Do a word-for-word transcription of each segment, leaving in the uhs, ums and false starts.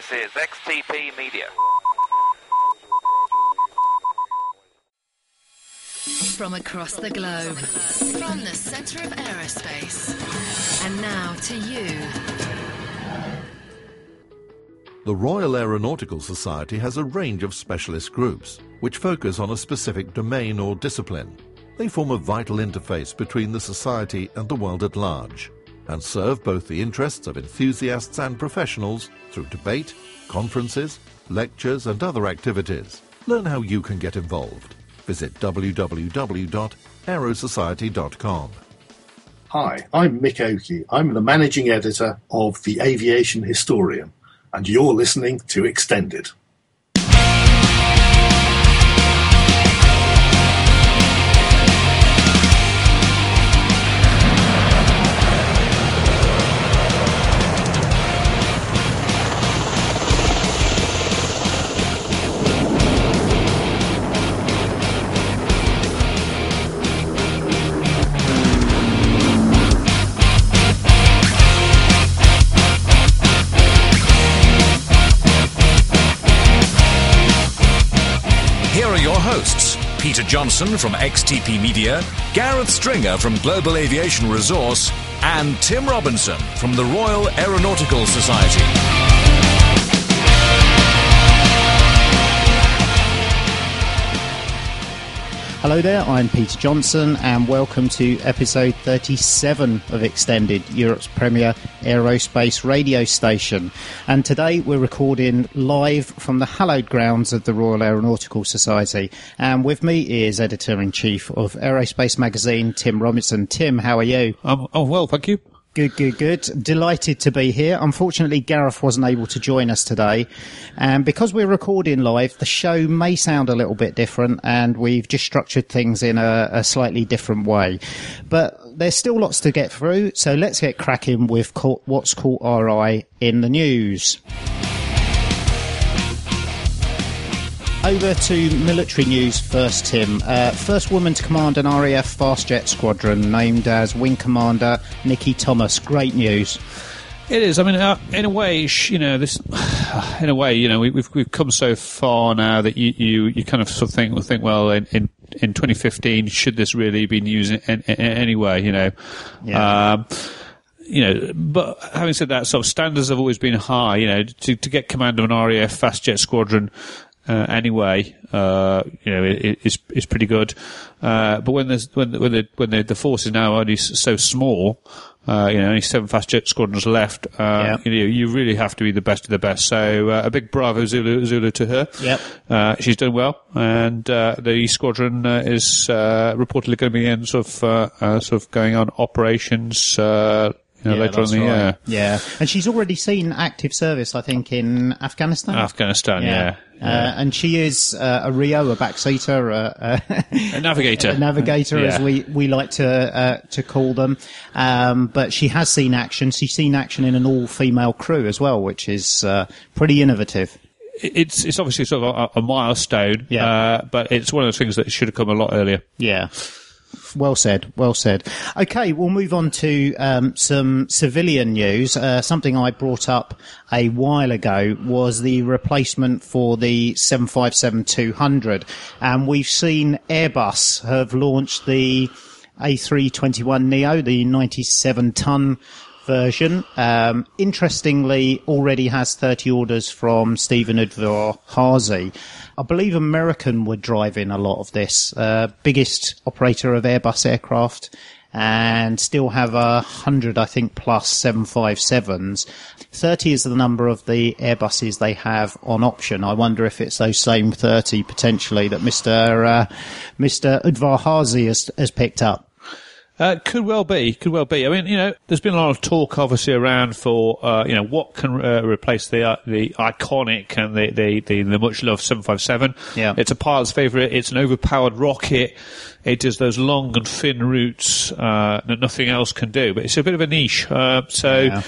This is X T P Media. From across the globe, from the centre of aerospace, and now to you. The Royal Aeronautical Society has a range of specialist groups which focus on a specific domain or discipline. They form a vital interface between the society and the world at large, and serve both the interests of enthusiasts and professionals through debate, conferences, lectures and other activities. Learn how you can get involved. Visit w w w dot aero society dot com. Hi, I'm Mick Oakey. I'm the managing editor of The Aviation Historian, and you're listening to Extended. Hosts Peter Johnson from X T P Media, Gareth Stringer from Global Aviation Resource, and Tim Robinson from the Royal Aeronautical Society. Hello there, I'm Peter Johnson and welcome to episode thirty-seven of Extended, Europe's premier aerospace radio station. And today we're recording live from the hallowed grounds of the Royal Aeronautical Society. And with me is Editor-in-Chief of Aerospace Magazine, Tim Robinson. Tim, how are you? Um, oh, well, thank you. Good, good, good. Delighted to be here. Unfortunately, Gareth wasn't able to join us today. And because we're recording live, the show may sound a little bit different and we've just structured things in a, a slightly different way. But there's still lots to get through, so let's get cracking with what's caught our eye in the news. Over to military news first, Tim. Uh, first woman to command an R A F fast jet squadron, named as Wing Commander Nikki Thomas. Great news. It is. I mean, uh, in a way, you know, this. In a way, you know, we, we've we've come so far now that you you, you kind of sort of think think well in, in in twenty fifteen should this really be used in, in, in any way? You know. Yeah. Um, You know, but having said that, sort of standards have always been high. You know, to to get command of an R A F fast jet squadron. Uh, anyway, uh, you know, it, it's it's pretty good. Uh, but when there's when when the when the, the force is now only so small, uh, you know, only seven fast jet squadrons left. Uh, yeah. You know, you really have to be the best of the best. So uh, a big bravo Zulu Zulu to her. Yep. Uh, she's done well, and uh, the squadron uh, is uh, reportedly going to be in sort of uh, uh, sort of going on operations. Uh, You know, yeah, later on in the right. year. Yeah, and she's already seen active service, I think, in Afghanistan. Afghanistan, yeah. yeah. yeah. Uh, and she is uh, a Rio, a backseater, a, a, a navigator, a navigator, yeah. as we, we like to uh, to call them. Um, but she has seen action. She's seen action in an all-female crew as well, which is uh, pretty innovative. It's it's obviously sort of a, a milestone, yeah. uh, but it's one of those things that should have come a lot earlier. Yeah. Well said, well said. Okay, we'll move on to um, some civilian news. Uh, something I brought up a while ago was the replacement for the seven fifty-seven two hundred. And we've seen Airbus have launched the A three twenty-one neo, the ninety-seven ton version. Um, interestingly, already has thirty orders from Stephen Udvar-Hazy. I believe American were driving a lot of this. Uh, biggest operator of Airbus aircraft, and still have a hundred, I think, plus seven fifty-sevens. thirty is the number of the Airbuses they have on option. I wonder if it's those same thirty potentially that Mister Uh, Mister Udvar-Hazy has, has picked up. Uh, could well be, could well be. I mean, you know, there's been a lot of talk, obviously, around for, uh, you know, what can uh, replace the uh, the iconic and the the, the, the much loved seven fifty-seven. Yeah. It's a pilot's favourite. It's an overpowered rocket. It does those long and thin routes uh, that nothing else can do. But it's a bit of a niche. Uh, so. Yeah.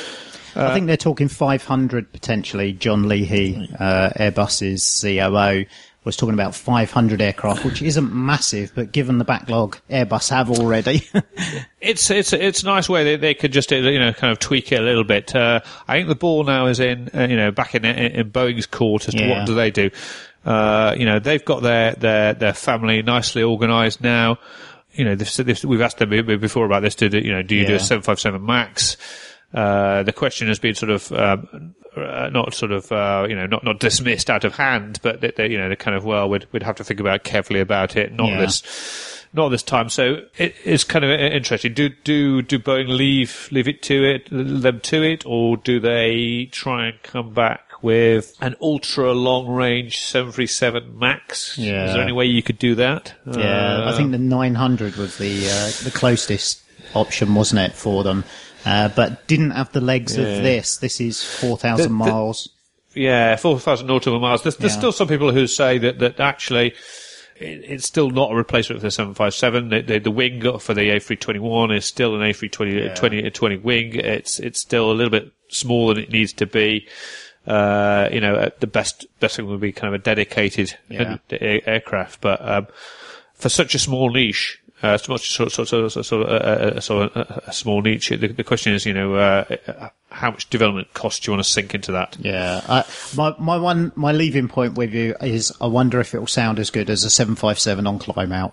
I think they're talking five hundred potentially. John Leahy, uh, Airbus's C O O. was talking about five hundred aircraft, which isn't massive, but given the backlog Airbus have already. It's it's it's a nice way they they could just you know kind of tweak it a little bit. Uh, I think the ball now is in uh, you know back in in Boeing's court as to Yeah. what do they do. Uh, you know they've got their their their family nicely organised now. You know they've, they've, we've asked them before about this. Do you know do you do Yeah. a seven fifty-seven Max? Uh, the question has been sort of um, uh, not sort of uh, you know not not dismissed out of hand, but they, they, you know they're kind of well we'd we'd have to think about carefully about it. Not Yeah. this. Not this time. So it is kind of interesting. Do do do Boeing leave leave it to it them to it, or do they try and come back with an ultra long range seven thirty-seven Max? Yeah. Is there any way you could do that? Yeah, Uh, I think the nine hundred was the uh, the closest option, wasn't it, for them? Uh, but didn't have the legs Yeah. of this. This is four thousand The- the- miles. Yeah, four thousand nautical miles. There's, there's Yeah. still some people who say that that actually. It, it's still not a replacement for the seven fifty-seven. The, the, the wing for the A three twenty-one is still an A three twenty, Yeah. twenty, twenty wing. It's it's still a little bit smaller than it needs to be. Uh, you know, the best best thing would be kind of a dedicated Yeah. air, aircraft. But um, for such a small niche, uh, so much sort of, sort of, sort of, uh, sort of a, a small niche, the, the question is, you know, uh, how much development cost do you want to sink into that? Yeah, uh, my my one my leaving point with you is I wonder if it will sound as good as a seven fifty-seven on climb out,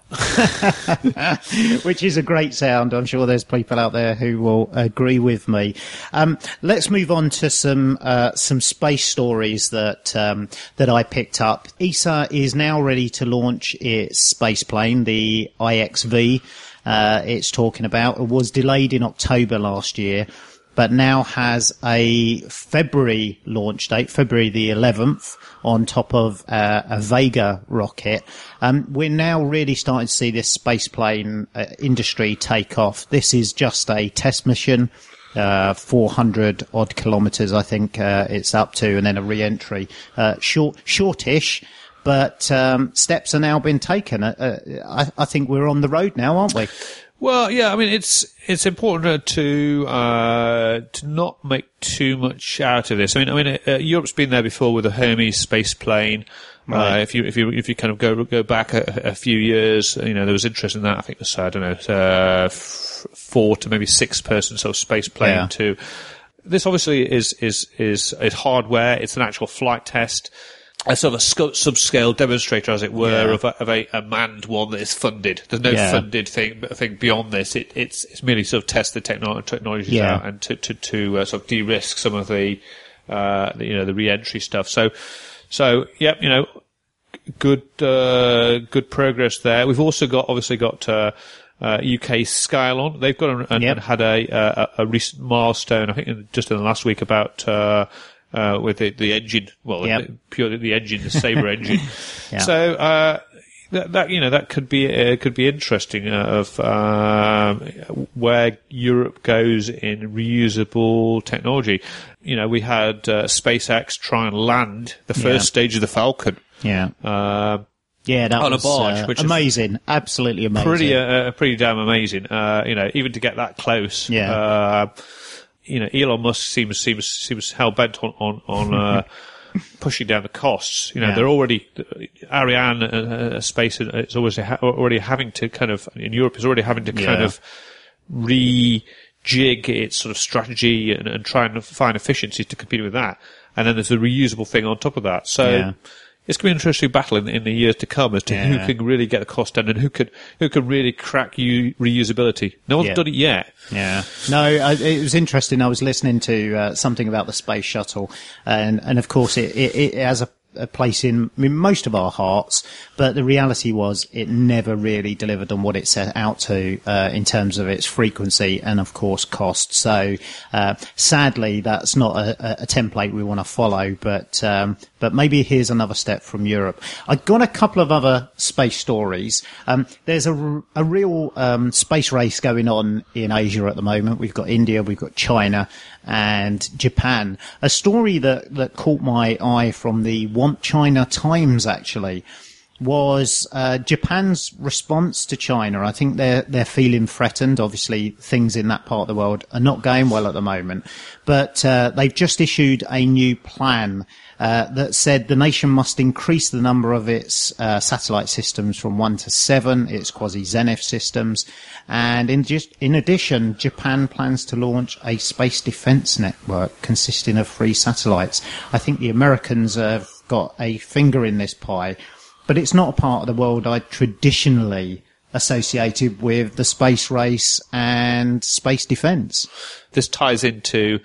which is a great sound. I'm sure there's people out there who will agree with me. Um, let's move on to some uh, some space stories that um, that I picked up. E S A is now ready to launch its space plane, the I X V. Uh, it's talking about it was delayed in October last year, but now has a February launch date, February the eleventh, on top of uh, a Vega rocket. Um, we're now really starting to see this spaceplane uh, industry take off. This is just a test mission, uh, four hundred odd kilometres, I think uh, it's up to, and then a re-entry. Uh, short, shortish. But um, steps are now being taken. Uh, uh, I, I think we're on the road now, aren't we? Well, yeah, I mean, it's it's important to uh, to not make too much out of this. I mean, I mean, uh, Europe's been there before with the Hermes space plane. Right. Uh, if you if you if you kind of go go back a, a few years, you know, there was interest in that. I think it was I don't know uh, f- four to maybe six person sort of space plane Yeah. too. This obviously is is is is hardware. It's an actual flight test. A sort of a sc- subscale demonstrator, as it were, Yeah. of, a, of a, a manned one that is funded. There's no Yeah. funded thing thing beyond this. It, it's it's merely sort of test the techno- technologies Yeah. out and to to, to uh, sort of de-risk some of the, uh, the, you know, the re-entry stuff. So, so yeah, you know, good uh, good progress there. We've also got obviously got. Uh, Uh, U K Skylon, they've got an, and Yep. had a, a a recent milestone. I think in, just in the last week about uh, uh, with the, the engine, well, Yep. the, purely the engine, the Sabre engine. Yeah. So uh, that, that you know that could be uh, could be interesting uh, of um, where Europe goes in reusable technology. You know, we had uh, SpaceX try and land the first Yeah. stage of the Falcon. Yeah. Um, Yeah, that on a was barge, uh, which is amazing. Absolutely amazing. pretty, uh, pretty damn amazing. Uh, you know, even to get that close. Yeah. Uh, you know, Elon Musk seems seems seems hell bent on on, on uh, pushing down the costs. You know, Yeah. they're already Ariane uh, uh, space is always ha- already having to kind of in Europe is already having to kind Yeah. of rejig its sort of strategy and, and try and find efficiencies to compete with that. And then there's the reusable thing on top of that. So. Yeah. It's going to be an interesting battle in, in the years to come as to Yeah. who can really get the cost down and who could who can really crack u- reusability. No one's Yeah. done it yet. Yeah. No, I, it was interesting. I was listening to uh, something about the space shuttle, and and of course it it, it has a, a place in, in most of our hearts. But the reality was it never really delivered on what it set out to uh, in terms of its frequency and of course cost. So uh, sadly, that's not a, a template we want to follow. But um, but maybe here's another step from Europe. I've got a couple of other space stories. Um, there's a, r- a real um, space race going on in Asia at the moment. We've got India, we've got China, and Japan. A story that, that caught my eye from the Want China Times, actually, was uh, Japan's response to China. I think they're they're feeling threatened. Obviously, things in that part of the world are not going well at the moment, but uh, they've just issued a new plan uh, that said the nation must increase the number of its uh, satellite systems from one to seven, its quasi-Zenith systems, and in just in addition, Japan plans to launch a space defense network consisting of three satellites. I think the Americans have got a finger in this pie, but it's not a part of the world I traditionally associated with the space race and space defense. This ties into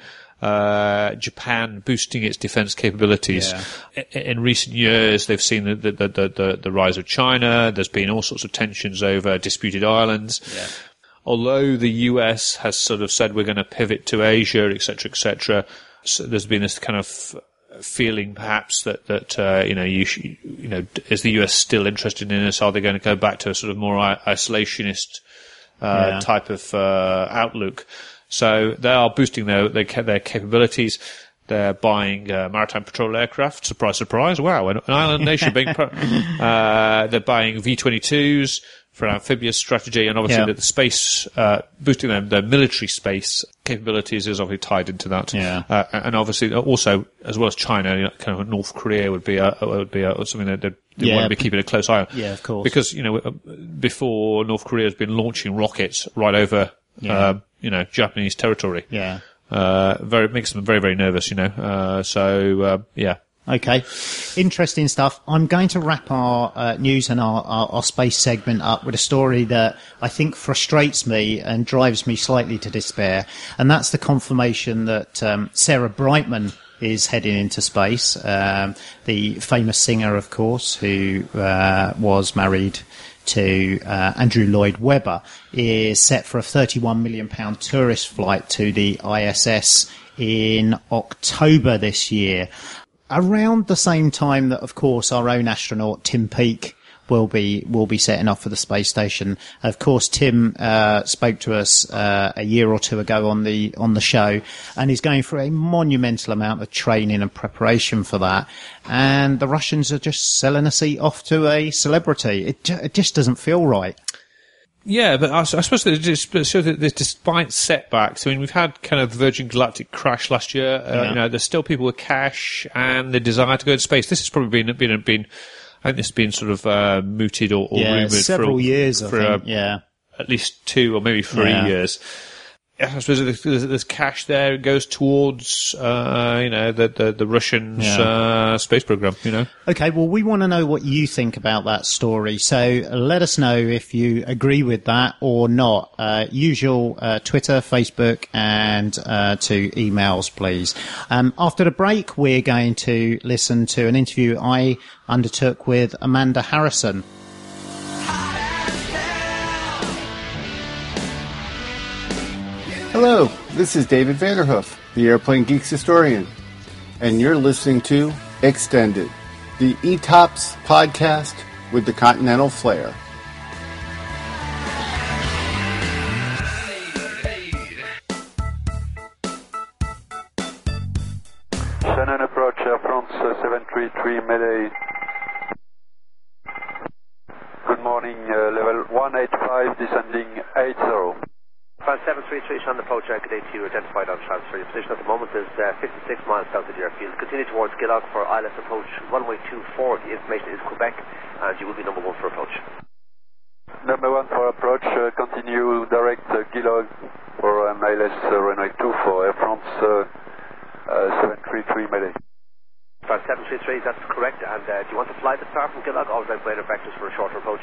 uh, Japan boosting its defense capabilities. Yeah. In, in recent years, they've seen the, the, the, the, the rise of China. There's been all sorts of tensions over disputed islands. Yeah. Although the U S has sort of said we're going to pivot to Asia, et cetera, et cetera, so there's been this kind of feeling perhaps that, that uh, you know, you, sh- you know, is the U S still interested in us? Are they going to go back to a sort of more I- isolationist uh, Yeah. type of uh, outlook? So they are boosting their their, their capabilities. They're buying uh, maritime patrol aircraft. Surprise, surprise! Wow, an, an island nation being. Pro- uh, they're buying V twenty-twos for amphibious strategy, and obviously Yeah. the, the space uh, boosting their, their military space capabilities is obviously tied into that. Yeah. Uh, and obviously also as well as China, you know, kind of North Korea would be a, would be a, something that they Yeah. want to be keeping a close eye on. Yeah, of course. Because you know before North Korea has been launching rockets right over. Yeah. Um, you know, Japanese territory. Yeah. Uh, very, makes them very, very nervous, you know. Uh, so, uh, yeah. Okay. Interesting stuff. I'm going to wrap our uh, news and our, our, our space segment up with a story that I think frustrates me and drives me slightly to despair. And that's the confirmation that um, Sarah Brightman is heading into space. Um, the famous singer, of course, who uh, was married to uh, Andrew Lloyd Webber, is set for a thirty-one million pounds tourist flight to the I S S in October this year. Around the same time that, of course, our own astronaut Tim Peake will be will be setting off for the space station. Of course, Tim uh, spoke to us uh, a year or two ago on the on the show, and he's going through a monumental amount of training and preparation for that. And the Russians are just selling a seat off to a celebrity. It, ju- it just doesn't feel right. Yeah, but I, I suppose that it just shows that there's, despite setbacks, I mean, we've had kind of Virgin Galactic crash last year. Uh, Yeah. You know, there's still people with cash and the desire to go to space. This has probably been been been. I think this has been sort of uh, mooted or, or Yeah, rumoured several for, years, I for think. uh, Yeah. at least two or maybe three Yeah. years. I suppose there's, there's, there's cash there. It goes towards, uh, you know, the the, the Russians' Yeah. uh, space program. You know. Okay, well, we want to know what you think about that story. So let us know if you agree with that or not. Uh, usual uh, Twitter, Facebook, and uh, to emails, please. Um, after the break, we're going to listen to an interview I undertook with Amanda Harrison. Hello, this is David Vanderhoof, the Airplane Geeks historian, and you're listening to Extended, the E TOPS podcast with the Continental Flair. Shannon approach, Air France uh, seven three three Mayday. Good morning, uh, level one eight five, descending eight zero. France seven three three, Shannon approach, uh, good day to you, identified on transfer. Your position at the moment is uh, fifty-six miles south of the airfield. Continue towards Gillock for I L S approach, runway two four. The information is Quebec, and you will be number one for approach. Number one for approach, uh, continue direct uh, Gillock for um, I L S uh, runway two four, Air France uh, uh, seven three three Mayday. France seven three three, that's correct, and uh, do you want to fly the start from Gillock, or would I greater vectors for a shorter approach?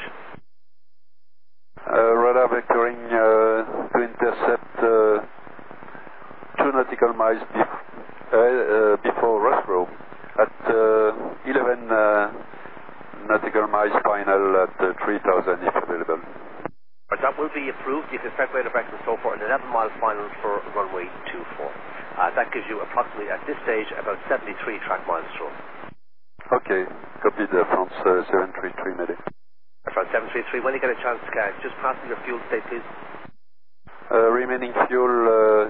Uh, radar vectoring uh, to intercept uh, two nautical miles bef- uh, uh, before Rosborough at uh, eleven uh, nautical miles final at uh, three thousand if available. Right, that will be approved. You can expect greater vectors so for an eleven mile final for runway two four. Uh, that gives you approximately at this stage about seventy-three track miles through. Okay, copied uh, France uh, seven three three Mayday. France seven three three, when you get a chance, uh, just pass me your fuel state, please. Uh, remaining fuel uh,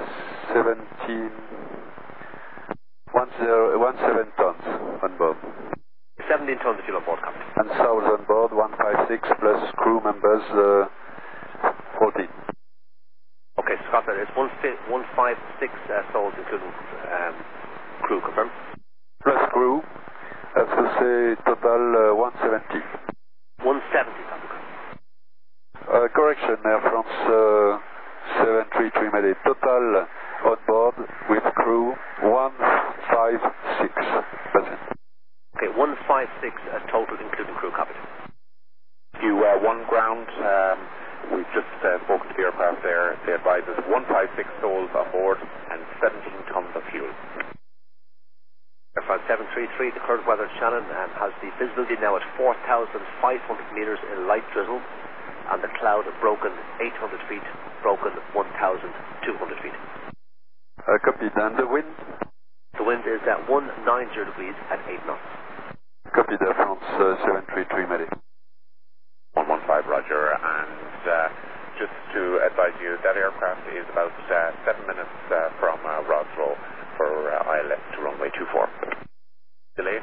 seventeen, one, zero, one seven tons on board. seventeen tons of fuel on board, Captain. And souls on board, one five six plus crew members, uh, fourteen. Okay, Scotland, it's one, fi- one five six uh, souls, including um, crew, confirmed? Plus crew, that's to say total uh, one seventy. one seventy, Captain. Uh, correction, Air France uh, seven three three Mayday. Total on board with crew one five six. That's it. Okay, one five six uh, total, including crew, Captain. You uh, one ground. Um, we've just uh, spoken to the aircraft there. They advise us one five six souls on board and seventeen tons of fuel. Air France seven three three, the current weather at Shannon um, has the visibility now at four thousand five hundred metres in light drizzle, and the cloud broken eight hundred feet, broken one thousand two hundred feet. Uh, copied. And the wind? The wind is at one ninety degrees at eight knots. Copied, Air France uh, seven three three Mayday. one one five, Roger. And uh, just to advise you, that aircraft is about uh, seven minutes uh, from uh, Rosrow for uh, I L S to runway two four. Delay.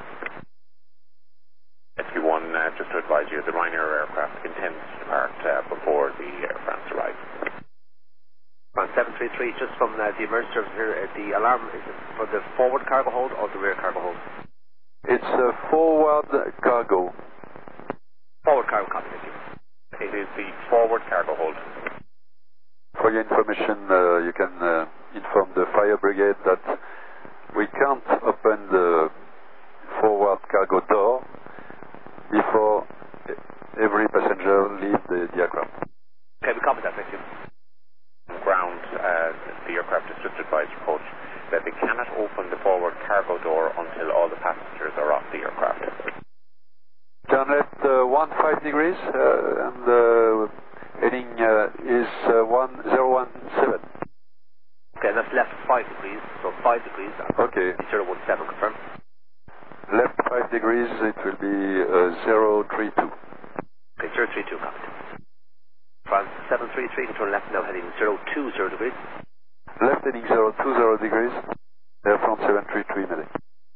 S Q one, uh, just to advise you, the Ryanair aircraft intends to depart uh, before the Air France arrives. France seven three three, just from uh, the emergency service here, uh, the alarm is it for the forward cargo hold or the rear cargo hold? It's a forward cargo. Forward cargo, copy, thank you. It is the forward cargo hold. For your information, uh, you can uh, inform the fire brigade that we can't open the forward cargo door before every passenger leaves the, the aircraft. Okay, we copy that, thank you. Ground, uh, the aircraft is just advised approach that they cannot open the forward cargo door until all the passengers are off the aircraft. Turn left uh, one five degrees uh, and uh, heading uh, is uh, one zero one seven. Okay, that's left five degrees, so five degrees. Okay. zero one seven, confirmed. Left five degrees, it will be uh, zero three two. Okay, zero three two, copied. France seven three three, control left now heading zero two zero degrees. Left heading zero two zero degrees. Air France seven three three Mayday.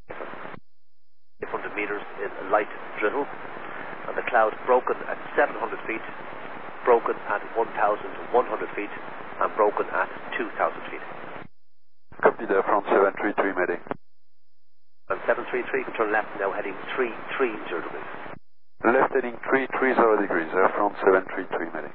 eight hundred metres in light drizzle, and the cloud broken at seven hundred feet, broken at one thousand one hundred feet, and broken at two thousand feet. Copied, Air France seven three three Mayday. And seven three three, control left now heading three three zero degrees. Left heading three three zero degrees, Air France seven three three Mayday.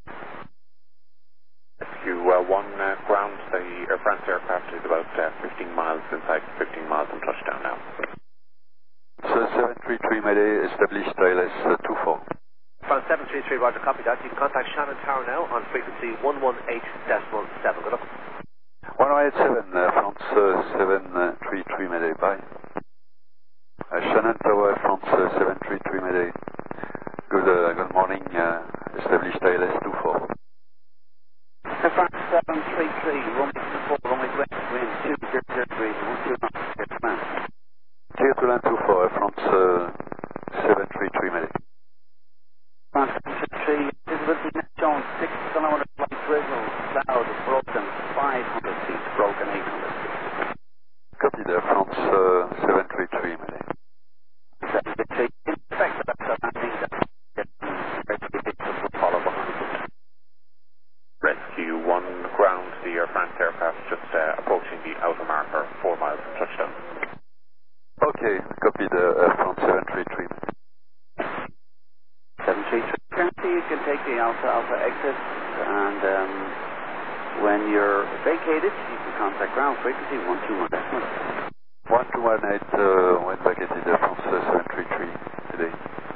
S Q uh, one uh, ground, the Air France aircraft is about uh, fifteen miles inside, fifteen miles from touchdown now. So seven three three Mayday, established I L S uh, two four. France seven three three, Roger, copy that. You can contact Shannon Tower now on frequency one one eight point seven. Good luck. one one eight seven, uh, France uh, seven three three Mayday, bye. Uh, Shannon Tower, France uh, seven three three Mayday. Good, uh, good morning, uh, established I L S two four. France seven three three, runway two four, runway west, wind two zero zero degrees, one two knots, clear to land. Clear to land two four, France uh, seven three three Mayday. France seven three three, visibility net shown six kilometers light drizzle, cloud broken five hundred feet, broken eight hundred feet. Copy there, France uh, seven three three Mayday. seven three three, in effect, that's a landing that will follow behind. Rescue one ground, the Air France aircraft just uh, approaching the outer marker, four miles from touchdown. Okay, copy the Air France seven three three. seven three three. Currently you can take the Alpha Alpha exit, and um, when you're vacated, you can contact ground frequency one two one decimal. one two one eight, uh, when vacated, Air France seven three three today.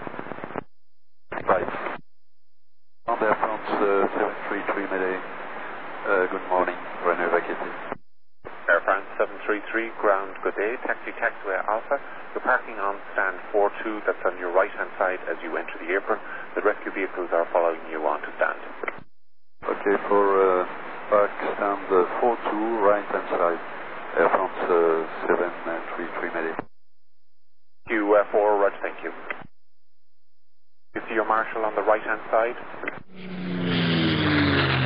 Bye. On Air France uh, seven three three Mayday. Uh, good morning, Ryanair vacated. Air France seven three three, ground, good day. Taxi taxiway Alpha. You're parking on stand four two, that's on your right hand side as you enter the apron. The rescue vehicles are following you onto stand. Okay, for uh, park stand uh, four two, right hand side. Air France uh, seven three three Mayday. Q uh, four, Roger, thank you. You see your marshal on the right hand side?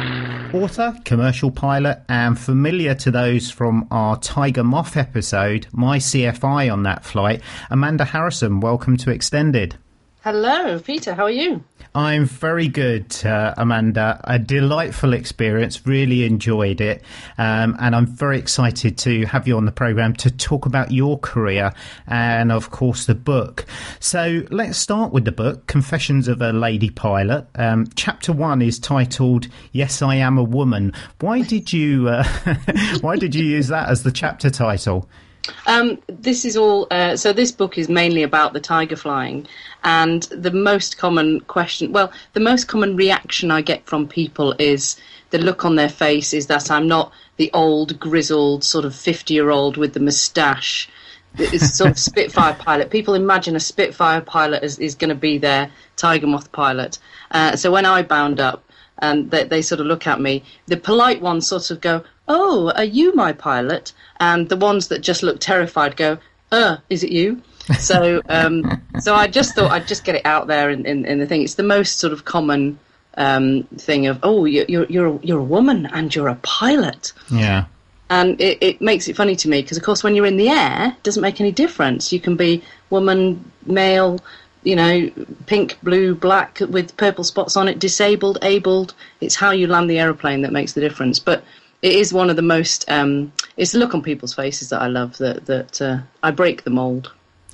Author, commercial pilot, and familiar to those from our Tiger Moth episode, my C F I on that flight, Amanda Harrison, welcome to Extended. Hello, Peter, how are you? I'm very good, uh, Amanda. A delightful experience, really enjoyed it. Um, and I'm very excited to have you on the programme to talk about your career and, of course, the book. So let's start with the book, Confessions of a Lady Pilot. Um, chapter one is titled, Yes, I Am a Woman. Why did you, uh, why did you use that as the chapter title? Um, this is all, uh, so this book is mainly about the tiger flying, and the most common question, well, the most common reaction I get from people is the look on their face is that I'm not the old, grizzled, sort of fifty-year-old with the moustache. It's sort of Spitfire pilot. People imagine a Spitfire pilot is, is going to be their Tiger Moth pilot. Uh, so when I bound up, and they, they sort of look at me, the polite ones sort of go, "Oh, are you my pilot?" And the ones that just look terrified go, "Uh, is it you?" So um, so I just thought I'd just get it out there in, in, in the thing. It's the most sort of common um, thing of, "Oh, you're you're you're a, you're a woman and you're a pilot." Yeah. And it, it makes it funny to me because, of course, when you're in the air, it doesn't make any difference. You can be woman, male, you know, pink, blue, black with purple spots on it, disabled, abled. It's how you land the aeroplane that makes the difference. But it is one of the most, um, it's the look on people's faces that I love, that, that uh, I break the mould.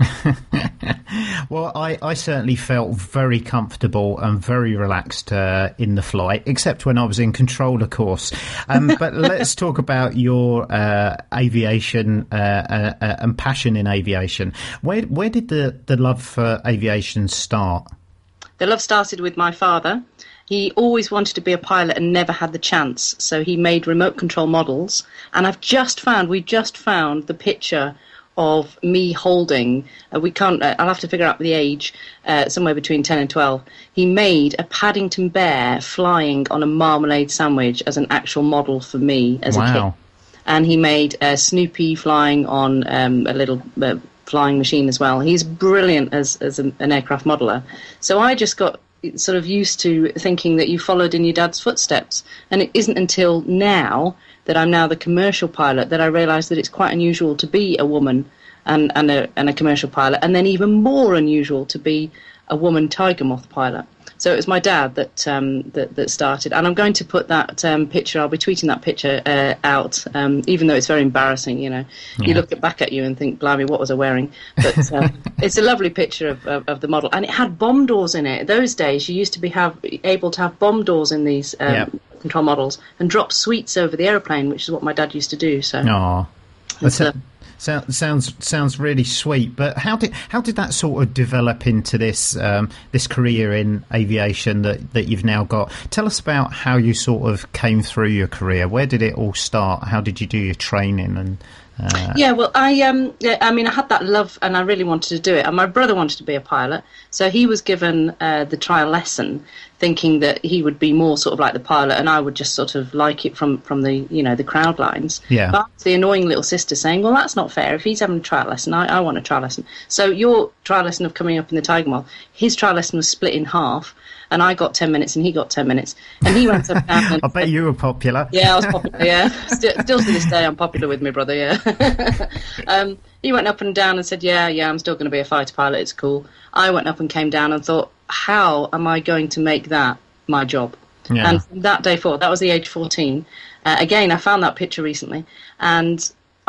Well, I, I certainly felt very comfortable and very relaxed uh, in the flight, except when I was in control, of course. Um, but let's talk about your uh, aviation uh, uh, uh, and passion in aviation. Where where did the, the love for aviation start? The love started with my father. He always wanted to be a pilot and never had the chance, so he made remote control models. And I've just found, we just found the picture of me holding, uh, we can't, uh, I'll have to figure out the age, uh, somewhere between ten and twelve. He made a Paddington bear flying on a marmalade sandwich as an actual model for me as wow. a kid. And he made uh, Snoopy flying on um, a little uh, flying machine as well. He's brilliant as, as a, an aircraft modeller. So I just got sort of used to thinking that you followed in your dad's footsteps. And it isn't until now that I'm now the commercial pilot that I realised that it's quite unusual to be a woman and, and, a, and a commercial pilot, and then even more unusual to be a woman Tiger Moth pilot. So it was my dad that um, that, that started, and I'm going to put that um, picture, I'll be tweeting that picture uh, out, um, even though it's very embarrassing, you know. Yeah. You look at, back at you and think, blimey, what was I wearing? But uh, it's a lovely picture of, of, of the model, and it had bomb doors in it. Those days, you used to be have able to have bomb doors in these um, yeah. control models and drop sweets over the aeroplane, which is what my dad used to do. So, Aww. That's a, so, sounds sounds really sweet. But how did how did that sort of develop into this um, this career in aviation that, that you've now got? Tell us about how you sort of came through your career. Where did it all start? How did you do your training? And uh... yeah, well, I um, I mean, I had that love, and I really wanted to do it. And my brother wanted to be a pilot, so he was given uh, the trial lesson, thinking that he would be more sort of like the pilot, and I would just sort of like it from, from the, you know, the crowd lines. Yeah. But the annoying little sister saying, well, that's not fair. If he's having a trial lesson, I, I want a trial lesson. So your trial lesson of coming up in the Tiger Moth, his trial lesson was split in half, and I got ten minutes and he got ten minutes. And he went up down and I bet you were popular. Yeah, I was popular, yeah. Still, still to this day, I'm popular with my brother, yeah. um, he went up and down and said, yeah, yeah, I'm still going to be a fighter pilot, it's cool. I went up and came down and thought, how am I going to make that my job? Yeah. And from that day forward, that was the age fourteen. Uh, again, I found that picture recently, and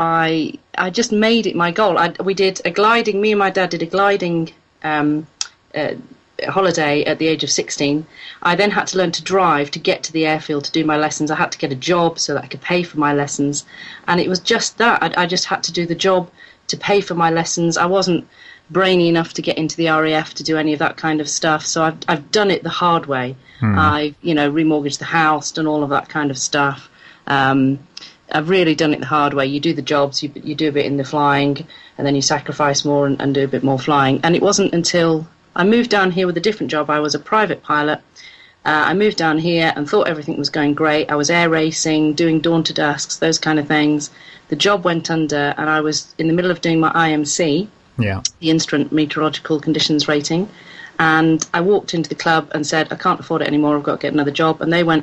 I I just made it my goal. I, we did a gliding, me and my dad did a gliding um, uh, holiday at the age of sixteen. I then had to learn to drive to get to the airfield to do my lessons. I had to get a job so that I could pay for my lessons. And it was just that. I, I just had to do the job to pay for my lessons. I wasn't brainy enough to get into the R A F to do any of that kind of stuff. So I've I've done it the hard way. Hmm. I've, you know, remortgaged the house, done all of that kind of stuff. Um, I've really done it the hard way. You do the jobs, you you do a bit in the flying, and then you sacrifice more and, and do a bit more flying. And it wasn't until I moved down here with a different job. I was a private pilot. Uh, I moved down here and thought everything was going great. I was air racing, doing dawn to dusks, those kind of things. The job went under, and I was in the middle of doing my I M C, yeah, the Instrument Meteorological Conditions Rating. And I walked into the club and said, I can't afford it anymore, I've got to get another job. And they went,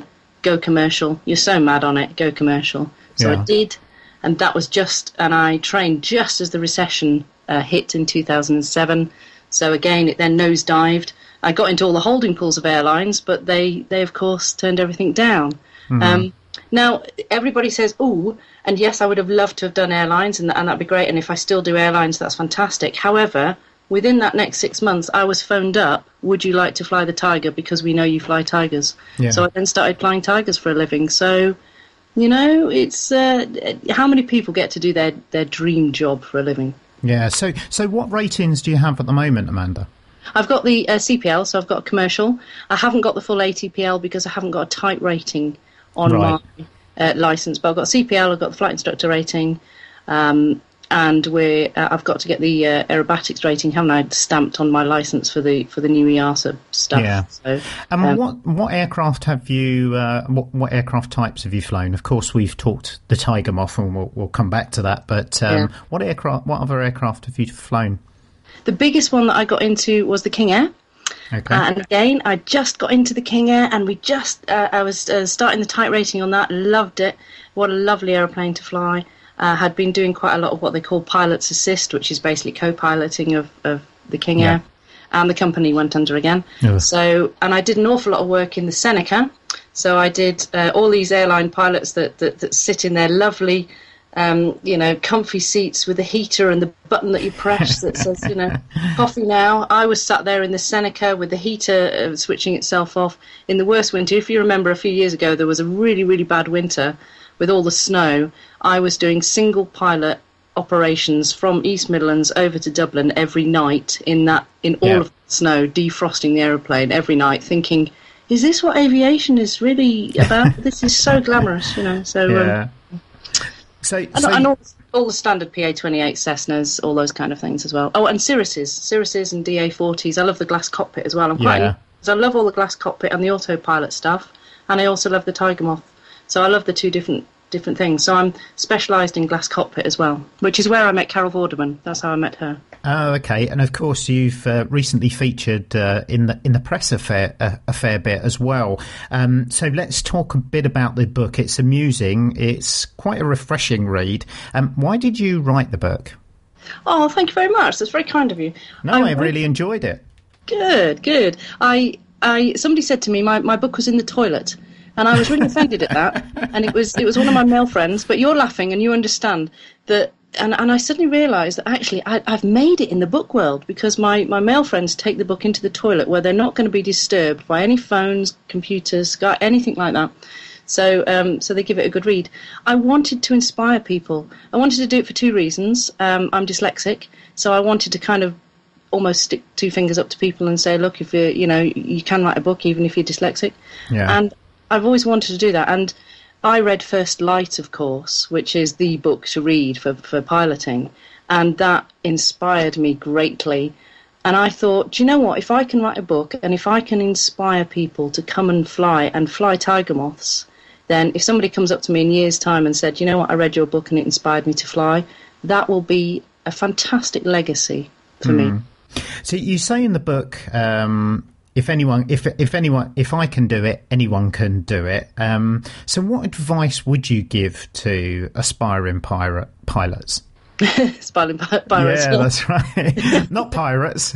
go commercial. You're so mad on it, go commercial. So Yeah. I did, and that was just, and I trained just as the recession uh, hit in two thousand seven. So again, it then nosedived. I got into all the holding pools of airlines, but they, they of course, turned everything down. Mhm. Um, now, everybody says, ooh, and yes, I would have loved to have done airlines, and, and that'd be great, and if I still do airlines, that's fantastic. However, within that next six months, I was phoned up, would you like to fly the Tiger, because we know you fly Tigers. Yeah. So I then started flying Tigers for a living. So, you know, it's uh, how many people get to do their, their dream job for a living? Yeah. So, so what ratings do you have at the moment, Amanda? I've got the uh, C P L, so I've got a commercial. I haven't got the full A T P L because I haven't got a type rating on Right. my uh, license. But I've got C P L, I've got the flight instructor rating, um, and we're, uh, I've got to get the uh, aerobatics rating, haven't I, stamped on my license for the for the new E A S A stuff. Yeah. So, And um, what what aircraft have you? Uh, what what aircraft types have you flown? Of course, we've talked the Tiger Moth, and we'll, we'll come back to that. But um, Yeah. what aircraft? What other aircraft have you flown? The biggest one that I got into was the King Air. Okay. Uh, and again, I just got into the King Air, and we just, uh, I was uh, starting the type rating on that, loved it. What a lovely aeroplane to fly. Uh, had been doing quite a lot of what they call pilot's assist, which is basically co-piloting of, of the King Yeah. Air. And the company went under again. Ugh. So, and I did an awful lot of work in the Seneca. So I did uh, all these airline pilots that, that, that sit in their lovely, um, you know, comfy seats with the heater and the button that you press that says, you know, coffee now. I was sat there in the Seneca with the heater uh, switching itself off in the worst winter. If you remember a few years ago, there was a really, really bad winter with all the snow. I was doing single pilot operations from East Midlands over to Dublin every night in that, in all Yeah. of the snow, defrosting the aeroplane every night, thinking, is this what aviation is really about? This is so glamorous, you know. So, Yeah. um, So, and, so and all, all the standard P A twenty-eight Cessnas, all those kind of things as well. Oh, and Cirruses, Cirruses and D A forties. I love the glass cockpit as well. I'm quite, Yeah. because I love all the glass cockpit and the autopilot stuff, and I also love the Tiger Moth. So I love the two different different things. So I'm specialised in glass cockpit as well, which is where I met Carol Vorderman. That's how I met her. Oh, okay. And of course, you've uh, recently featured uh, in the in the press a fair a, a fair bit as well. Um, so let's talk a bit about the book. It's amusing. It's quite a refreshing read. Um, why did you write the book? Oh, thank you very much. That's very kind of you. No, I, I really enjoyed it. Good, good. I, I, somebody said to me, my, my book was in the toilet, and I was really offended at that. And it was, it was one of my male friends. But you're laughing, and you understand that. And, and I suddenly realised that actually I, I've made it in the book world, because my, my male friends take the book into the toilet where they're not going to be disturbed by any phones, computers, Sky, anything like that. So, um, so they give it a good read. I wanted to inspire people. I wanted to do it for two reasons. Um, I'm dyslexic, so I wanted to kind of almost stick two fingers up to people and say, look, if you you know you can write a book even if you're dyslexic. Yeah. And I've always wanted to do that. And I read First Light, of course, which is the book to read for for piloting, and that inspired me greatly. And I thought, do you know what? If I can write a book and if I can inspire people to come and fly and fly Tiger Moths, then if somebody comes up to me in years' time and said, you know what, I read your book and it inspired me to fly, that will be a fantastic legacy for Mm. me. So you say in the book, um, if anyone, if if anyone, if I can do it, anyone can do it. Um, so what advice would you give to aspiring pirate pilots? Aspiring pi- pirates. Yeah, that's right. Not pirates.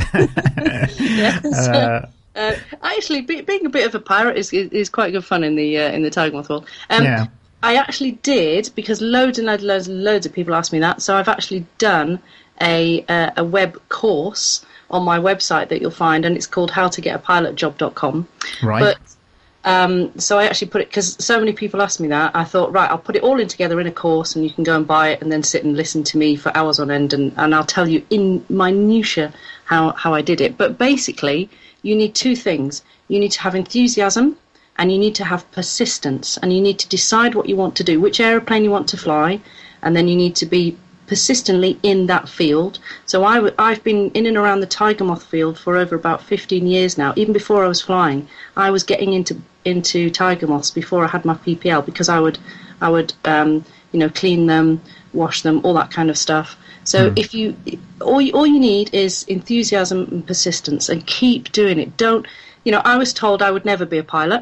Yes. Uh, Uh, actually, be, being a bit of a pirate is is, is quite good fun in the uh, in the Tiger Moth world. Um, Yeah. I actually did, because loads and loads and loads and loads of people ask me that. So I've actually done a uh, a web course on my website that you'll find, and it's called how to get a pilot job dot com. Right. But um, so I actually put it, because so many people ask me that, I thought, right, I'll put it all in together in a course, and you can go and buy it and then sit and listen to me for hours on end, and, and I'll tell you in minutiae how, how I did it. But basically, you need two things. You need to have enthusiasm, and you need to have persistence, and you need to decide what you want to do, which aeroplane you want to fly, and then you need to be persistently in that field. So I w- I've been in and around the Tiger Moth field for over about fifteen years now. Even before I was flying, I was getting into into Tiger Moths before I had my P P L, because I would I would um, you know clean them, wash them, all that kind of stuff. So Hmm. if you all you, all you need is enthusiasm and persistence, and keep doing it. Don't you know? I was told I would never be a pilot.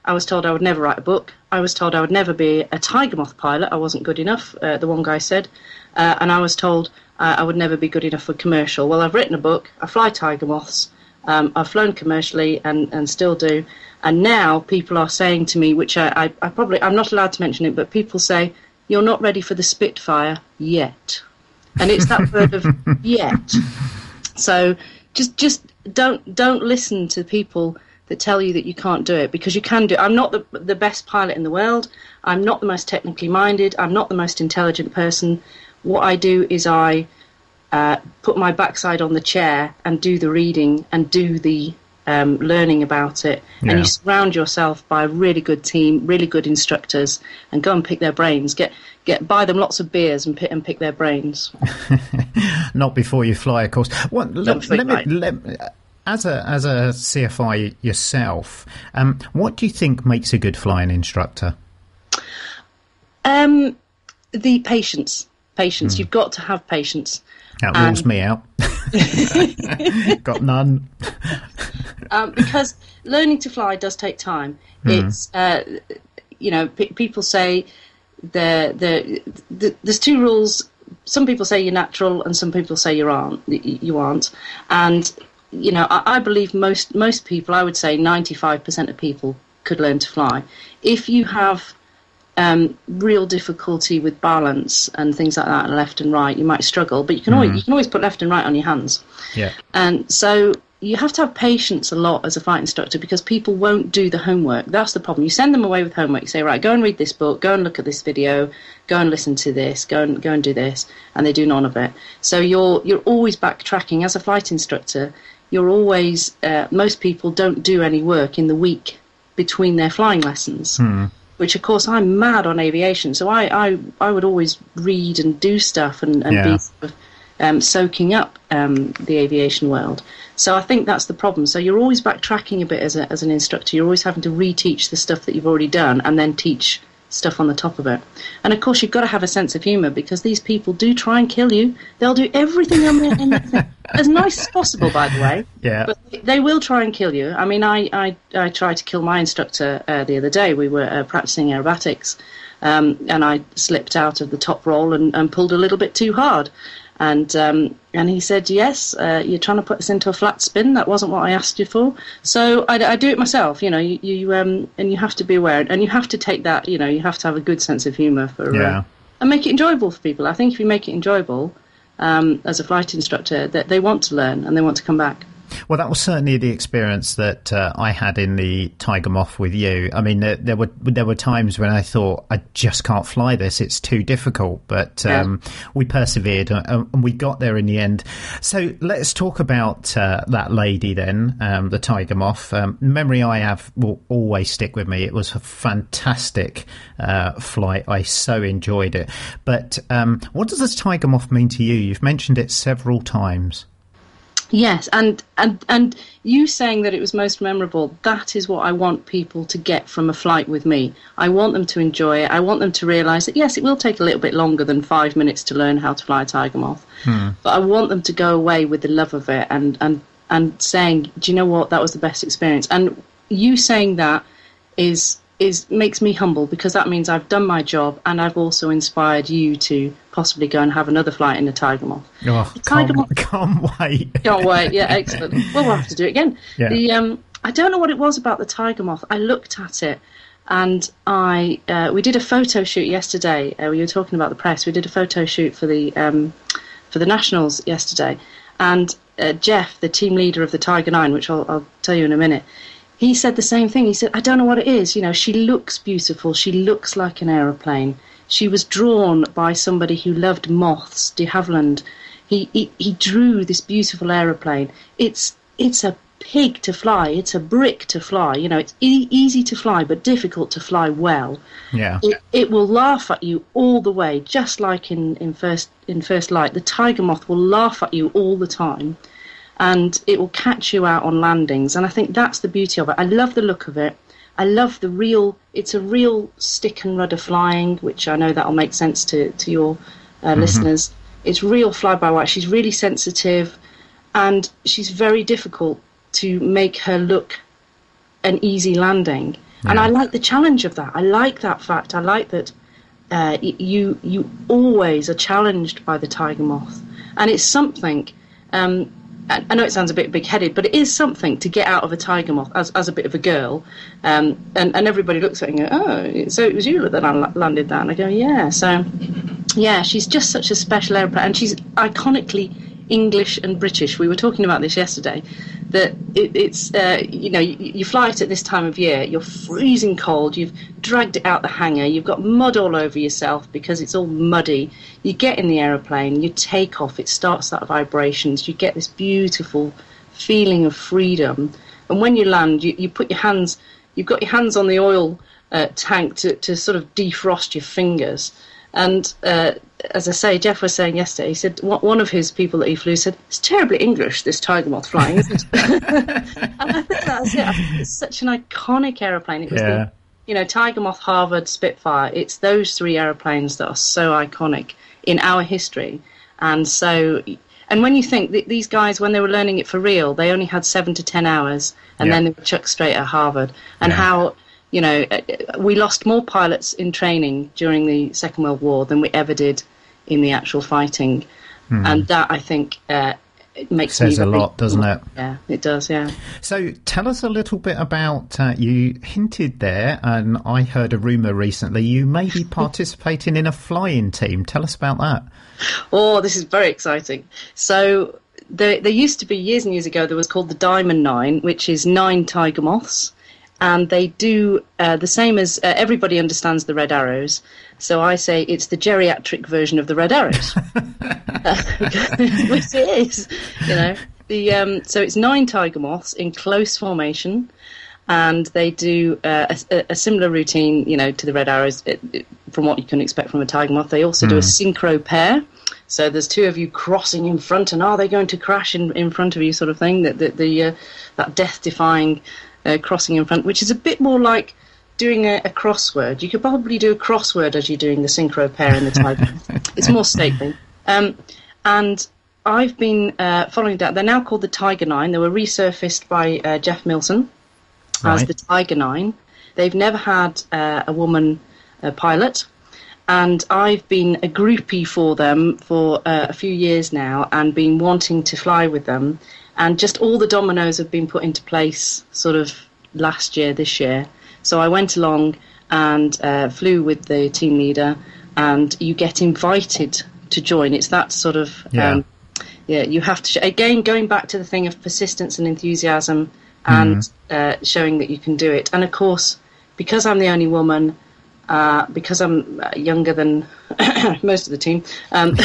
I was told I would never write a book. I was told I would never be a Tiger Moth pilot. I wasn't good enough, uh, the one guy said. Uh, and I was told uh, I would never be good enough for commercial. Well, I've written a book. I fly Tiger Moths. Um, I've flown commercially and, and still do. And now people are saying to me, which I, I, I probably, I'm not allowed to mention it, but people say, you're not ready for the Spitfire yet. And it's that word of yet. So just just don't don't listen to people that tell you that you can't do it, because you can do it. I'm not the, the best pilot in the world. I'm not the most technically minded. I'm not the most intelligent person. What I do is I uh, put my backside on the chair and do the reading and do the um, learning about it. Yeah. And you surround yourself by a really good team, really good instructors, and go and pick their brains. Get get buy them lots of beers and pick, and pick their brains. Not before you fly, of course. What, let, let me, let, as a as a C F I yourself, um, what do you think makes a good flying instructor? Um, the patience. Patience. Mm. You've got to have patience. That rules um, me out. Got none. um, because learning to fly does take time. Mm. It's uh, you know, p- people say the, the the there's two rules. Some people say you're natural, and some people say you aren't. You aren't, and you know, I, I believe most most people. I would say ninety-five percent of people could learn to fly if you have um, real difficulty with balance and things like that, and left and right. You might struggle, but you can mm. always you can always put left and right on your hands. Yeah, and so you have to have patience a lot as a flight instructor, because people won't do the homework. That's the problem. You send them away with homework. You say, right, go and read this book, go and look at this video, go and listen to this, go and go and do this, and they do none of it. So you're you're always backtracking as a flight instructor. You're always uh, most people don't do any work in the week between their flying lessons, hmm. which of course I'm mad on aviation. So I I, I would always read and do stuff and, and yeah. be sort of, um, soaking up um, the aviation world. So I think that's the problem. So you're always backtracking a bit as a, as an instructor. You're always having to reteach the stuff that you've already done and then teach stuff on the top of it. And of course you've got to have a sense of humour, because these people do try and kill you. They'll do everything on their anything, as nice as possible, by the way. Yeah. But they will try and kill you. I mean, I, I, I tried to kill my instructor uh, the other day. We were uh, practising aerobatics, um, and I slipped out of the top roll and, and pulled a little bit too hard. And um, and he said, yes, uh, you're trying to put us into a flat spin. That wasn't what I asked you for. So I, I do it myself, you know, you, you um, and you have to be aware. And you have to take that, you know, you have to have a good sense of humour for yeah. uh, and make it enjoyable for people. I think if you make it enjoyable um, as a flight instructor, that they want to learn and they want to come back. Well, that was certainly the experience that uh, I had in the Tiger Moth with you. I mean, there, there were there were times when I thought, I just can't fly this. It's too difficult. But um, yeah. we persevered and, and we got there in the end. So let's talk about uh, that lady then, um, the Tiger Moth. Um, memory I have will always stick with me. It was a fantastic uh, flight. I so enjoyed it. But um, what does this Tiger Moth mean to you? You've mentioned it several times. Yes, and, and and you saying that it was most memorable, that is what I want people to get from a flight with me. I want them to enjoy it. I want them to realise that, yes, it will take a little bit longer than five minutes to learn how to fly a Tiger Moth. Hmm. But I want them to go away with the love of it and, and, and saying, do you know what, that was the best experience. And you saying that is is makes me humble, because that means I've done my job and I've also inspired you to possibly go and have another flight in a Tiger Moth. Oh, the Tiger can't, Moth can't wait. Can't wait, yeah, excellent. Well, we'll have to do it again. Yeah. The um, I don't know what it was about the Tiger Moth. I looked at it and I uh, we did a photo shoot yesterday. Uh, we were talking about the press. We did a photo shoot for the um, for the Nationals yesterday. And uh, Jeff, the team leader of the Tiger Nine, which I'll, I'll tell you in a minute, he said the same thing. He said, I don't know what it is. You know, she looks beautiful. She looks like an aeroplane. She was drawn by somebody who loved moths, de Havilland. He, he he drew this beautiful aeroplane. It's it's a pig to fly. It's a brick to fly. You know, it's e- easy to fly, but difficult to fly well. Yeah. It, it will laugh at you all the way, just like in, in first in first light. The Tiger Moth will laugh at you all the time. And it will catch you out on landings. And I think that's the beauty of it. I love the look of it. I love the real, it's a real stick and rudder flying, which I know that'll make sense to, to your uh, mm-hmm. listeners. It's real fly-by-wire. She's really sensitive, and she's very difficult to make her look an easy landing. Yeah. And I like the challenge of that. I like that fact. I like that uh, you you always are challenged by the tiger moth. And it's something, um, I know it sounds a bit big-headed, but it is something to get out of a tiger moth as, as a bit of a girl. Um, and, and everybody looks at it and go, oh, so it was you that landed that? And I go, yeah. So, yeah, she's just such a special airplane. And she's iconically English and British. We were talking about this yesterday, that it, it's, uh, you know, you, you fly it at this time of year, you're freezing cold, you've dragged it out the hangar, you've got mud all over yourself because it's all muddy. You get in the aeroplane, you take off, it starts that vibrations, you get this beautiful feeling of freedom. And when you land, you, you put your hands, you've got your hands on the oil uh, tank to, to sort of defrost your fingers. And uh, as I say, Jeff was saying yesterday, he said one of his people that he flew said, it's terribly English, this tiger moth flying, isn't it? And I think that's it. I think it's such an iconic aeroplane. It was yeah. the, you know, Tiger Moth, Harvard, Spitfire. It's those three aeroplanes that are so iconic in our history. And so, and when you think that these guys, when they were learning it for real, they only had seven to ten hours, and yeah. then they were chucked straight at Harvard. And yeah. how, you know, we lost more pilots in training during the Second World War than we ever did in the actual fighting. Mm. And that, I think, uh, it makes says me a lot, doesn't it? Yeah, it does, yeah. So tell us a little bit about, uh, you hinted there, and I heard a rumour recently, you may be participating in a flying team. Tell us about that. Oh, this is very exciting. So there, there used to be, years and years ago, there was called the Diamond Nine, which is nine tiger moths. And they do uh, the same as uh, everybody understands the Red Arrows. So I say it's the geriatric version of the Red Arrows, uh, which it is. You know, the um, so it's nine tiger moths in close formation, and they do uh, a, a similar routine, you know, to the Red Arrows it, it, from what you can expect from a tiger moth. They also mm. do a synchro pair. So there's two of you crossing in front, and are they going to crash in, in front of you, sort of thing. That the, the uh, that death-defying. Uh, crossing in front, which is a bit more like doing a, a crossword. You could probably do a crossword as you're doing the synchro pair in the tiger. It's more stately. Um, and I've been uh, following that. They're now called the Tiger Nine. They were resurfaced by uh, Jeff Milson right. as the Tiger Nine. They've never had uh, a woman uh, pilot. And I've been a groupie for them for uh, a few years now and been wanting to fly with them. And just all the dominoes have been put into place sort of last year, this year. So I went along and uh, flew with the team leader, and you get invited to join. It's that sort of, yeah, um, yeah you have to, sh- again, going back to the thing of persistence and enthusiasm and mm. uh, showing that you can do it. And of course, because I'm the only woman, uh, because I'm younger than most of the team, um,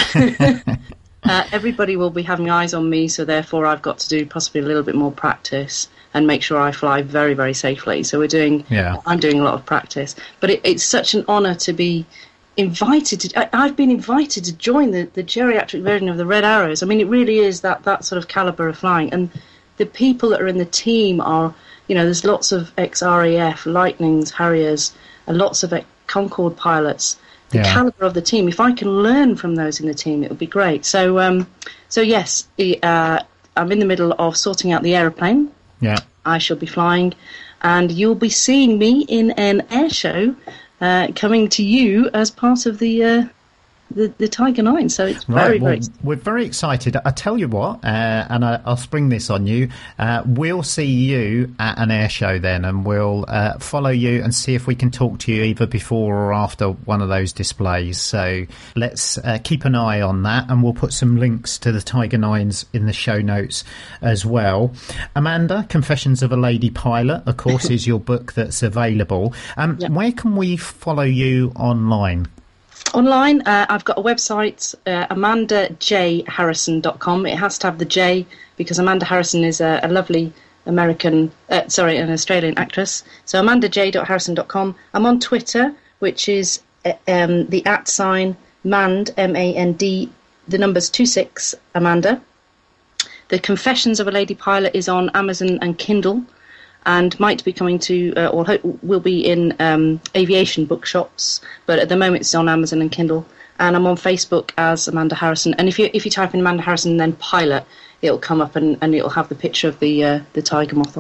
Uh, everybody will be having eyes on me, so therefore I've got to do possibly a little bit more practice and make sure I fly very, very safely. So we're doing, yeah. I'm doing a lot of practice. But it, it's such an honour to be invited to, I, I've been invited to join the, the geriatric version of the Red Arrows. I mean, it really is that, that sort of calibre of flying. And the people that are in the team are, you know, there's lots of ex-R A F, Lightnings, Harriers, and lots of Concorde pilots. The yeah. calibre of the team. If I can learn from those in the team, it would be great. So, um, so yes, uh, I'm in the middle of sorting out the aeroplane. Yeah, I shall be flying, and you'll be seeing me in an air show uh, coming to you as part of the uh, the, the Tiger Nine. So it's right, very, well, very. We're very excited. I tell you what, uh, and I, I'll spring this on you. Uh, we'll see you at an air show then, and we'll uh, follow you and see if we can talk to you either before or after one of those displays. So let's uh, keep an eye on that, and we'll put some links to the Tiger Nines in the show notes as well. Amanda, Confessions of a Lady Pilot, of course, is your book that's available. Um, yep. Where can we follow you online? Online, uh, I've got a website, uh, amanda j harrison dot com. It has to have the J because Amanda Harrison is a, a lovely American, uh, sorry, an Australian actress. So amanda j dot harrison dot com. I'm on Twitter, which is uh, um, the at sign Mand, M A N D, the numbers two six, Amanda. The Confessions of a Lady Pilot is on Amazon and Kindle, and might be coming to, uh, or hope will be in um, aviation bookshops, but at the moment it's on Amazon and Kindle. And I'm on Facebook as Amanda Harrison. And if you if you type in Amanda Harrison and then pilot, it'll come up and, and it'll have the picture of the uh, the tiger moth on it.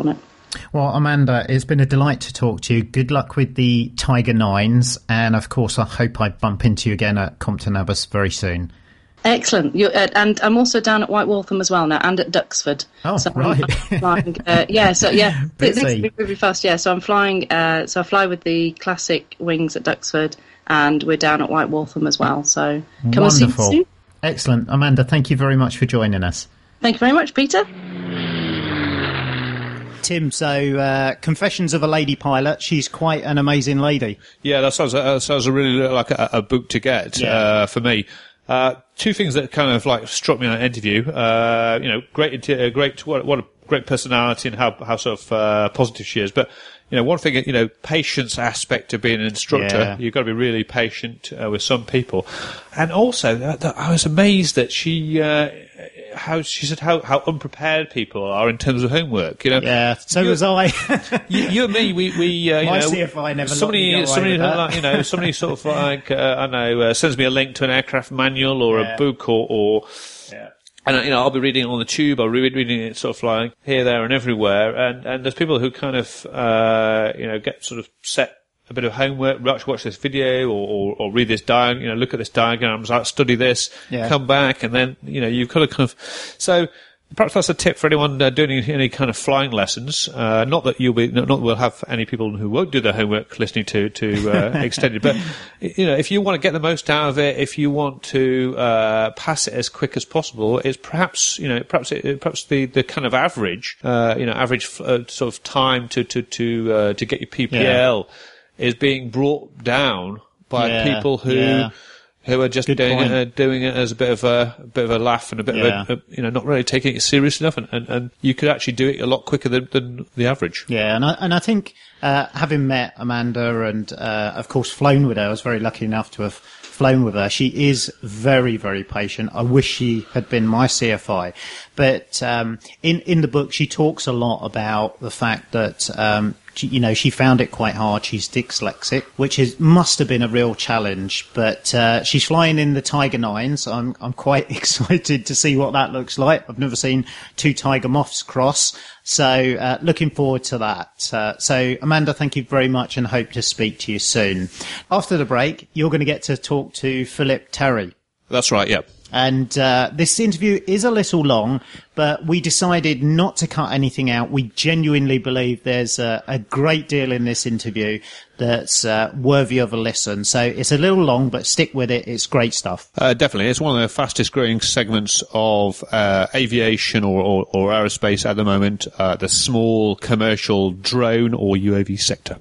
Well, Amanda, it's been a delight to talk to you. Good luck with the Tiger Nines, and of course, I hope I bump into you again at Compton Abbas very soon. Excellent. You're, uh, and I'm also down at White Waltham as well now, and at Duxford. Oh, so right. I'm flying, uh, yeah, so yeah, Busy. this will be really fast. Yeah, so I'm flying. Uh, so I fly with the classic wings at Duxford, and we're down at White Waltham as well. So come and see me Wonderful. soon. Excellent, Amanda. Thank you very much for joining us. Thank you very much, Peter. Tim, so uh, Confessions of a Lady Pilot. She's quite an amazing lady. Yeah, that sounds, uh, sounds really like a, a book to get Yeah. uh, for me. Uh, two things that kind of like struck me in that interview. Uh, you know, great, uh, great, what, what a great personality and how how sort of uh, positive she is. But you know, one thing, you know, patience aspect of being an instructor. Yeah. You've got to be really patient uh, with some people, and also uh, th- I was amazed that she. Uh, How she said how, how unprepared people are in terms of homework, you know. Yeah, so you, was I. you, you and me, we we uh, you My know, C F I never somebody let me get away somebody with that. like, you know somebody sort of like uh, I don't know uh, sends me a link to an aircraft manual or Yeah. a book or, or Yeah. and you know I'll be reading it on the tube. I'll be reading it sort of like here, there, and everywhere. And and there's people who kind of uh, you know get sort of set a bit of homework, watch, watch this video or, or, or read this diagram, you know, look at this diagram, study this, Yeah. come back, and then, you know, you've got to kind of, so perhaps that's a tip for anyone uh, doing any, any kind of flying lessons. Uh, not that you'll be, not that we'll have any people who won't do their homework listening to, to, uh, Extended, but, you know, if you want to get the most out of it, if you want to, uh, pass it as quick as possible, it's perhaps, you know, perhaps, it, perhaps the, the kind of average, uh, you know, average, uh, sort of time to, to, to, uh, to get your P P L. Yeah. Is being brought down by Yeah, people who yeah. who are just Good doing point. it, uh, doing it as a bit of a, a bit of a laugh and a bit Yeah. of a, a you know not really taking it serious enough, and, and, and you could actually do it a lot quicker than, than the average. Yeah, and I, and I think uh, having met Amanda and uh, of course flown with her, I was very lucky enough to have flown with her. She is very, very patient. I wish she had been my C F I. But um, in in the book, she talks a lot about the fact that um, she, you know she found it quite hard. She's dyslexic, which is must have been a real challenge. But uh, she's flying in the Tiger Nines. I'm I'm quite excited to see what that looks like. I've never seen two Tiger Moths cross. So uh, looking forward to that. Uh, so Amanda, thank you very much, and hope to speak to you soon. After the break, you're going to get to talk to Philip Terry. That's right. Yeah. And uh, this interview is a little long, but we decided not to cut anything out. We genuinely believe there's a, a great deal in this interview that's uh, worthy of a listen. So it's a little long, but stick with it. It's great stuff. Uh, definitely. It's one of the fastest growing segments of uh, aviation or, or, or aerospace at the moment, uh, the small commercial drone or U A V sector.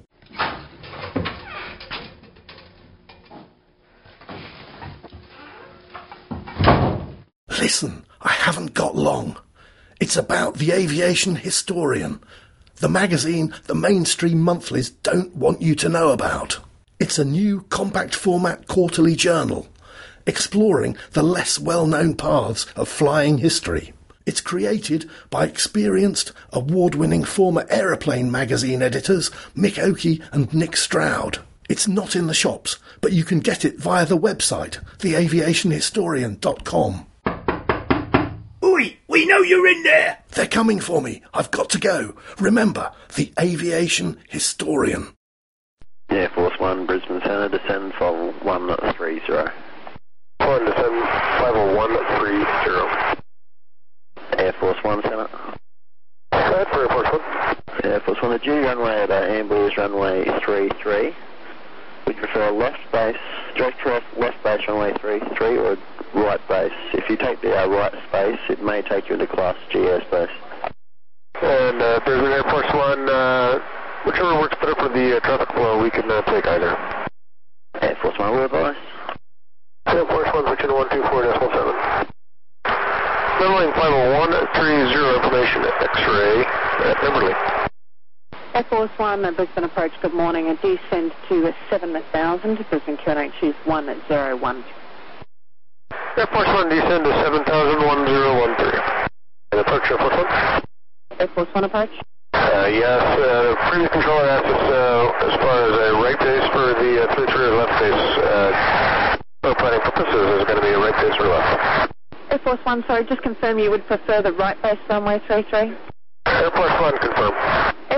Listen, I haven't got long. It's about the Aviation Historian, the magazine the mainstream monthlies don't want you to know about. It's a new compact format quarterly journal, exploring the less well-known paths of flying history. It's created by experienced, award-winning former Aeroplane magazine editors Mick Oakey and Nick Stroud. It's not in the shops, but you can get it via the website, the aviation historian dot com. Oi, we know you're in there! They're coming for me. I've got to go. Remember, the Aviation Historian. Air Force One, Brisbane Centre, descend for one three zero. One descend five oh one three zero. Air Force One Centre. Right for Air Force One. Air Force One, the G runway at uh, Amber's runway three three. Would you prefer a left base, direct left, left base runway three three, or right base? If you take the uh, right space, it may take you into Class G airspace. And uh, Brisbane Air Force One, uh, whichever works better for the uh, traffic flow, we can uh, take either. Air Force One, will advise. Air Force One, switching to one two four decimal seven. Runway five oh one three zero, information X-ray at Kimberley. Air Force One, uh, Brisbane approach, good morning. A descend to seven thousand, Brisbane Q N H is one zero one. Air Force One, descend to seven thousand, one zero one three. And approach Air Force One. Air Force One approach. Uh, yes, uh, previous controller asked us uh, as far as a right base for the uh, three three or left base. Uh, for planning purposes, is it going to be a right base or left? Air Force One, sorry, just confirm you would prefer the right base runway three three. Air Force One, confirm. Air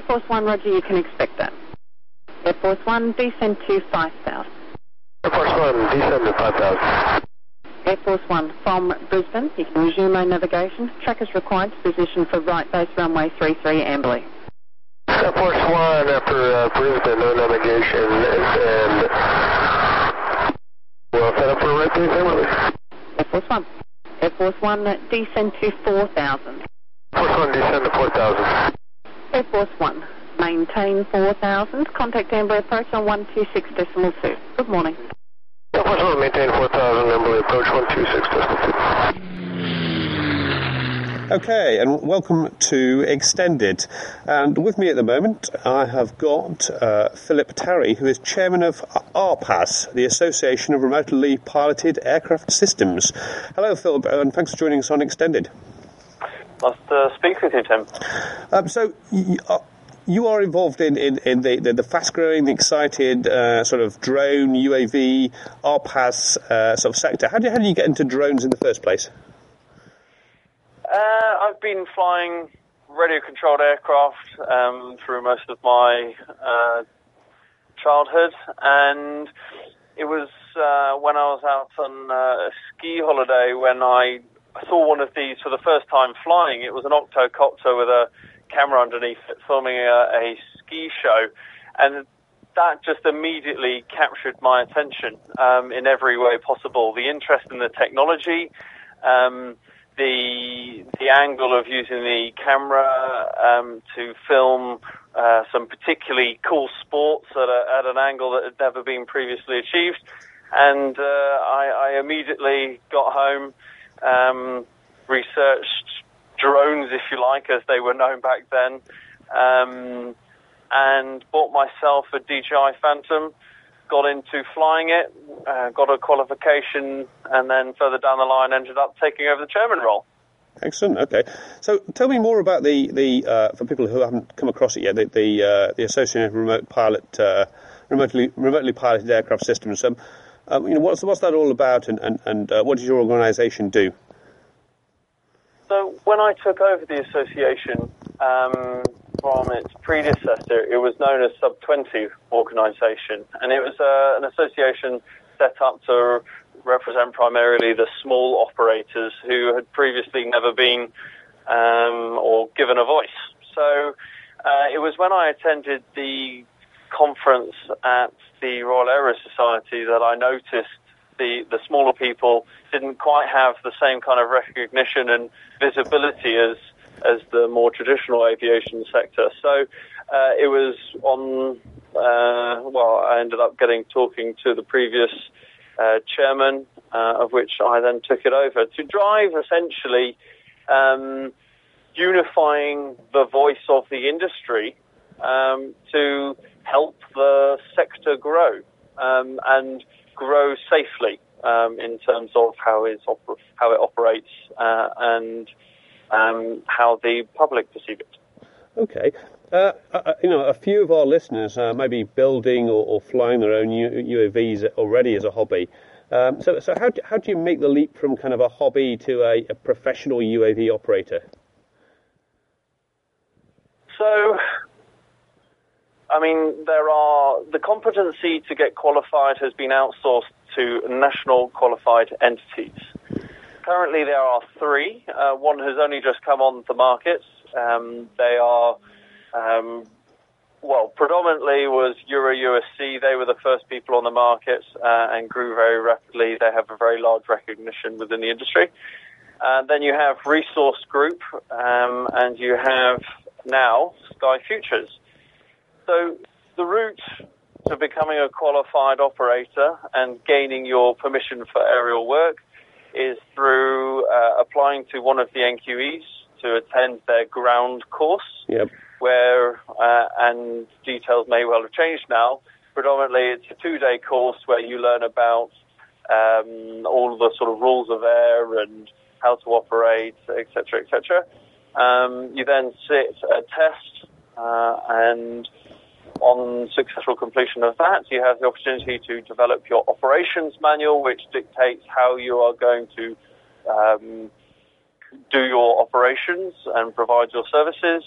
Air Force One, roger, you can expect that. Air Force One, descend to five thousand. Air Force One, descend to five thousand. Air Force One, from Brisbane, you can resume main navigation. Track is required to position for right base runway three three, Amberley. Air Force One, after uh, Brisbane, no navigation, and well set up for right base, Amberley. Air Force One. Air Force One, descend to four thousand. Air Force One, descend to four thousand. Air Force One, maintain four thousand. Contact Amberley approach on one two six decimal two. Good morning. Air Force One, maintain four thousand, Amberley approach one two six decimal two. Okay, and welcome to Extended. And with me at the moment, I have got uh, Philip Tarry, who is chairman of A R P A S, the Association of Remotely Piloted Aircraft Systems. Hello, Philip, and thanks for joining us on Extended. Nice to speak with you, Tim. Um, so, y- uh, you are involved in, in, in the, the, the fast-growing, excited uh, sort of drone, U A V, A R P A S uh, sort of sector. How, do, how did you get into drones in the first place? Uh, I've been flying radio-controlled aircraft um, through most of my uh, childhood, and it was uh, when I was out on uh, a ski holiday when I saw one of these for the first time flying. It was an octocopter with a camera underneath it, filming a, a ski show, and that just immediately captured my attention um, in every way possible. The interest in the technology, um, the the angle of using the camera um, to film uh, some particularly cool sports at, a, at an angle that had never been previously achieved, and uh, I, I immediately got home, um, researched drones, if you like, as they were known back then, um, and bought myself a D J I Phantom, got into flying it, uh, got a qualification, and then further down the line ended up taking over the chairman role. Excellent. Okay, so tell me more about the the uh, for people who haven't come across it yet, the the, uh, the Association of Remote Pilot, uh, remotely remotely piloted aircraft systems. Um, um, you know, what's what's that all about, and and, and uh, what does your organisation do? So when I took over the association um, from its predecessor, it was known as Sub twenty organisation, and it was uh, an association set up to represent primarily the small operators who had previously never been um, or given a voice. So uh, it was when I attended the conference at the Royal Aero Society that I noticed the, the smaller people didn't quite have the same kind of recognition and visibility as as the more traditional aviation sector. So uh, it was on, uh, well, I ended up getting talking to the previous uh, chairman, uh, of which I then took it over, to drive essentially um, unifying the voice of the industry um, to help the sector grow um, and grow safely um, in terms of how, it's oper- how it operates uh, and Um, how the public perceive it. Okay. Uh, uh, you know, a few of our listeners uh, may be building or, or flying their own U- UAVs already as a hobby. Um, so, so how do, how do you make the leap from kind of a hobby to a, a professional U A V operator? So, I mean, there are the competency to get qualified has been outsourced to national qualified entities. Currently, there are three. Uh, one has only just come on the market. Um, they are, um, well, predominantly was Euro U S C. They were the first people on the market uh, and grew very rapidly. They have a very large recognition within the industry. Uh, then you have Resource Group, um, and you have now Sky Futures. So the route to becoming a qualified operator and gaining your permission for aerial work is through uh, applying to one of the N Q Es to attend their ground course, yep. where, uh, and details may well have changed now, predominantly it's a two-day course where you learn about um, all of the sort of rules of air and how to operate, et cetera, et cetera. Um, you then sit a test, uh, and on successful completion of that, you have the opportunity to develop your operations manual, which dictates how you are going to um, do your operations and provide your services.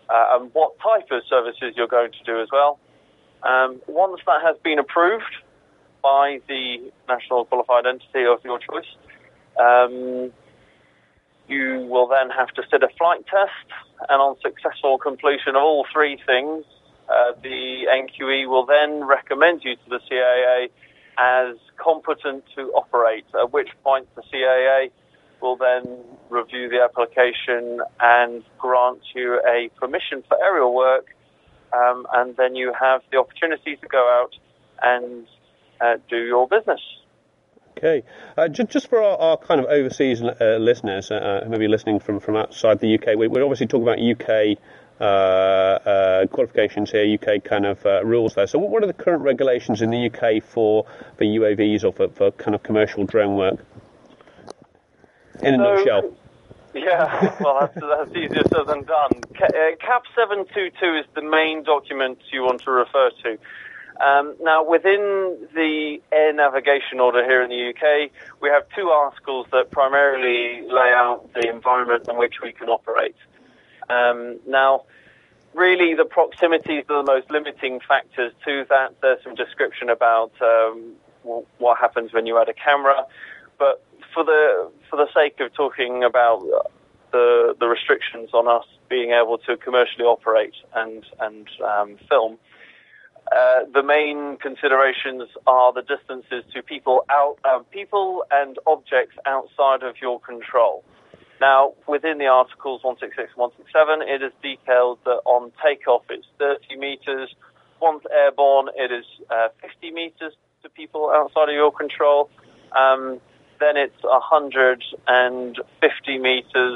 uh, and what type of services you're going to do as well. Um, once that has been approved by the national qualified entity of your choice, um, you will then have to sit a flight test, and on successful completion of all three things, uh, the N Q E will then recommend you to the C A A as competent to operate, at which point the C A A will then review the application and grant you a permission for aerial work, um, and then you have the opportunity to go out and uh, do your business. Okay. Uh, just, just for our, our kind of overseas uh, listeners, uh, who may be listening from, from outside the U K, we, we're obviously talking about U K uh, uh, qualifications here, U K kind of uh, rules there. So what, what are the current regulations in the U K for, for U A Vs or for, for kind of commercial drone work? In a so, nutshell. Yeah, well, that's, that's easier said than done. C- uh, CAP seven twenty-two is the main document you want to refer to. Um, now, within the air navigation order here in the U K, we have two articles that primarily lay out the environment in which we can operate. Um, now, really, the proximities are the most limiting factors to that. There's some description about um, w- what happens when you add a camera, but for the for the sake of talking about the the restrictions on us being able to commercially operate and and um, film. Uh, the main considerations are the distances to people out, uh, people and objects outside of your control. Now, within the articles one sixty-six and one sixty-seven, it is detailed that on takeoff it's thirty meters. Once airborne, it is uh, fifty meters to people outside of your control. Um, then it's one hundred fifty meters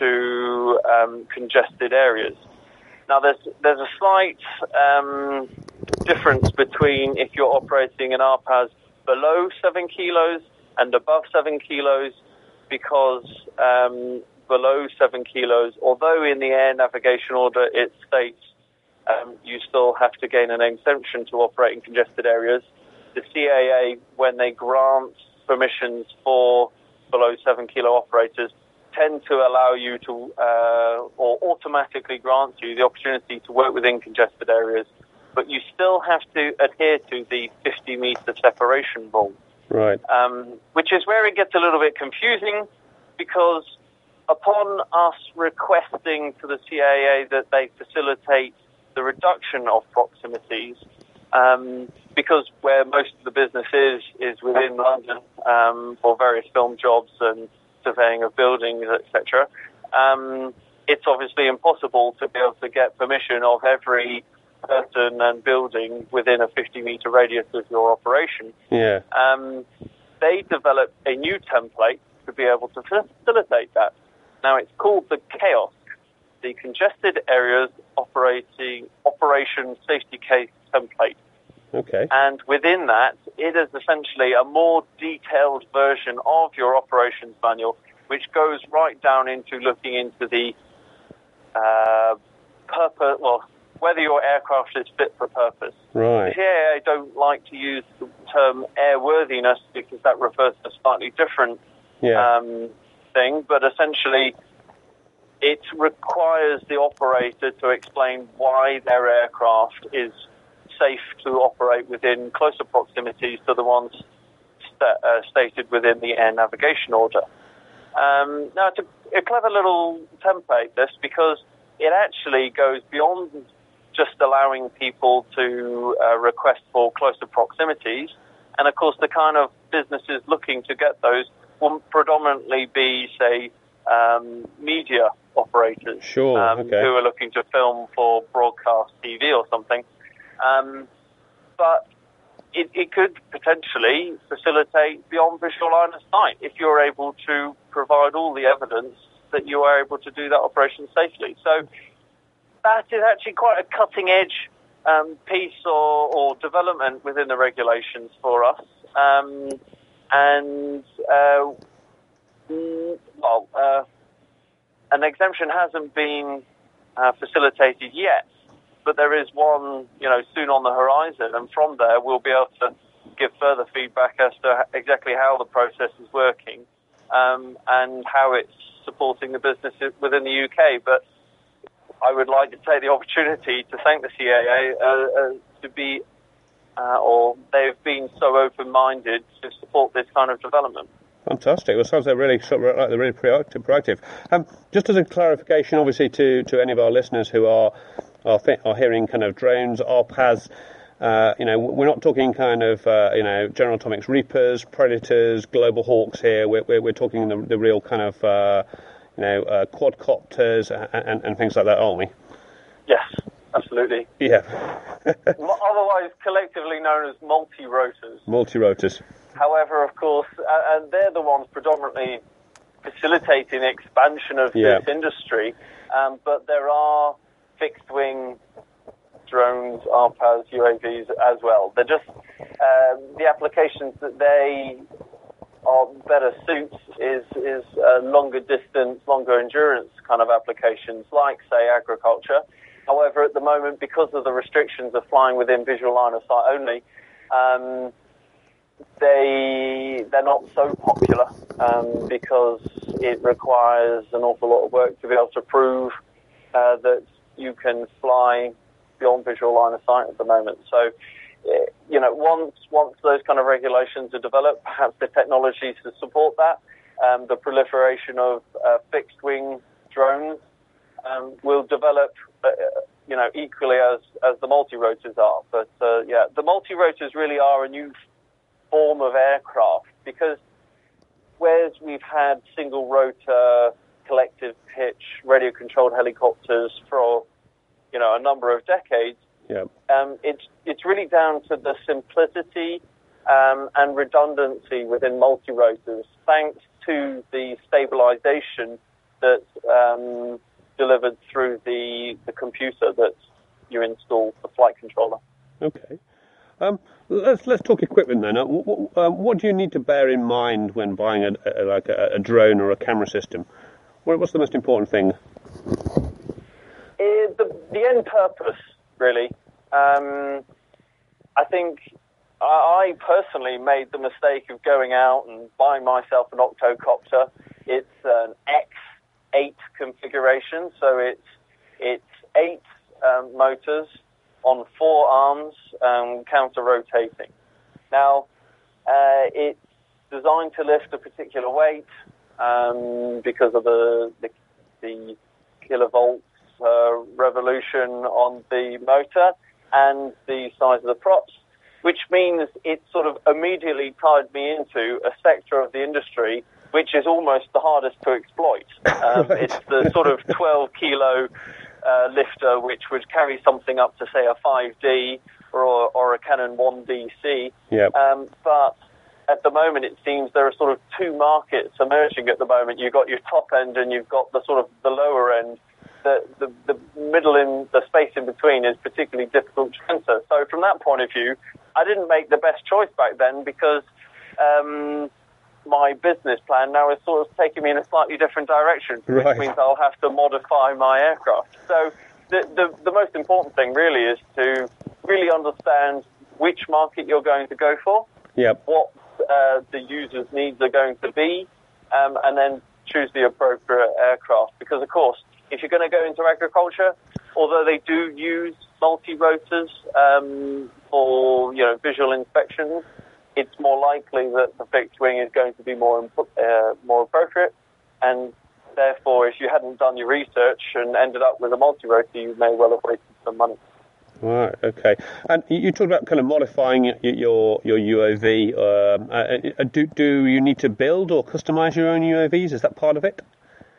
to um, congested areas. Now, there's there's a slight um, difference between if you're operating an R P A S below seven kilos and above seven kilos, because um, below seven kilos, although in the air navigation order it states um, you still have to gain an exemption to operate in congested areas, the C A A, when they grant permissions for below seven kilo operators, tend to allow you to, uh, or automatically grant you the opportunity to work within congested areas, but you still have to adhere to the fifty meter separation rule. Right. Um, which is where it gets a little bit confusing, because upon us requesting to the C A A that they facilitate the reduction of proximities, um, because where most of the business is, is within London, um, for various film jobs and surveying of buildings, et cetera, um, it's obviously impossible to be able to get permission of every person and building within a fifty meter radius of your operation. Yeah. Um, they developed a new template to be able to facilitate that. Now, it's called the CAOSC, the Congested Areas Operating Operation Safety Case Template. Okay. And within that, it is essentially a more detailed version of your operations manual, which goes right down into looking into the uh, purpose, well, whether your aircraft is fit for purpose. Right. The C A A don't like to use the term airworthiness because that refers to a slightly different yeah. um, thing, but essentially it requires the operator to explain why their aircraft is safe to operate within closer proximities to the ones st- uh, stated within the air navigation order. Um, now, it's a, a clever little template, this, because it actually goes beyond just allowing people to uh, request for closer proximities. And, of course, the kind of businesses looking to get those will predominantly be, say, um, media operators sure, um, okay. who are looking to film for broadcast T V or something. Um, but it, it could potentially facilitate beyond visual line of sight if you're able to provide all the evidence that you are able to do that operation safely. So that is actually quite a cutting-edge um, piece or, or development within the regulations for us. Um, and, uh, well, uh, an exemption hasn't been uh, facilitated yet, but there is one, you know, soon on the horizon, and from there we'll be able to give further feedback as to exactly how the process is working um, and how it's supporting the business within the U K. But I would like to take the opportunity to thank the C A A uh, uh, to be, uh, or they've been so open-minded to support this kind of development. Fantastic. Well, it sounds like really, sort of like they're really proactive. proactive. Um, just as a clarification, obviously, to, to any of our listeners who are are, th- are hearing kind of drones, R P A S, uh, you know, we're not talking kind of, uh, you know, General Atomics Reapers, Predators, Global Hawks here. We're, we're, we're talking the, the real kind of, uh, you know, uh, quadcopters and, and, and things like that, aren't we? Yes, absolutely. Yeah. Otherwise collectively known as multi-rotors. Multi-rotors. However, of course, uh, and they're the ones predominantly facilitating the expansion of Yeah. this industry, um, but there are fixed-wing drones, R P A S, U A Vs as well. They're just, uh, the applications that they are better suits is, is uh, longer distance, longer endurance kind of applications, like, say, agriculture. However, at the moment, because of the restrictions of flying within visual line of sight only, um, they, they're not so popular um, because it requires an awful lot of work to be able to prove uh, that you can fly beyond visual line of sight at the moment. So, you know, once once those kind of regulations are developed, perhaps the technologies to support that, um, the proliferation of uh, fixed-wing drones um, will develop, uh, you know, equally as, as the multi-rotors are. But, uh, yeah, the multi-rotors really are a new form of aircraft because whereas we've had single-rotor, collective pitch, radio-controlled helicopters for, you know, a number of decades, yeah. um, it's it's really down to the simplicity um, and redundancy within multi-rotors, thanks to the stabilization that's um, delivered through the, the computer that you install, the flight controller. Okay. Um, let's let's talk equipment then. Uh, what, uh, what do you need to bear in mind when buying a, a like a, a drone or a camera system? What, what's the most important thing? Uh, the, the end purpose, really. Um, I think I, I personally made the mistake of going out and buying myself an octocopter. It's an X eight configuration, so it's it's eight um, motors on four arms, um, counter-rotating. Now, uh, it's designed to lift a particular weight um, because of the the, the kilovolts uh, revolution on the motor and the size of the props, which means it sort of immediately tied me into a sector of the industry which is almost the hardest to exploit. Um, it's the sort of twelve kilo uh, lifter which would carry something up to, say, a five D or, or a Canon one D C. Yep. Um, but at the moment, it seems there are sort of two markets emerging at the moment. You've got your top end and you've got the sort of the lower end. The, the, the middle in the space in between is particularly difficult to enter. So from that point of view, I didn't make the best choice back then because um, my business plan now is sort of taking me in a slightly different direction, Right. which means I'll have to modify my aircraft. So the, the, the most important thing really is to really understand which market you're going to go for, Yep. what uh, the user's needs are going to be, um, and then choose the appropriate aircraft. Because, of course, if you're going to go into agriculture, although they do use multi-rotors um, for, you know, visual inspections, it's more likely that the fixed wing is going to be more uh, more appropriate. And therefore, if you hadn't done your research and ended up with a multi-rotor, you may well have wasted some money. Right. Okay. And you you talked about kind of modifying y- your your U A V. Um, uh, do do you need to build or customize your own U A Vs? Is that part of it?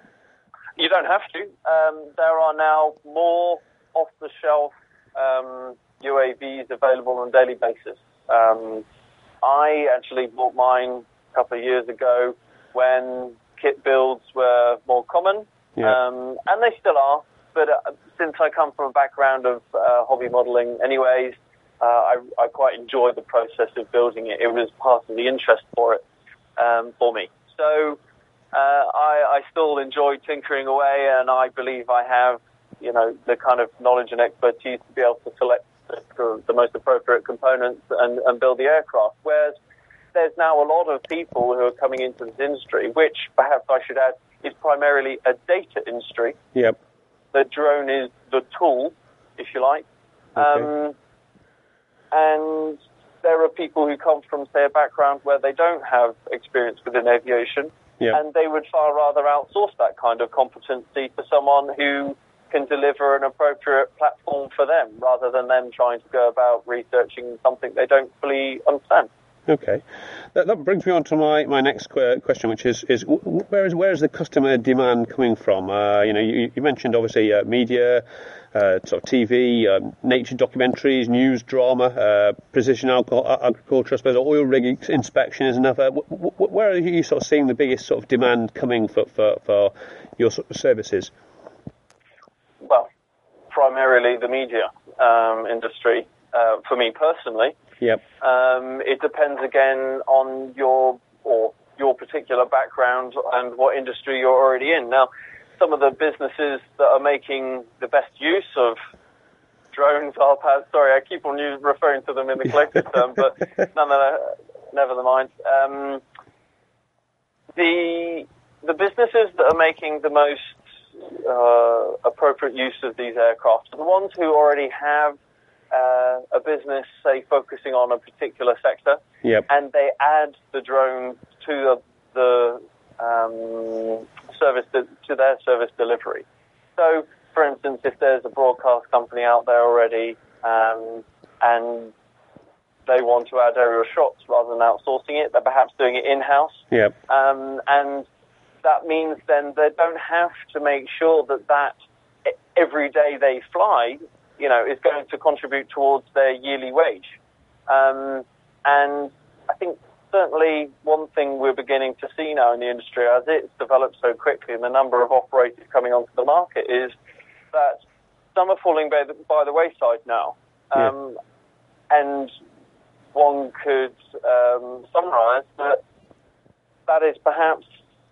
You don't have to. Um, there are now more off-the-shelf um, U A Vs available on a daily basis. Um, I actually bought mine a couple of years ago when kit builds were more common, Yeah. um, and they still are. But uh, since I come from a background of uh, hobby modelling anyways, uh, I, I quite enjoy the process of building it. It was part of the interest for it, um, for me. So uh, I, I still enjoy tinkering away, and I believe I have, you know, the kind of knowledge and expertise to be able to select the, the most appropriate components and, and build the aircraft. Whereas there's now a lot of people who are coming into this industry, which perhaps I should add is primarily a data industry. Yep. the drone is the tool, if you like. Okay. Um, and there are people who come from, say, a background where they don't have experience within aviation, Yep. and they would far rather outsource that kind of competency to someone who can deliver an appropriate platform for them, rather than them trying to go about researching something they don't fully understand. Okay, that, that brings me on to my, my next que- question, which is is where is where is the customer demand coming from? Uh, you know, you, you mentioned obviously uh, media, uh, sort of T V, um, nature documentaries, news, drama, uh, precision alcohol, agriculture, I suppose, oil rig inspection is another. W- w- where are you sort of seeing the biggest sort of demand coming for for, for your sort of services? Well, primarily the media um, industry. Uh, for me personally. Yep. Um, it depends again on your or your particular background and what industry you're already in. Now, some of the businesses that are making the best use of drones, R P A S, sorry, I keep on use, referring to them in the collective term, but nonetheless, never mind. Um, the the businesses that are making the most uh, appropriate use of these aircraft are the ones who already have Uh, a business, say, focusing on a particular sector, yep. and they add the drone to the, the um, service de- to their service delivery. So, for instance, if there's a broadcast company out there already, um, and they want to add aerial shots rather than outsourcing it, they're perhaps doing it in-house. Yep. Um, and that means then they don't have to make sure that that every day they fly, you know, is going to contribute towards their yearly wage. Um, and I think certainly one thing we're beginning to see now in the industry, as it's developed so quickly and the number of operators coming onto the market, is that some are falling by the, by the wayside now. Um, yeah. And one could um, summarize that that is perhaps,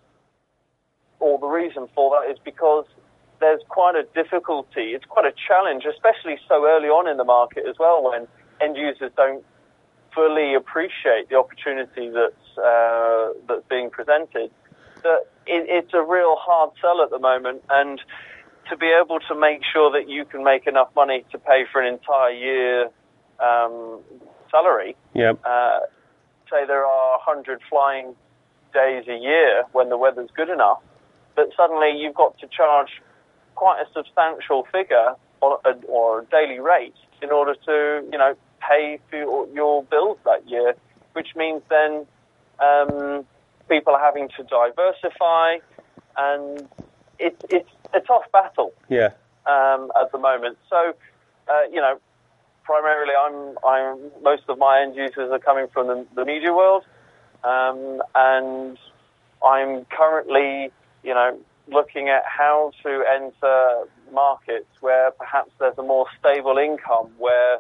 or the reason for that is because there's quite a difficulty, it's quite a challenge, especially so early on in the market as well, when end users don't fully appreciate the opportunity that's, uh, that's being presented, that it, it's a real hard sell at the moment, and to be able to make sure that you can make enough money to pay for an entire year um, salary, yep. uh, say there are one hundred flying days a year when the weather's good enough, but suddenly you've got to charge quite a substantial figure or a, or a daily rate in order to, you know, pay for your, your bills that year, which means then um, people are having to diversify, and it's it's a tough battle. Yeah. Um, at the moment, so uh, you know, primarily I'm I'm most of my end users are coming from the, the media world, um, and I'm currently, you know, looking at how to enter markets where perhaps there's a more stable income, where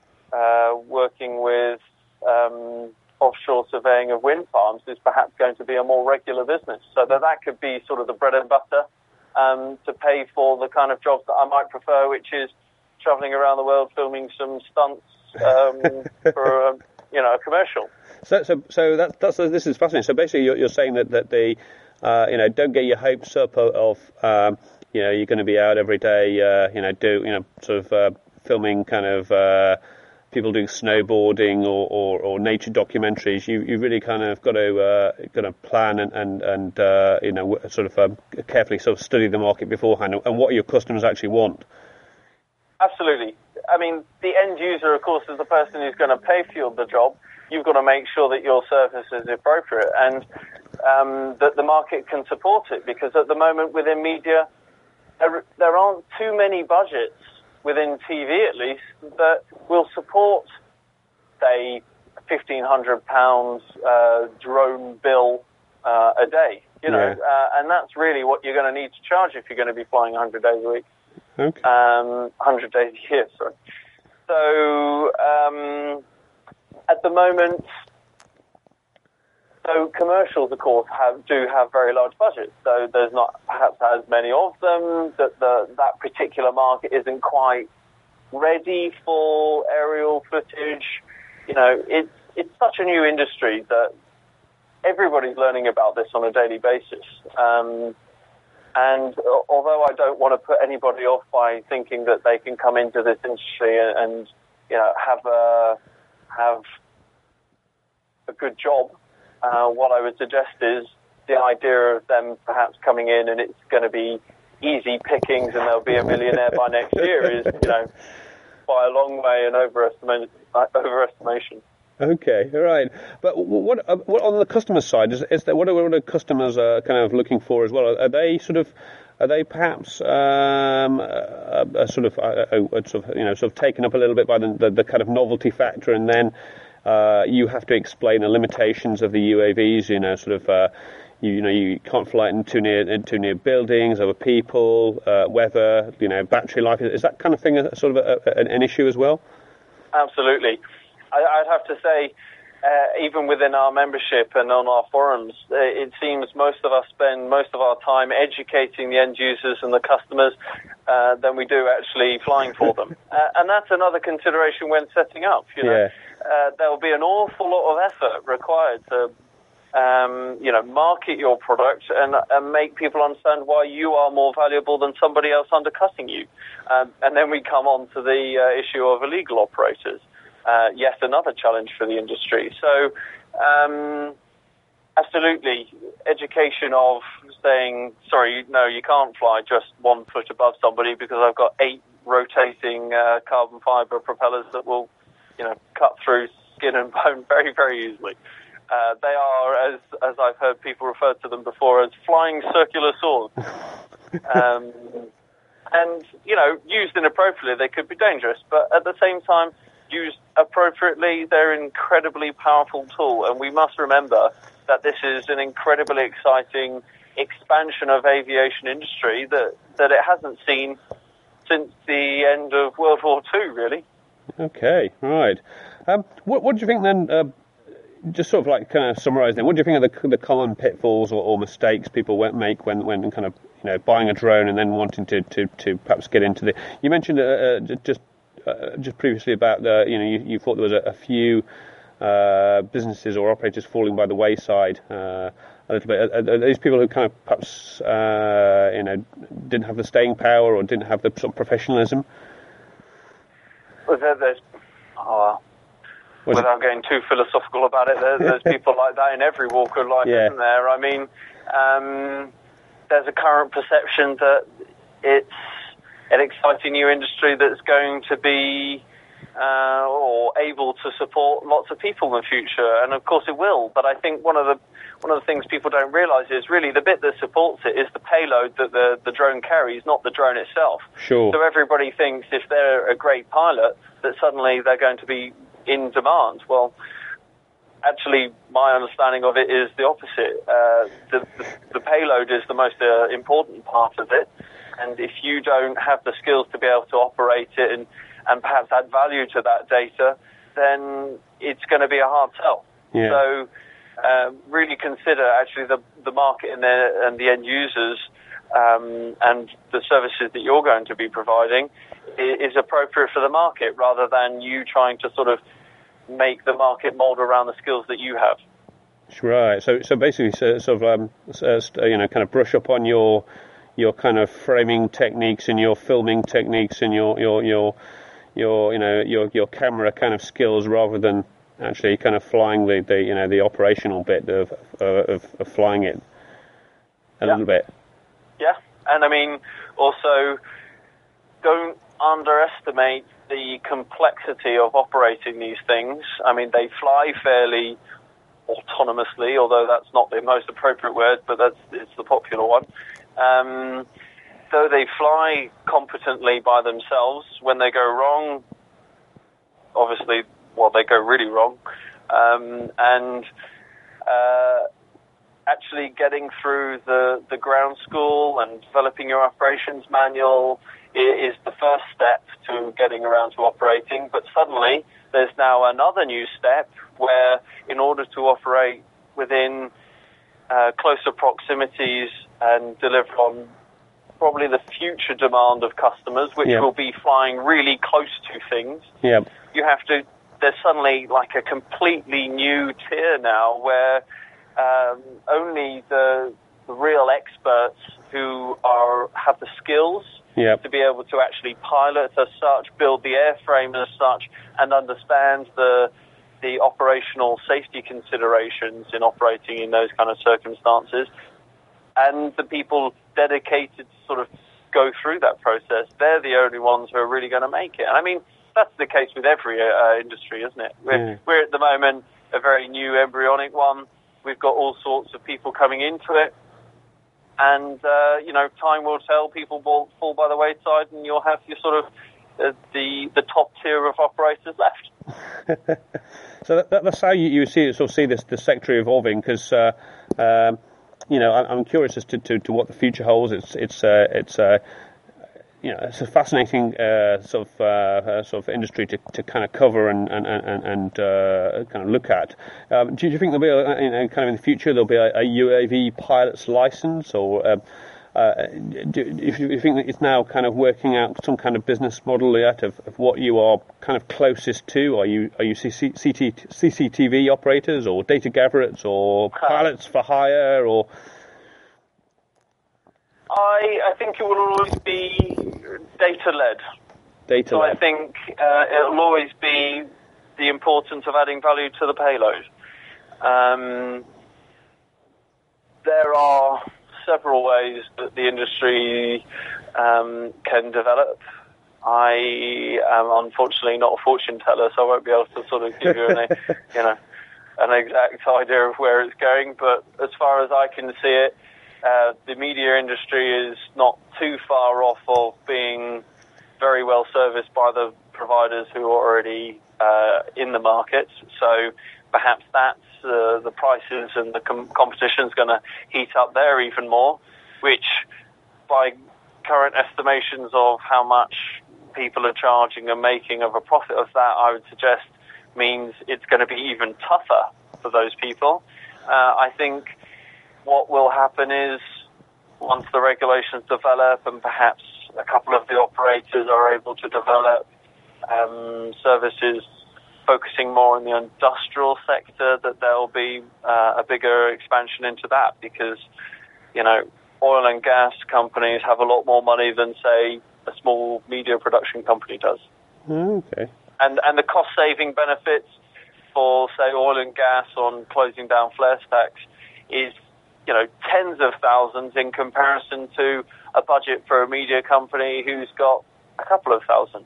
uh, working with um, offshore surveying of wind farms is perhaps going to be a more regular business. So that that could be sort of the bread and butter um, to pay for the kind of jobs that I might prefer, which is traveling around the world filming some stunts um, for a, you know, a commercial. So, so, so that, that's this is fascinating. So basically, you're, you're saying that that the Uh, you know, don't get your hopes up of, of um, you know, you're going to be out every day, uh, you know, do, you know, sort of uh, filming kind of uh, people doing snowboarding or, or, or nature documentaries. You you really kind of got to uh, got to plan and and, and uh, you know, sort of um, carefully sort of study the market beforehand and what your customers actually want. Absolutely. I mean, the end user, of course, is the person who's going to pay for the job. You've got to make sure that your service is appropriate and um, that the market can support it, because at the moment within media, there, there aren't too many budgets, within T V at least, that will support, say, fifteen hundred pounds uh, drone bill uh, a day, you know, yeah. uh, and that's really what you're going to need to charge if you're going to be flying one hundred days a week. Okay. Um, one hundred days a year, sorry. So, um, at the moment, so commercials, of course, have, do have very large budgets. So there's not perhaps as many of them. That the that particular market isn't quite ready for aerial footage. You know, it's it's such a new industry that everybody's learning about this on a daily basis. Um, And uh, although I don't want to put anybody off by thinking that they can come into this industry and, and you know, have a have a good job, uh, what I would suggest is the idea of them perhaps coming in and it's going to be easy pickings and they'll be a millionaire by next year is, you know, by a long way an overestimate, uh, overestimation. Okay, all right. But what, uh, what on the customer side is, is there? What are, what are customers uh, kind of looking for as well? Are, are they sort of, are they perhaps um, uh, uh, sort of, uh, uh, sort of, you know, sort of taken up a little bit by the, the, the kind of novelty factor, and then uh, you have to explain the limitations of the U A Vs. You know, sort of, uh, you, you know, you can't fly in too near, in too near buildings, other people, uh, weather, you know, battery life. Is that kind of thing a, sort of a, a, an issue as well? Absolutely. I'd have to say, uh, even within our membership and on our forums, uh, it seems most of us spend most of our time educating the end users and the customers uh, than we do actually flying for them. Uh, and that's another consideration when setting up. You know, yeah. uh, there will be an awful lot of effort required to, um, you know, market your product and, and make people understand why you are more valuable than somebody else undercutting you. Um, and then we come on to the uh, issue of illegal operators. Uh, yet another challenge for the industry. So, um, absolutely, education of saying, sorry, no, you can't fly just one foot above somebody because I've got eight rotating uh, carbon fibre propellers that will, you know, cut through skin and bone very, very easily. Uh, they are, as as I've heard people refer to them before, as flying circular swords. um, and, you know, used inappropriately, they could be dangerous, but at the same time, used appropriately, they're an incredibly powerful tool, and we must remember that this is an incredibly exciting expansion of aviation industry that, that it hasn't seen since the end of World War Two, really. Okay, right. Um, what, what do you think then, uh, just sort of like kind of summarise then, what do you think are the, the common pitfalls or, or mistakes people make when, when kind of, you know, buying a drone and then wanting to, to, to perhaps get into the... You mentioned uh, uh, just Uh, just previously about the, you know, you, you thought there was a, a few uh, businesses or operators falling by the wayside uh, a little bit. Are, are these people who kind of perhaps, uh, you know, didn't have the staying power or didn't have the sort of professionalism? Well, there, there's, oh, without getting too philosophical about it, there, there's people like that in every walk of life, yeah. isn't there? I mean, um, there's a current perception that it's an exciting new industry that's going to be uh, or able to support lots of people in the future, and of course it will. But I think one of the one of the things people don't realise is really the bit that supports it is the payload that the the drone carries, not the drone itself. Sure. So everybody thinks if they're a great pilot that suddenly they're going to be in demand. Well, actually, my understanding of it is the opposite. Uh, the, the the payload is the most uh, important part of it. And if you don't have the skills to be able to operate it and, and perhaps add value to that data, then it's going to be a hard sell. Yeah. So uh, really consider actually the, the market and the, and the end users um, and the services that you're going to be providing is appropriate for the market rather than you trying to sort of make the market mold around the skills that you have. Right. So so basically so, sort of, um, uh, you know, kind of brush up on your... your kind of framing techniques and your filming techniques and your your your your you know your your camera kind of skills rather than actually kind of flying the, the you know the operational bit of of, of flying it a yeah. little bit. Yeah, and I mean also don't underestimate the complexity of operating these things. I mean they fly fairly autonomously, although that's not the most appropriate word, but that's it's the popular one. Um, though they fly competently by themselves, when they go wrong, obviously, well, they go really wrong. Um, and uh, actually getting through the, the ground school and developing your operations manual is the first step to getting around to operating. But suddenly, there's now another new step where, in order to operate within uh, closer proximities and deliver on probably the future demand of customers, which yeah. will be flying really close to things. Yeah. You have to, there's suddenly like a completely new tier now where um, only the, the real experts who have the skills Yep. to be able to actually pilot as such, build the airframe as such, and understand the the operational safety considerations in operating in those kind of circumstances. And the people dedicated to sort of go through that process, they're the only ones who are really going to make it. And I mean, that's the case with every uh, industry, isn't it? We're, Mm. we're at the moment a very new embryonic one. We've got all sorts of people coming into it. And, uh, you know, time will tell, people will fall by the wayside, and you'll have your sort of uh, the the top tier of operators left. So that, that, that's how you, you see sort of see this the sector evolving, because uh, um, you know, I'm, I'm curious as to, to, to what the future holds. It's it's uh, it's uh, you know, it's a fascinating uh, sort of uh, uh, sort of industry to, to kind of cover and and and, and uh, kind of look at. Um, do you think there'll be a, you know, kind of in the future there'll be a, a U A V pilot's license, or uh, uh, do, if you think that it's now kind of working out some kind of business model yet of, of what you are kind of closest to? Are you are you C C T V operators or data gatherers or pilots for hire, or? I, I think it will always be data-led. Data-led. So I think uh, it'll always be the importance of adding value to the payload. Um, there are several ways that the industry um, can develop. I am unfortunately not a fortune teller, so I won't be able to sort of give you an, you know, an exact idea of where it's going. But as far as I can see it, Uh, the media industry is not too far off of being very well serviced by the providers who are already uh, in the market. So perhaps that's uh, the prices and the com- competition is going to heat up there even more, which by current estimations of how much people are charging and making of a profit of that, I would suggest means it's going to be even tougher for those people. Uh, I think what will happen is, once the regulations develop and perhaps a couple of the operators are able to develop um, services focusing more on the industrial sector, that there will be uh, a bigger expansion into that, because, you know, oil and gas companies have a lot more money than, say, a small media production company does. Okay. And, and the cost-saving benefits for, say, oil and gas on closing down flare stacks is, you know, tens of thousands in comparison to a budget for a media company who's got a couple of thousand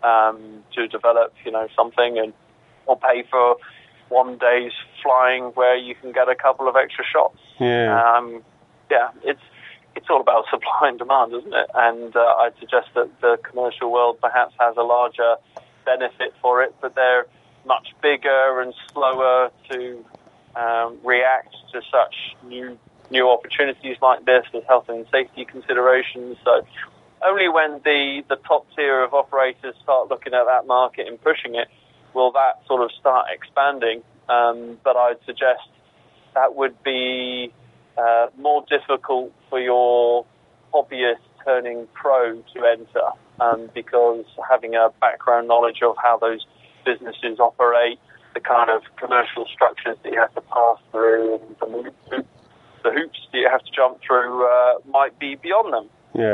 um, to develop, you know, something, and or pay for one day's flying where you can get a couple of extra shots. Yeah. Um, yeah, it's it's all about supply and demand, isn't it? And uh, I'd suggest that the commercial world perhaps has a larger benefit for it, but they're much bigger and slower to um, react to such new new opportunities like this with health and safety considerations. So only when the, the top tier of operators start looking at that market and pushing it will that sort of start expanding. Um, but I'd suggest that would be uh, more difficult for your hobbyist turning pro to enter, um, because having a background knowledge of how those businesses operate, the kind of commercial structures that you have to pass through, and the the hoops that you have to jump through uh, might be beyond them. Yeah.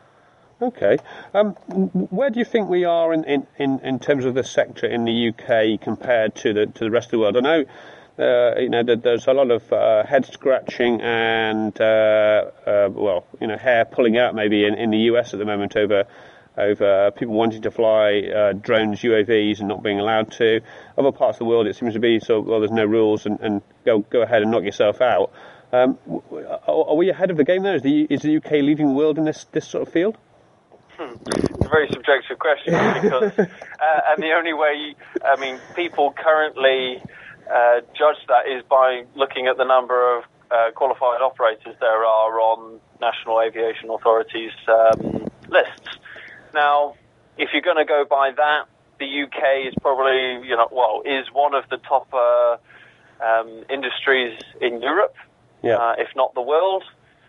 Okay. Um, where do you think we are in, in, in, in terms of the sector in the U K compared to the to the rest of the world? I know, uh, you know, that there's a lot of uh, head scratching and uh, uh, well, you know, hair pulling out maybe in, in the U S at the moment over over people wanting to fly uh, drones, U A Vs, and not being allowed to. Other parts of the world, it seems to be so. Well, there's no rules, and, and go go ahead and knock yourself out. Um, are we ahead of the game there? Is the, is the U K leading the world in this, this sort of field? Hmm. It's a very subjective question, because, uh, and the only way, you, I mean, people currently uh, judge that is by looking at the number of uh, qualified operators there are on National Aviation Authority's um, lists. Now, if you're going to go by that, the U K is probably, you know, well, is one of the top uh, um, industries in Europe. Yeah. Uh, if not the world.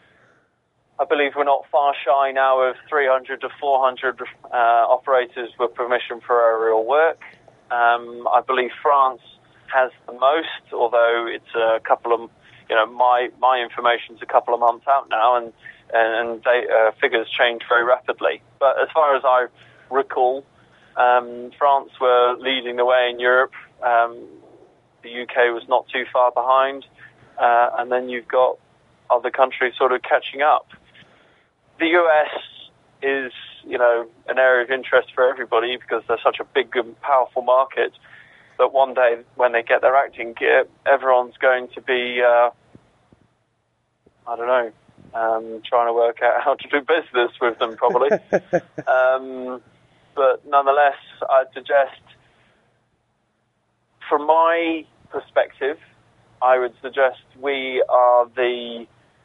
I believe we're not far shy now of three hundred to four hundred uh, operators with permission for aerial work. Um, I believe France has the most, although it's a couple of you know, my my information's a couple of months out now, and and data, uh, figures change very rapidly. But as far as I recall, um, France were leading the way in Europe. Um, the U K was not too far behind, uh, and then you've got other countries sort of catching up. The U S is, you know, an area of interest for everybody because they're such a big and powerful market that one day when they get their acting gear, everyone's going to be, uh, I don't know, um, trying to work out how to do business with them probably. um, but nonetheless, I'd suggest, from my perspective, I would suggest we are the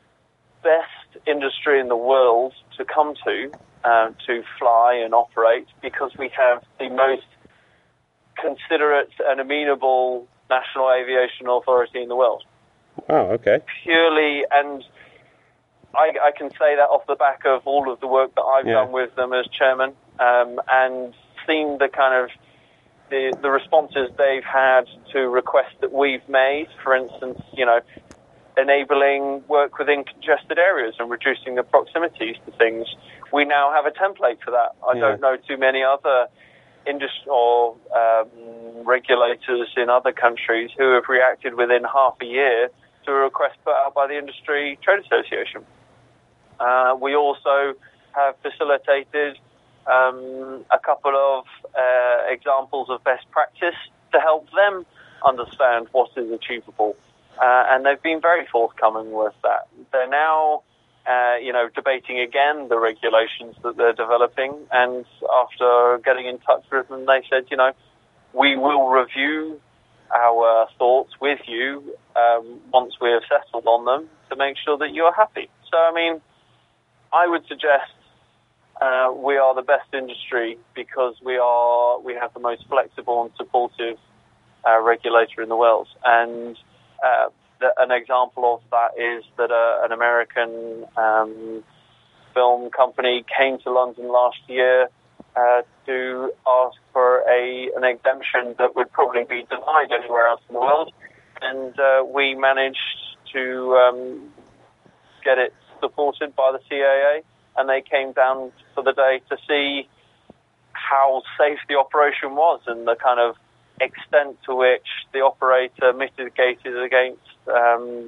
best industry in the world to come to, um, to fly and operate, because we have the most considerate and amenable national aviation authority in the world. Oh, okay. Purely, and I, I can say that off the back of all of the work that I've Yeah. done with them as chairman, um, and seen the kind of the, the responses they've had to requests that we've made. For instance, you know, enabling work within congested areas and reducing the proximities to things. We now have a template for that. I Yeah. don't know too many other industry or um, regulators in other countries who have reacted within half a year to a request put out by the Industry Trade Association. Uh, we also have facilitated um, a couple of uh, examples of best practice to help them understand what is achievable. Uh, and they've been very forthcoming with that. They're now, uh, you know, debating again the regulations that they're developing. And after getting in touch with them, they said, you know, we will review our thoughts with you um, once we have settled on them to make sure that you're happy. So, I mean, I would suggest uh, we are the best industry because we are we have the most flexible and supportive uh, regulator in the world. And Uh, the, an example of that is that uh, an American um, film company came to London last year uh, to ask for a an exemption that would probably be denied anywhere else in the world, and uh, we managed to um, get it supported by the C A A, and they came down for the day to see how safe the operation was and the kind of extent to which the operator mitigated against um,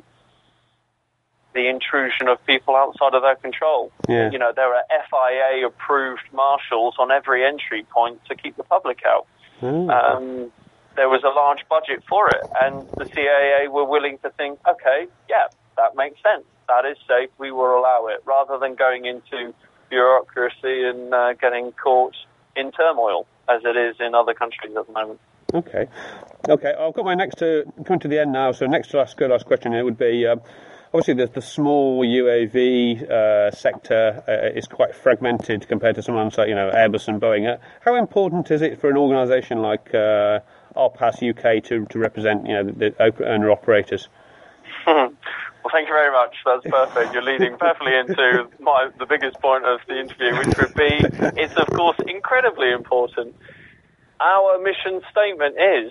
the intrusion of people outside of their control. Yeah. You know, there are F I A-approved marshals on every entry point to keep the public out. Mm. Um, there was a large budget for it, and the C A A were willing to think, okay, yeah, that makes sense. That is safe. We will allow it, rather than going into bureaucracy and uh, getting caught in turmoil, as it is in other countries at the moment. Okay, okay. I've got my next to coming to the end now. So next to last, good last question here would be um, obviously the, the small U A V uh, sector uh, is quite fragmented compared to someone like, you know, Airbus and Boeing. Uh, how important is it for an organisation like uh, R P A S U K to to represent, you know, the, the owner operators? Well, thank you very much. That's perfect. You're leading perfectly into my the biggest point of the interview, which would be it's of course incredibly important. Our mission statement is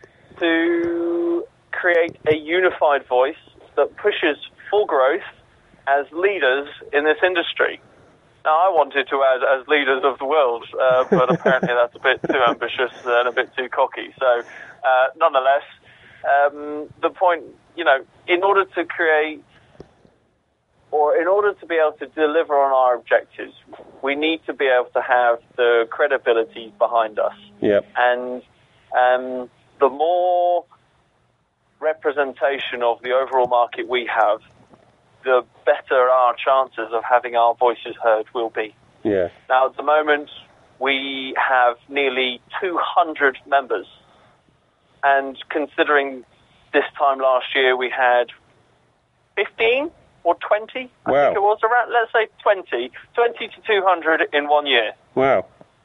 to create a unified voice that pushes for growth as leaders in this industry. Now, I wanted to add as leaders of the world, uh, but apparently that's a bit too ambitious and a bit too cocky. So, uh, nonetheless, um, the point, you know, in order to create or in order to be able to deliver on our objectives, we need to be able to have the credibility behind us. Yep. And um, the more representation of the overall market we have, the better our chances of having our voices heard will be. Yeah. Now, at the moment, we have nearly two hundred members. And considering this time last year we had fifteen or twenty, I wow. think it was around, let's say twenty, twenty to two hundred in one year. Wow.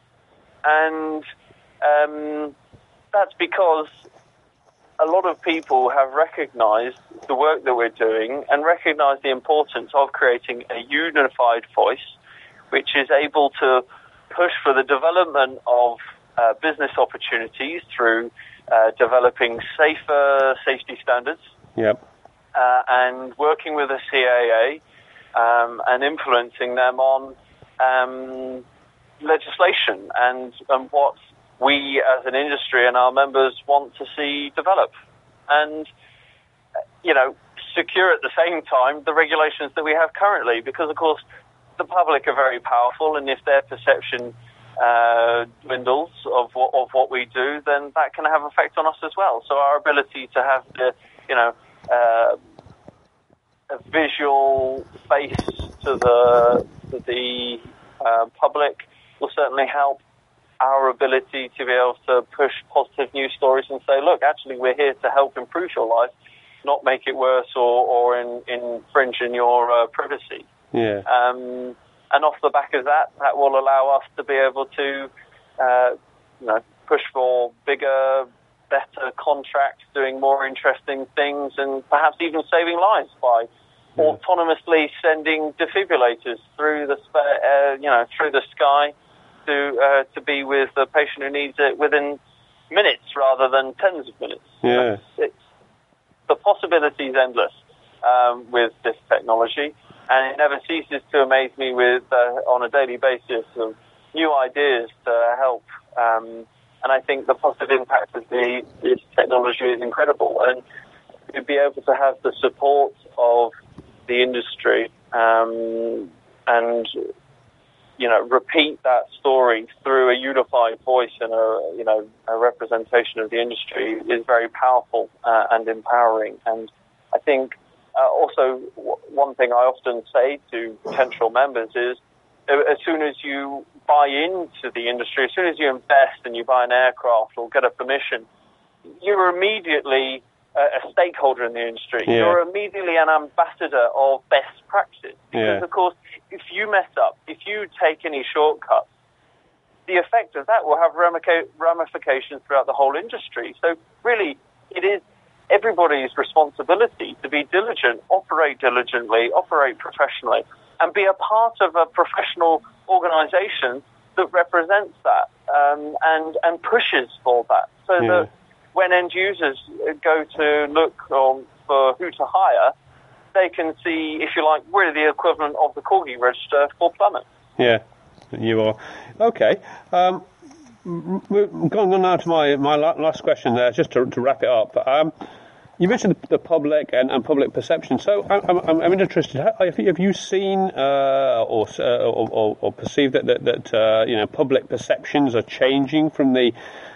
And um, that's because a lot of people have recognized the work that we're doing and recognized the importance of creating a unified voice which is able to push for the development of uh, business opportunities through uh, developing safer safety standards, Yep. uh, and working with the C A A um, and influencing them on um, legislation and, and what we as an industry and our members want to see develop. And, you know, secure at the same time the regulations that we have currently, because, of course, the public are very powerful, and if their perception uh, dwindles of what, of what we do, then that can have effect on us as well. So our ability to have the, you know, uh, a visual face to the, to the uh, public will certainly help our ability to be able to push positive news stories and say, look, actually, we're here to help improve your life, not make it worse or, or in, infringe in your uh, privacy. Yeah. Um, and off the back of that, that will allow us to be able to, uh, you know, push for bigger, better contracts, doing more interesting things, and perhaps even saving lives by yeah. autonomously sending defibrillators through the, uh, you know, through the sky to uh, to be with the patient who needs it within minutes rather than tens of minutes. Yeah. It's, the possibility is endless um, with this technology, and it never ceases to amaze me with uh, on a daily basis of new ideas to help. Um, and I think the positive impact of the, this technology is incredible, and to be able to have the support of the industry um, and you know, repeat that story through a unified voice and a, you know, a representation of the industry is very powerful uh, and empowering. And I think uh, also w- one thing I often say to potential members is uh, as soon as you buy into the industry, as soon as you invest and you buy an aircraft or get a permission, you're immediately a, a stakeholder in the industry. Yeah. You're immediately an ambassador of best practice. Because, Yeah. of course, if you mess up, if you take any shortcuts, the effect of that will have ramica- ramifications throughout the whole industry. So really, it is everybody's responsibility to be diligent, operate diligently, operate professionally, and be a part of a professional organisation that represents that um, and, and pushes for that. So Yeah. that when end users go to look um, for who to hire, they can see, if you like, we're the equivalent of the Corgi register for plumbers. Yeah, you are. Okay. Um, m- going on now to my, my last question there, just to, to wrap it up. Um, you mentioned the public and, and public perception. So I'm, I'm, I'm interested. Have you, have you seen uh, or, uh, or, or, or perceived that, that, that uh, you know, public perceptions are changing from the,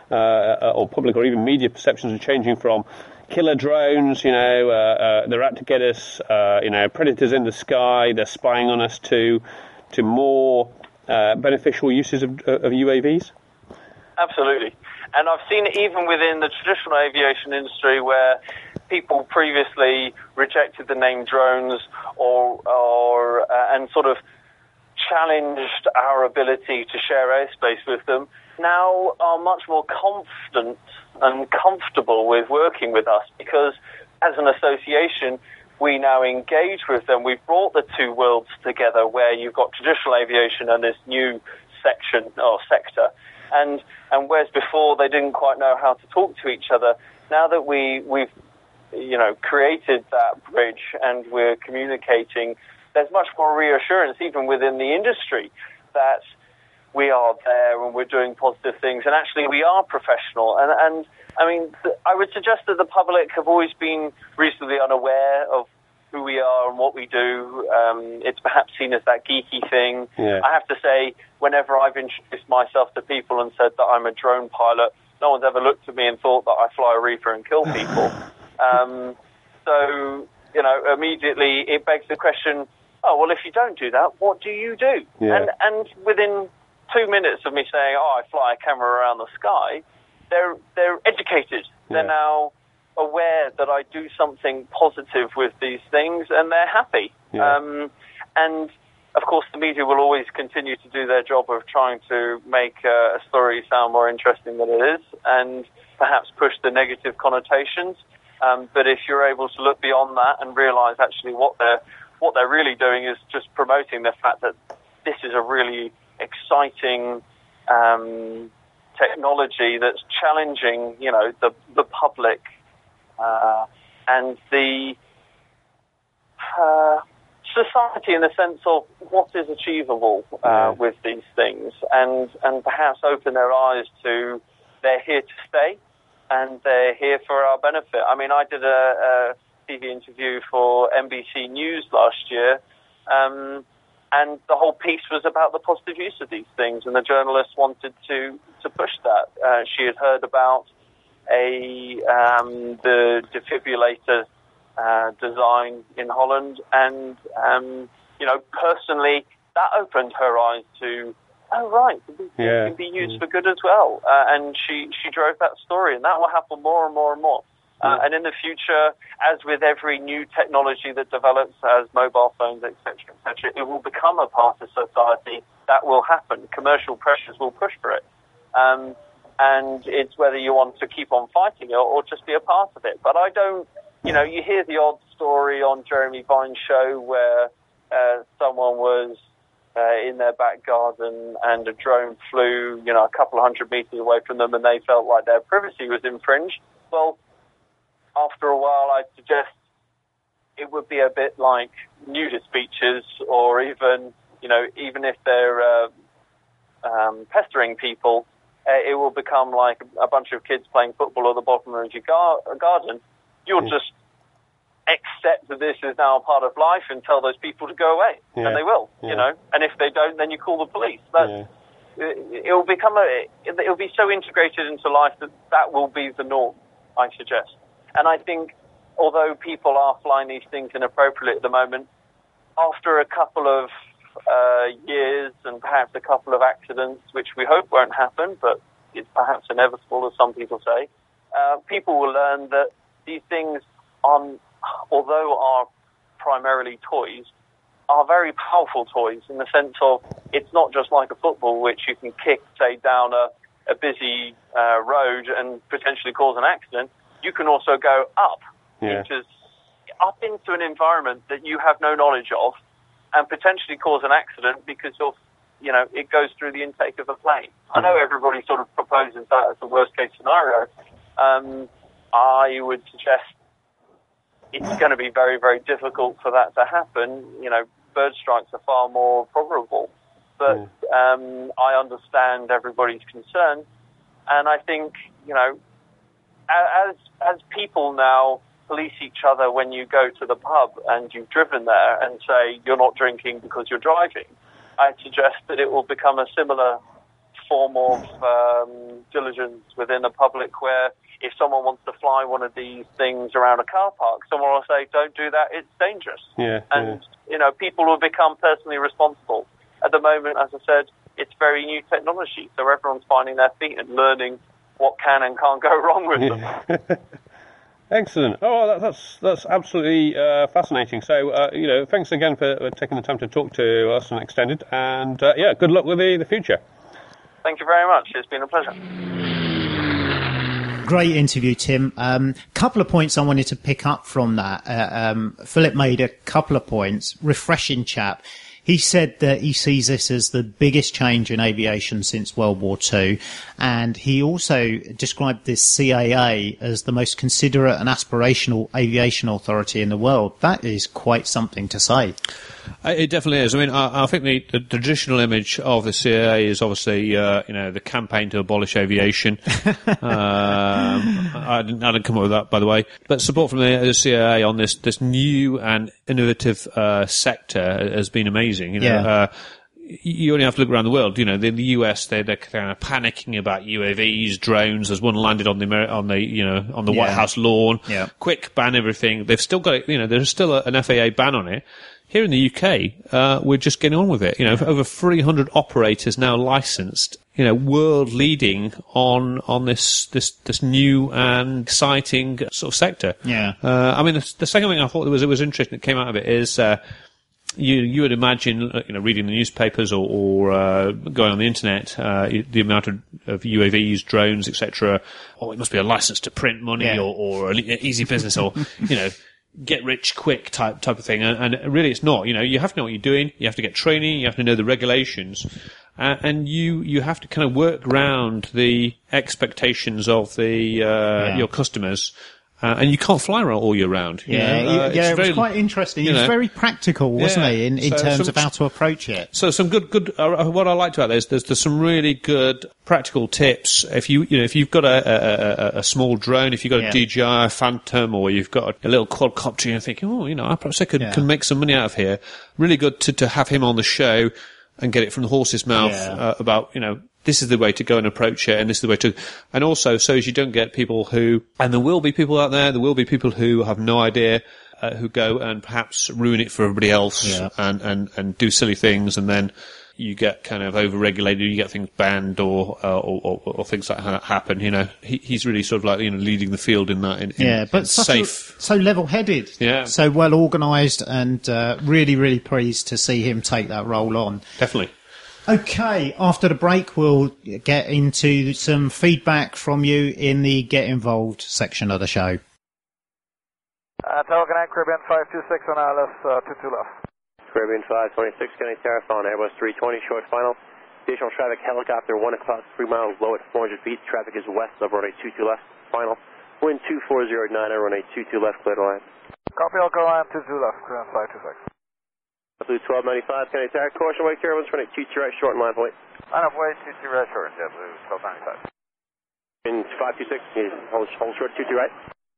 uh, or public or even media perceptions are changing from killer drones, you know, uh, uh, they're out to get us, uh, you know, predators in the sky, they're spying on us, to to more uh, beneficial uses of, of U A Vs? Absolutely. And I've seen it even within the traditional aviation industry where people previously rejected the name drones or, or uh, and sort of challenged our ability to share airspace with them, now are much more confident and comfortable with working with us, because as an association we now engage with them. We've brought the two worlds together, where you've got traditional aviation and this new section or sector, and and whereas before they didn't quite know how to talk to each other, now that we we've you know created that bridge and we're communicating, there's much more reassurance even within the industry that we are there and we're doing positive things, and actually we are professional. And, and I mean, th- I would suggest that the public have always been reasonably unaware of who we are and what we do. Um, it's perhaps seen as that geeky thing. Yeah. I have to say, whenever I've introduced myself to people and said that I'm a drone pilot, no one's ever looked at me and thought that I fly a Reaper and kill people. um, so, you know, immediately it begs the question, oh, well, if you don't do that, what do you do? Yeah. And, and within two minutes of me saying, oh, I fly a camera around the sky, they're they're educated. Yeah. They're now aware that I do something positive with these things, and they're happy. Yeah. Um, and, of course, the media will always continue to do their job of trying to make uh, a story sound more interesting than it is, and perhaps push the negative connotations. Um, but if you're able to look beyond that and realise actually what they're what they're really doing is just promoting the fact that this is a really exciting um, technology that's challenging, you know, the the public uh, and the uh, society in the sense of what is achievable uh, yeah. with these things, and, and perhaps open their eyes to they're here to stay and they're here for our benefit. I mean, I did a, a T V interview for N B C News last year, um, and the whole piece was about the positive use of these things, and the journalist wanted to, to push that. Uh, she had heard about a um, the defibrillator uh, design in Holland, and um, you know, personally, that opened her eyes to, oh right, these yeah. can be used for good as well. Uh, and she she drove that story, and that will happen more and more and more. Uh, and in the future, as with every new technology that develops, as mobile phones, et cetera, et cetera, it will become a part of society. That will happen. Commercial pressures will push for it. Um, and it's whether you want to keep on fighting it or just be a part of it. But I don't, you know, you hear the odd story on Jeremy Vine's show where uh, someone was uh, in their back garden and a drone flew, you know, a couple of hundred meters away from them and they felt like their privacy was infringed. Well, after a while, I'd suggest it would be a bit like nudist beaches, or even, you know, even if they're uh, um, pestering people, uh, it will become like a bunch of kids playing football at the bottom of your gar- garden. You'll yeah. just accept that this is now a part of life and tell those people to go away, yeah. and they will, yeah. you know. And if they don't, then you call the police. That's, yeah. it, it will become a. It will be so integrated into life that that will be the norm, I suggest. And I think, although people are flying these things inappropriately at the moment, after a couple of uh, years and perhaps a couple of accidents, which we hope won't happen, but it's perhaps inevitable, as some people say, uh, people will learn that these things, are, although are primarily toys, are very powerful toys in the sense of it's not just like a football, which you can kick, say, down a, a busy uh, road and potentially cause an accident. You can also go up, yeah. into, up into an environment that you have no knowledge of and potentially cause an accident because of, you know, it goes through the intake of a plane. I know everybody sort of proposes that as the worst case scenario. Um, I would suggest it's going to be very, very difficult for that to happen. You know, bird strikes are far more probable. But um, I understand everybody's concern. And I think, you know, As as people now police each other when you go to the pub and you've driven there and say you're not drinking because you're driving, I suggest that it will become a similar form of um, diligence within the public where if someone wants to fly one of these things around a car park, someone will say, don't do that, it's dangerous. Yeah, and, yeah. you know, people will become personally responsible. At the moment, as I said, it's very new technology, so everyone's finding their feet and learning what can and can't go wrong with them. Excellent. Oh, that, that's that's absolutely uh, fascinating. So, uh, you know, thanks again for, for taking the time to talk to us on Extended, and uh, yeah, good luck with the, the future. Thank you very much. It's been a pleasure. Great interview, Tim. Um, couple of points I wanted to pick up from that. Uh, um, Philip made a couple of points. Refreshing chap. He said that he sees this as the biggest change in aviation since World War Two, and he also described this C A A as the most considerate and aspirational aviation authority in the world. That is quite something to say. It definitely is. I mean, I, I think the, the traditional image of the C A A is obviously, uh, you know, the campaign to abolish aviation. um, I, didn't, I didn't come up with that, by the way. But support from the, the C A A on this, this new and innovative uh, sector has been amazing. You know, Yeah. uh, you only have to look around the world. You know, in the U S, they're, they're kind of panicking about U A Vs, drones. There's one landed on the Ameri- on the you know on the Yeah. White House lawn. Yeah. Quick, ban everything. They've still got, you know, there's still a, an F A A ban on it. Here in the U K, uh, we're just getting on with it. You know, over three hundred operators now licensed. You know, world leading on on this this this new and exciting sort of sector. Yeah. Uh, I mean, the, the second thing I thought that was it was interesting that came out of it is. Uh, You you would imagine, you know, reading the newspapers or, or uh, going on the internet, uh, the amount of, of U A Vs, drones, et cetera. Oh, it must be a license to print money, Yeah. or, or an easy business, or you know, get rich quick type type of thing. And, and really, it's not. You know, you have to know what you're doing. You have to get training. You have to know the regulations, uh, and you you have to kind of work around the expectations of the uh, Yeah. your customers. Uh, and you can't fly around all year round. You yeah, know? uh, yeah, it very, was quite interesting. He was know, very practical, wasn't yeah, he, in, in so terms some, of how to approach it? So some good, good. Uh, what I liked about this, there's, there's some really good practical tips. If you, you know, if you've got a, a, a, a small drone, if you've got Yeah. a D J I, a Phantom, or you've got a, a little quadcopter, and you're thinking, oh, you know, I perhaps I could, Yeah. can make some money out of here. Really good to, to have him on the show and get it from the horse's mouth Yeah. uh, about, you know, this is the way to go and approach it, and this is the way to, and also so as you don't get people who, and there will be people out there, there will be people who have no idea, uh, who go and perhaps ruin it for everybody else, Yeah. and, and, and do silly things, and then you get kind of over-regulated, you get things banned, or, uh, or, or, or things like that happen, you know. He, he's really sort of like, you know, leading the field in that, in, in Yeah, but such safe. A, so level-headed, Yeah. so well organised, and uh, really, really pleased to see him take that role on. Definitely. Okay, after the break, we'll get into some feedback from you in the Get Involved section of the show. Uh, Telecontact, Caribbean five two six on I L S, uh, two two left. Caribbean five twenty-six, Kenny Tariff on Airbus three twenty, short final. Additional traffic, helicopter one o'clock, three miles low at four hundred feet. Traffic is west of runway two two left, final. Wind two four zero nine on runway two two left, clear to line. Copy, I'll go on two two left, Caribbean five two six. Blue twelve ninety-five, Kenny Tariff, caution wake turbulence, runway two two right, short and line point. Line up way, two two right, short, yeah, Blue twelve ninety-five. In five two six, hold, hold short, two two right.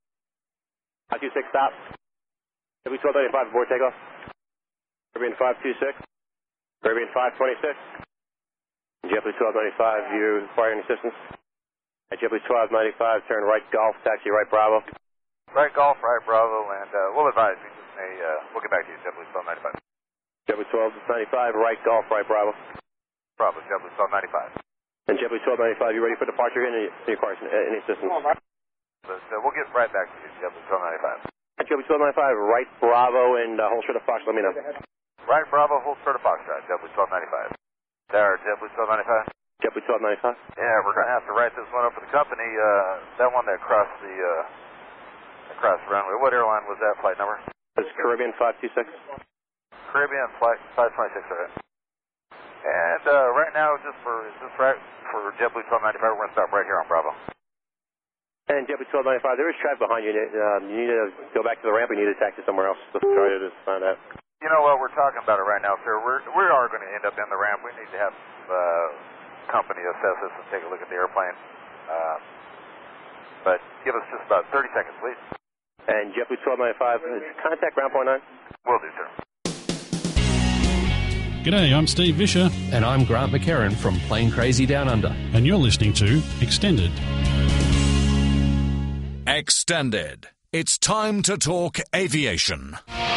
five two six, stop. W twelve ninety-five, aboard takeoff. Caribbean five two six. Caribbean five twenty-six. JetBlue twelve ninety-five, you require any assistance? At JetBlue twelve ninety-five, turn right Golf, taxi right Bravo. Right Golf, right Bravo, and uh, we'll advise you. Just may, uh, we'll get back to you, JetBlue twelve ninety-five. JetBlue twelve ninety-five, right Golf, right Bravo. Bravo, JetBlue twelve ninety-five. And JetBlue twelve ninety-five, you ready for departure? Any, any, any assistance? So, so we'll get right back to you, JetBlue twelve ninety-five. At JetBlue twelve ninety-five, right Bravo, and uh, hold short of Fox, let me know. Right Bravo, hold short of Foxtrot, JetBlue twelve ninety-five. There, JetBlue twelve ninety-five. JetBlue twelve ninety-five. Yeah, we're going to have to write this one up for the company. Uh, that one that crossed the, uh, across the runway. What airline was that flight number? It's Caribbean five two six. Caribbean flight five twenty-six, right. And uh, right now, just for just right for JetBlue twelve ninety-five, we're going to stop right here on Bravo. And JetBlue twelve ninety-five, there is traffic behind you. Um, you need to go back to the ramp, or you need to taxi somewhere else. Let's try to just find out. You know what, we're talking about it right now, sir. We're, we are going to end up in the ramp. We need to have uh, company assess this and take a look at the airplane. Uh, but give us just about thirty seconds, please. And JetBlue twelve ninety-five, contact ground point nine. Will do, sir. G'day, I'm Steve Vischer. And I'm Grant McCarran from Plane Crazy Down Under. And you're listening to Extended. Extended. It's time to talk aviation.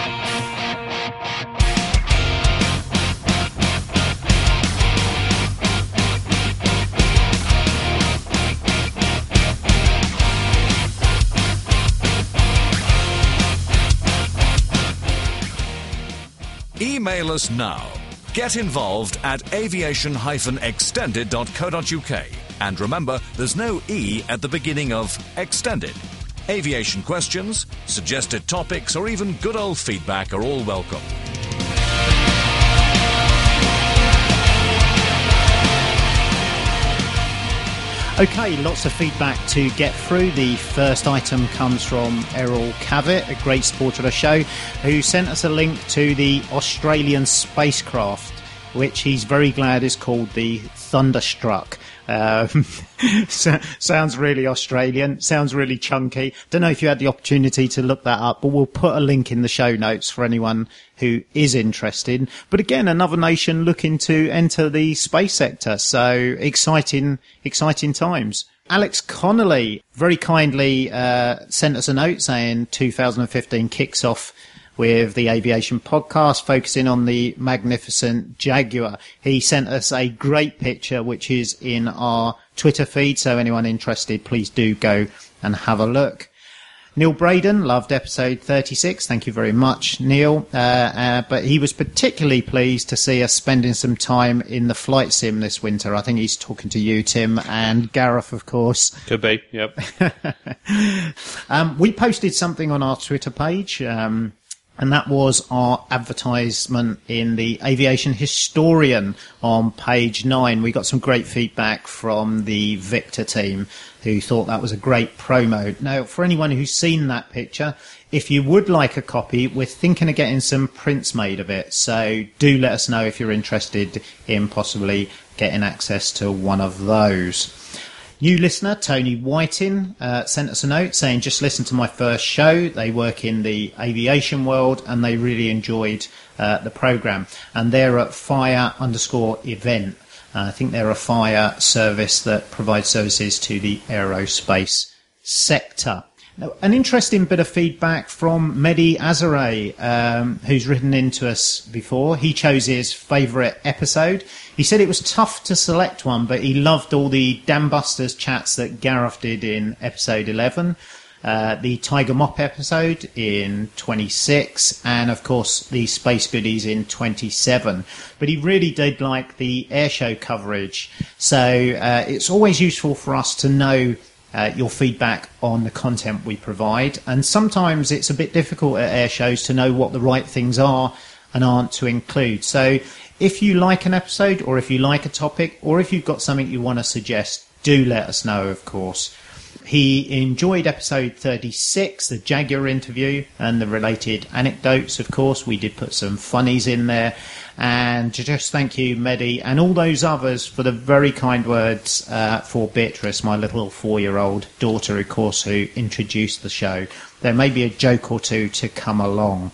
Email us now. Get involved at aviation dash extended dot co dot uk. And remember, there's no E at the beginning of Extended. Aviation questions, suggested topics, or even good old feedback are all welcome. Okay, lots of feedback to get through. The first item comes from Errol Cavett, a great supporter of the show, who sent us a link to the Australian spacecraft, which he's very glad is called the Thunderstruck. Um, so, sounds really Australian, sounds really chunky. Don't know if you had the opportunity to look that up, but we'll put a link in the show notes for anyone who is interested. But again, another nation looking to enter the space sector. So exciting, exciting times. Alex Connolly very kindly uh, sent us a note saying two thousand fifteen kicks off with the Aviation Podcast, focusing on the magnificent Jaguar. He sent us a great picture, which is in our Twitter feed, so anyone interested, please do go and have a look. Neil Braden loved episode thirty-six. Thank you very much, Neil. Uh, uh, but he was particularly pleased to see us spending some time in the flight sim this winter. I think he's talking to you, Tim, and Gareth, of course. Could be, yep. um, we posted something on our Twitter page, um, And that was our advertisement in the Aviation Historian on page nine. We got some great feedback from the Victor team who thought that was a great promo. Now, for anyone who's seen that picture, if you would like a copy, we're thinking of getting some prints made of it. So do let us know if you're interested in possibly getting access to one of those. New listener, Tony Whiting, uh, sent us a note saying, just listen to my first show. They work in the aviation world and they really enjoyed uh, the programme. And they're at fire underscore event. Uh, I think they're a fire service that provides services to the aerospace sector. Now, an interesting bit of feedback from Mehdi Azare, um, who's written into us before. He chose his favourite episode. He said it was tough to select one, but he loved all the Dam Busters chats that Gareth did in episode eleven, uh, the Tiger Mop episode in twenty-six, and of course the Space Goodies in twenty-seven. But he really did like the airshow coverage. So uh, it's always useful for us to know Uh, your feedback on the content we provide, and sometimes it's a bit difficult at air shows to know what the right things are and aren't to include. So if you like an episode, or if you like a topic, or if you've got something you want to suggest, do let us know, of course. He enjoyed episode thirty-six, the Jaguar interview and the related anecdotes, of course. We did put some funnies in there. And to just thank you, Mehdi, and all those others for the very kind words uh, for Beatrice, my little four-year-old daughter, of course, who introduced the show. There may be a joke or two to come along.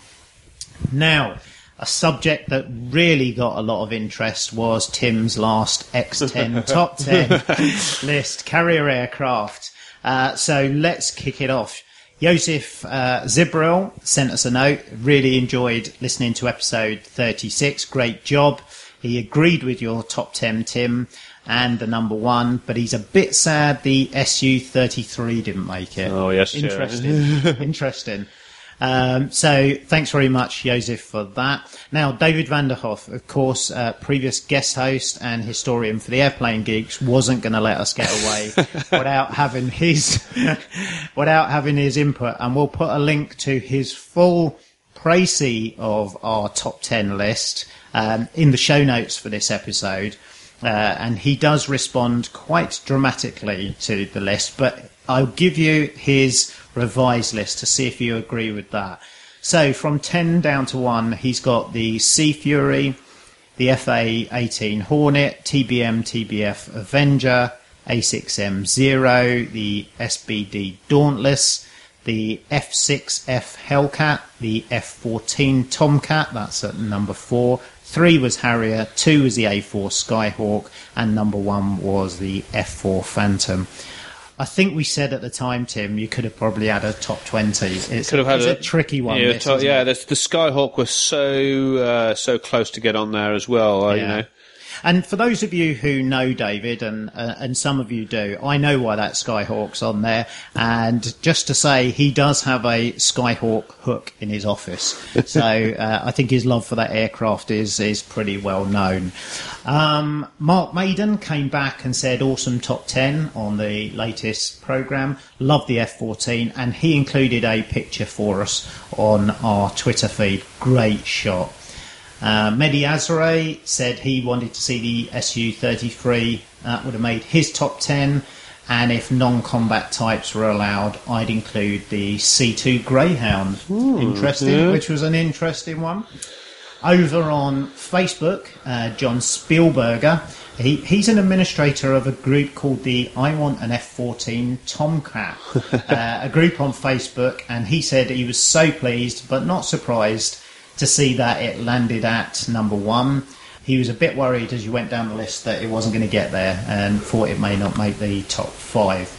Now, a subject that really got a lot of interest was Tim's last X ten top ten list, carrier aircraft. Uh, so let's kick it off. Josef uh, Zibril sent us a note. Really enjoyed listening to episode thirty-six. Great job. He agreed with your top ten, Tim, and the number one, but he's a bit sad the S U thirty-three didn't make it. Oh, yes. Interesting. Yeah. Interesting. Um, so thanks very much, Josef, for that. Now, David Vanderhoff, of course, uh, previous guest host and historian for the Airplane Geeks, wasn't going to let us get away without having his without having his input, and we'll put a link to his full précis of our top ten list um, in the show notes for this episode. Uh, and he does respond quite dramatically to the list, but I'll give you his revised list to see if you agree with that. So from ten down to one, he's got the Sea Fury, the F A eighteen Hornet, T B M T B F Avenger, A six M Zero, the S B D Dauntless, the F six F Hellcat, the F fourteen Tomcat, that's at number four. Three was Harrier, two was the A four Skyhawk, and number one was the F four Phantom. I think we said at the time, Tim, you could have probably had a top twenty. It's, could have had it's a, a tricky one. Yeah, this, to, yeah it? the, the Skyhawk was so uh, so close to get on there as well. Uh, Yeah. You know. And for those of you who know David, and uh, and some of you do, I know why that Skyhawk's on there. And just to say, he does have a Skyhawk hook in his office. So uh, I think his love for that aircraft is, is pretty well known. Um, Mark Maiden came back and said, awesome top ten on the latest programme. Loved the F fourteen. And he included a picture for us on our Twitter feed. Great shot. Uh, Mehdi Azare said he wanted to see the S U thirty-three. That would have made his top ten. And if non-combat types were allowed, I'd include the C two Greyhound. Ooh, interesting, yeah. which was an interesting one. Over on Facebook, uh, John Spielberger, he, he's an administrator of a group called the I Want an F fourteen Tomcat, uh, a group on Facebook, and he said he was so pleased but not surprised to see that it landed at number one. He was a bit worried as you went down the list that it wasn't going to get there and thought it may not make the top five.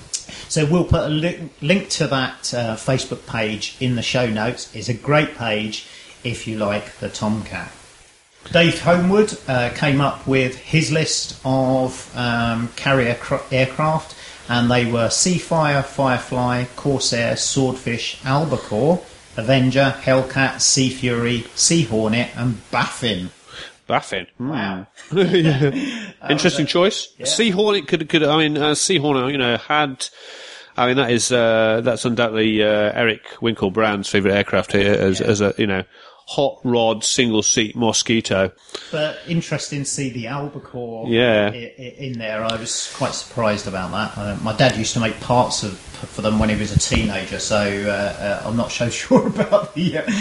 So we'll put a li- link to that uh, Facebook page in the show notes. It's a great page if you like the Tomcat. Dave Homewood uh, came up with his list of um, carrier cr- aircraft, and they were Seafire, Firefly, Corsair, Swordfish, Albacore, Avenger, Hellcat, Sea Fury, Sea Hornet, and Baffin. Baffin. Wow. Yeah. Interesting choice. Yeah. Sea Hornet could, could I mean, uh, Sea Hornet, you know, had I mean, that is uh, that's undoubtedly uh, Eric Winkle-Brown's favourite aircraft here, as, yeah. as a you know hot rod single seat Mosquito. But interesting to see the Albacore yeah. I- I- in there. I was quite surprised about that. Uh, my dad used to make parts of for them when he was a teenager, so uh, uh, I'm not so sure about the uh,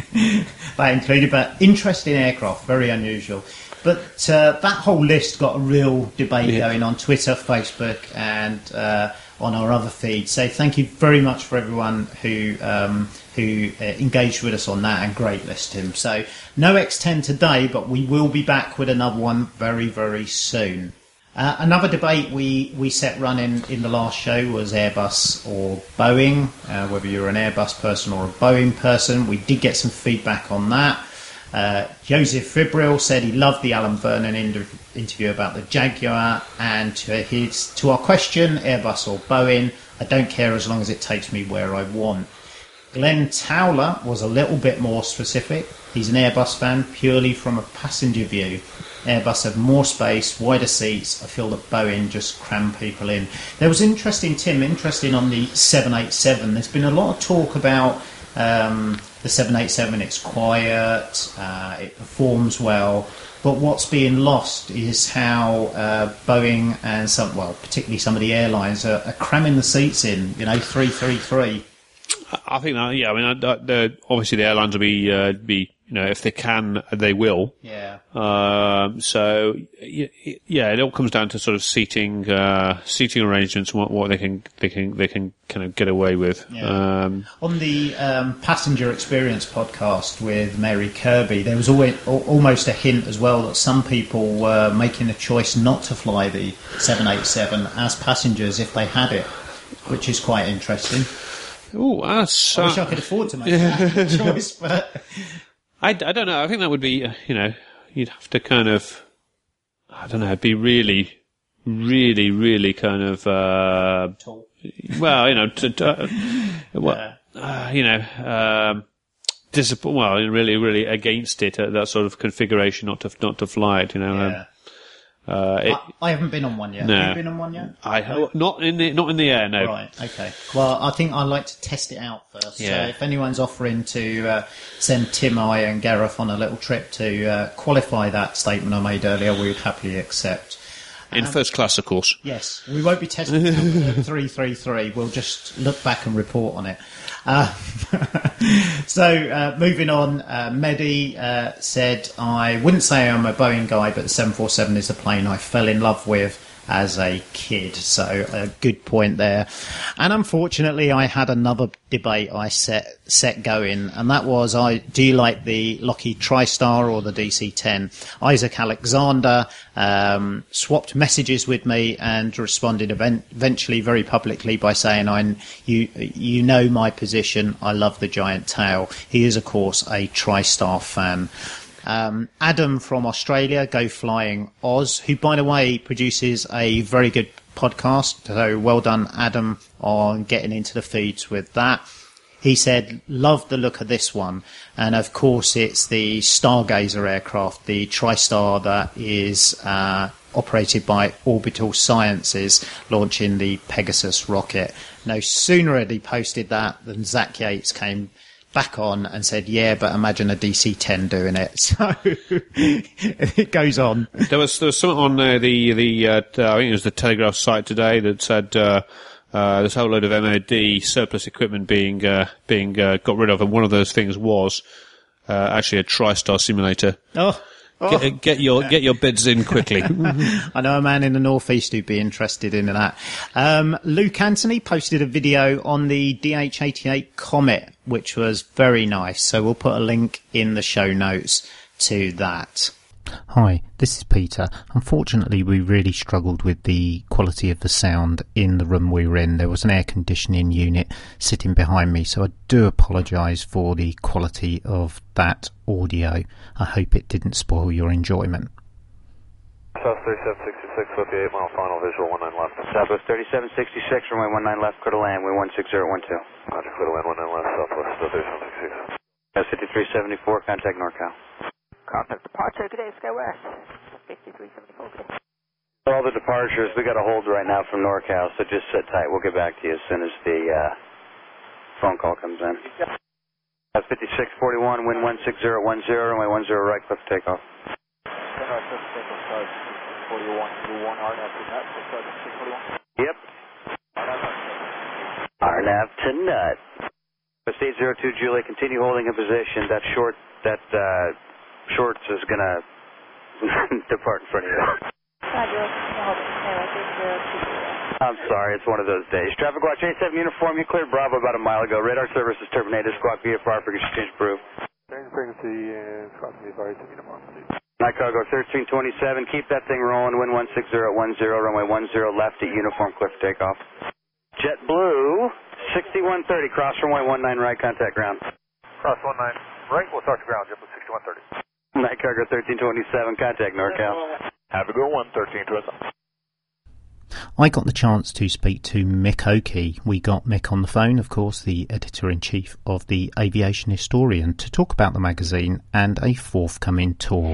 that included. But interesting aircraft, very unusual. But uh, that whole list got a real debate yeah. going on Twitter, Facebook, and uh, on our other feeds. So thank you very much for everyone who um, who uh, engaged with us on that, and great list, Tim. So no X ten today, but we will be back with another one very, very soon. Uh, another debate we, we set running in the last show was Airbus or Boeing, uh, whether you're an Airbus person or a Boeing person. We did get some feedback on that. Uh, Joseph Fibril said he loved the Alan Vernon inter- interview about the Jaguar, and to, his, to our question, Airbus or Boeing, I don't care as long as it takes me where I want. Glenn Towler was a little bit more specific. He's an Airbus fan purely from a passenger view. Airbus have more space, wider seats. I feel that Boeing just cram people in. There was interesting, Tim, interesting on the seven eighty-seven. There's been a lot of talk about um, the seven eighty-seven. It's quiet, uh, it performs well, but what's being lost is how uh, Boeing and some, well, particularly some of the airlines are, are cramming the seats in. You know, three three three. I think that, yeah. I mean, uh, the, obviously the airlines will be uh, be you know, if they can, they will. Yeah. Um, so yeah, it all comes down to sort of seating, uh, seating arrangements, and what, what they can, they can, they can kind of get away with. Yeah. Um, On the um, Passenger Experience podcast with Mary Kirby, there was always, al- almost a hint as well that some people were making a choice not to fly the seven eighty-seven as passengers if they had it, which is quite interesting. Oh, that's. I wish I could afford to make that choice, but. I, I don't know. I think that would be, uh, you know, you'd have to kind of, I don't know, be really, really, really kind of, uh, Tall. well, you know, to, to, uh, well, uh, you know, um, disappoint, well, really, really against it, uh, that sort of configuration, not to, not to fly it, you know. Yeah. Um, Uh, it, I, I haven't been on one yet. No. Have you been on one yet? I no. not in the not in the air. No. Right. Okay. Well, I think I'd like to test it out first. Yeah. So if anyone's offering to uh, send Tim, I, and Gareth on a little trip to uh, qualify that statement I made earlier, we would happily accept. In um, first class, of course. Yes, we won't be testing three three three. We'll just look back and report on it. Uh, so, uh, moving on, uh, Mehdi uh, said, I wouldn't say I'm a Boeing guy, but the seven forty-seven is a plane I fell in love with as a kid. So, a good point there. And unfortunately, I had another debate I set set going, and that was, I do you like the Lockheed TriStar or the D C ten? Isaac Alexander um, swapped messages with me and responded event- eventually very publicly by saying, I, you, you know my position, I love the giant tail. He is, of course, a TriStar fan. Um, Adam from Australia, Go Flying Oz, who, by the way, produces a very good podcast. So well done, Adam, on getting into the feeds with that. He said, love the look of this one. And, of course, it's the Stargazer aircraft, the TriStar that is uh, operated by Orbital Sciences, launching the Pegasus rocket. No sooner had he posted that than Zach Yates came back on and said, yeah, but imagine a D C ten doing it. So it goes on. There was there was something on uh, the the uh, I think it was the Telegraph site today that said uh, uh, there's a whole load of M O D surplus equipment being uh, being uh, got rid of, and one of those things was uh, actually a TriStar simulator. Oh. Oh. Get, get your get your bids in quickly. I know a man in the northeast who'd be interested in that. Um, Luke Anthony posted a video on the D H eighty-eight Comet, which was very nice. So we'll put a link in the show notes to that. Hi, this is Peter. Unfortunately, we really struggled with the quality of the sound in the room we were in. There was an air conditioning unit sitting behind me, so I do apologise for the quality of that audio. I hope it didn't spoil your enjoyment. South thirty-seven sixty-six with the eight mile final visual, one nine left. Southwest thirty-seven sixty-six, runway one nine left, clear to land, wind one six zero one two. Roger, clear to land, one nine left, Southwest thirty-seven sixty-six. fifty-three seventy-four, contact NorCal. Contact departure, good day, SkyWest. fifty-three seventy-four, good day. All the departures, we got a hold right now from NorCal, so just sit tight. We'll get back to you as soon as the uh, phone call comes in. Uh, fifty-six forty-one, wind one six zero one zero, runway one zero right, cliff takeoff. Yep. R N A V to nut. eight zero two Juliet, continue holding in position. That short, that uh, shorts is going to depart in front of you. I'm sorry, it's one of those days. Traffic Watch eight seven uniform, you cleared Bravo about a mile ago. Radar service is terminated. Squawk V F R, frequency change approved. Frequency and squawk V F R, uniform, please. Night cargo thirteen twenty-seven, keep that thing rolling. Wind one six zero one zero, runway one zero left at uniform, clear for takeoff. JetBlue, sixty-one thirty, cross runway one nine right, contact ground. Cross one nine right, we'll talk to ground, JetBlue sixty-one thirty. Night cargo thirteen twenty-seven, contact NorCal. Have a good one, thirteen twenty-seven. I got the chance to speak to Mick Oakey. We got Mick on the phone, of course, the editor-in-chief of the Aviation Historian, to talk about the magazine and a forthcoming tour.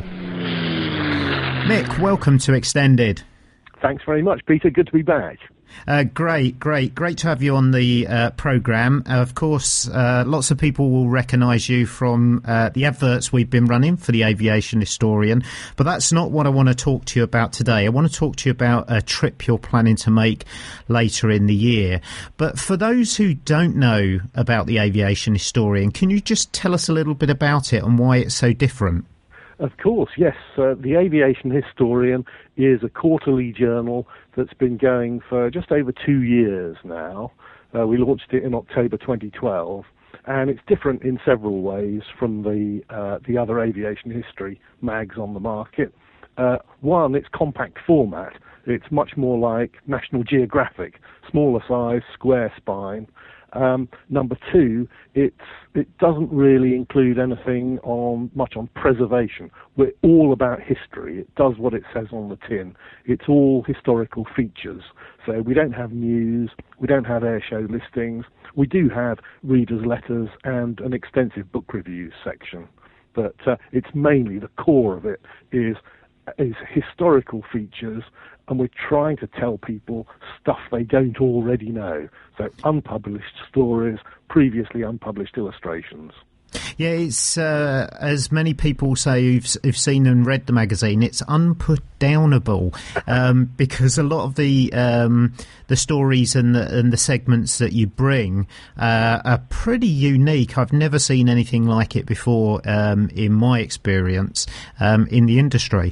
Mick, welcome to Extended. Thanks very much, Peter. Good to be back. Uh, great, great, great to have you on the uh, programme. Uh, of course, uh, lots of people will recognise you from uh, the adverts we've been running for the Aviation Historian, but that's not what I want to talk to you about today. I want to talk to you about a trip you're planning to make later in the year. But for those who don't know about the Aviation Historian, can you just tell us a little bit about it and why it's so different? Of course, yes. Uh, the Aviation Historian is a quarterly journal that's been going for just over two years now. Uh, we launched it in October twenty twelve, and it's different in several ways from the uh, the other aviation history mags on the market. Uh, one, it's compact format. It's much more like National Geographic, smaller size, square spine. Um, number two, it's, it doesn't really include anything on much on preservation. We're all about history. It does what it says on the tin. It's all historical features. So we don't have news, we don't have airshow listings. We do have readers' letters and an extensive book reviews section. But uh, it's mainly, the core of it is is historical features, and we're trying to tell people stuff they don't already know. So unpublished stories, previously unpublished illustrations. Yeah, it's, uh, as many people say who've, who've seen and read the magazine, it's unputdownable, um, because a lot of the um, the stories and the, and the segments that you bring uh, are pretty unique. I've never seen anything like it before, um, in my experience, um, in the industry.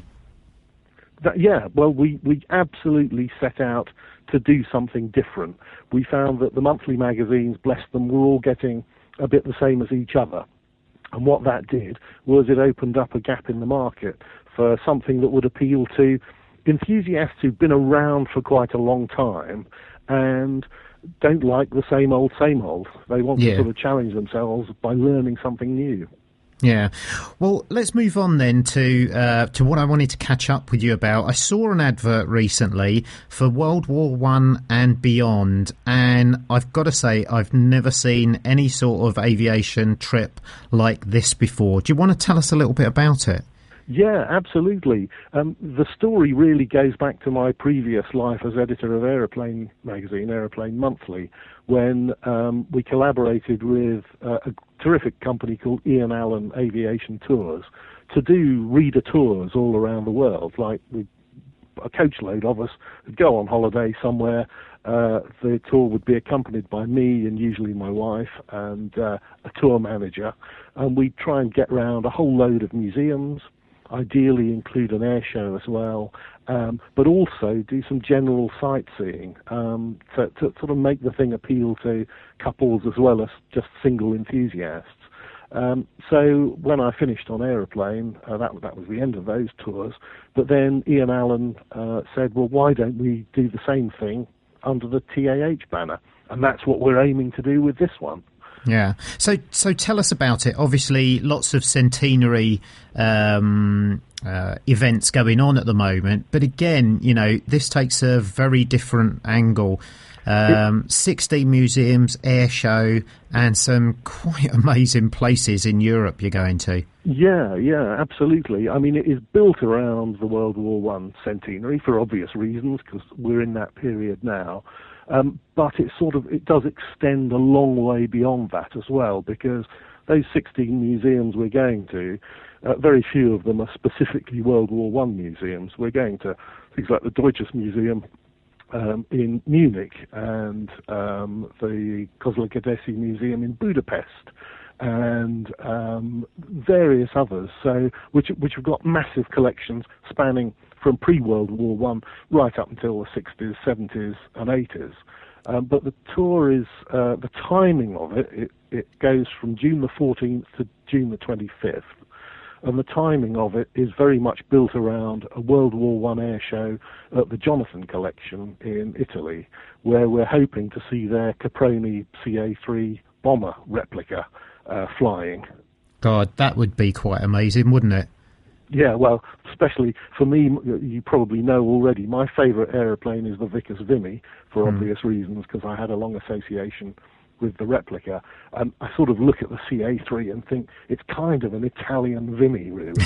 That, yeah, well, we, we absolutely set out to do something different. We found that the monthly magazines, bless them, were all getting a bit the same as each other. And what that did was it opened up a gap in the market for something that would appeal to enthusiasts who've been around for quite a long time and don't like the same old, same old. They want yeah. to sort of challenge themselves by learning something new. Yeah. Well, let's move on then to uh, to what I wanted to catch up with you about. I saw an advert recently for World War One and beyond, and I've got to say I've never seen any sort of aviation trip like this before. Do you want to tell us a little bit about it? Yeah, absolutely. Um, the story really goes back to my previous life as editor of Aeroplane magazine, Aeroplane Monthly, when um, we collaborated with uh, a terrific company called Ian Allen Aviation Tours to do reader tours all around the world. Like we, a coachload of us would go on holiday somewhere. Uh, the tour would be accompanied by me and usually my wife and uh, a tour manager, and we'd try and get around a whole load of museums, ideally include an air show as well, um, but also do some general sightseeing um, to, to sort of make the thing appeal to couples as well as just single enthusiasts. Um, so when I finished on Aeroplane, uh, that, that was the end of those tours, but then Ian Allen uh, said, well, why don't we do the same thing under the T A H banner? And that's what we're aiming to do with this one. Yeah. So, so tell us about it. Obviously, lots of centenary um, uh, events going on at the moment. But again, you know, this takes a very different angle Um, sixteen museums, air show, and some quite amazing places in Europe you're going to. Yeah, yeah, absolutely. I mean, it is built around the World War One centenary for obvious reasons, because we're in that period now. Um, but it sort of it does extend a long way beyond that as well, because those sixteen museums we're going to, uh, very few of them are specifically World War One museums. We're going to things like the Deutsches Museum um, in Munich and um, the Kozlogadesi Museum in Budapest, and um, various others, so which which have got massive collections spanning from pre-World War One right up until the sixties, seventies, and eighties. Um, but the tour is uh, the timing of it, it. It goes from June the fourteenth to June the twenty-fifth, and the timing of it is very much built around a World War One air show at the Jonathan Collection in Italy, where we're hoping to see their Caproni C A three bomber replica Uh, flying. God, that would be quite amazing, wouldn't it? Yeah, well, especially for me, you probably know already, my favourite aeroplane is the Vickers Vimy, for Mm. obvious reasons, because I had a long association with the replica. And I sort of look at the C A three and think it's kind of an Italian Vimy, really.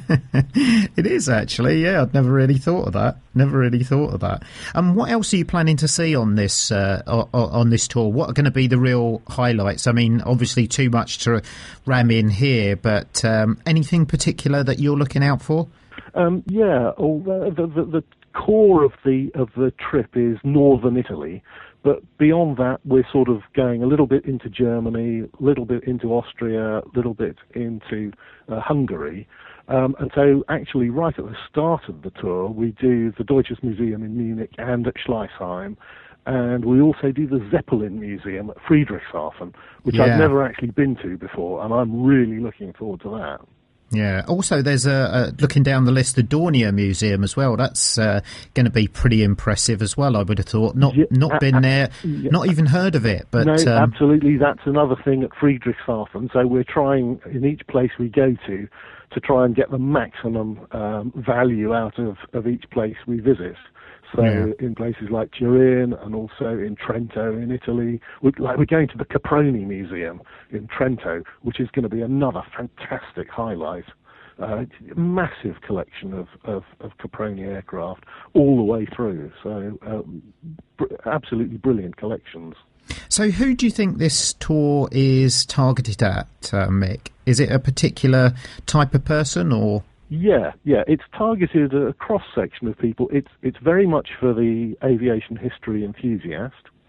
It is, actually, yeah. I'd never really thought of that. Never really thought of that. And um, what else are you planning to see on this uh, o- on this tour? What are going to be the real highlights? I mean, obviously too much to ram in here, but um, anything particular that you're looking out for? Um, yeah, although the, the, the core of the of the trip is northern Italy. But beyond that, we're sort of going a little bit into Germany, a little bit into Austria, a little bit into uh, Hungary. Um, and so actually right at the start of the tour, we do the Deutsches Museum in Munich and at Schleißheim. And we also do the Zeppelin Museum at Friedrichshafen, which Yeah. I've never actually been to before. And I'm really looking forward to that. Yeah. Also, there's a, a looking down the list, the Dornier Museum as well. That's uh, going to be pretty impressive as well, I would have thought. Not Yeah, not uh, been uh, there, yeah. not even heard of it. But no, um, absolutely, that's another thing at Friedrichshafen. So we're trying in each place we go to to try and get the maximum um, value out of, of each place we visit. So Yeah. in places like Turin and also in Trento in Italy, we, like we're going to the Caproni Museum in Trento, which is going to be another fantastic highlight. Uh, massive collection of, of, of Caproni aircraft all the way through. So um, br- absolutely brilliant collections. So who do you think this tour is targeted at, uh, Mick? Is it a particular type of person or...? Yeah, yeah, it's targeted at a cross-section of people. It's it's very much for the aviation history enthusiast,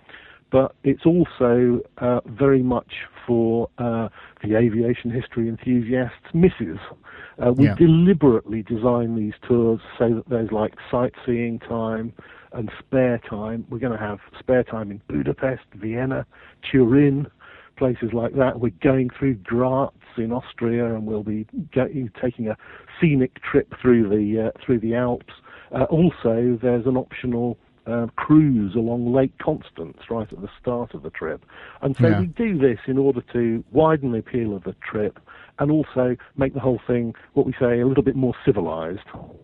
but it's also uh, very much for uh, the aviation history enthusiast's missus. Uh, we Yeah. deliberately design these tours so that there's like sightseeing time and spare time. We're going to have spare time in Budapest, Vienna, Turin, places like that. We're going through Graz in Austria, and we'll be go- taking a scenic trip through the uh, through the Alps. Uh, also, there's an optional uh, cruise along Lake Constance right at the start of the trip, and so Yeah. we do this in order to widen the appeal of the trip and also make the whole thing, what we say, a little bit more civilized.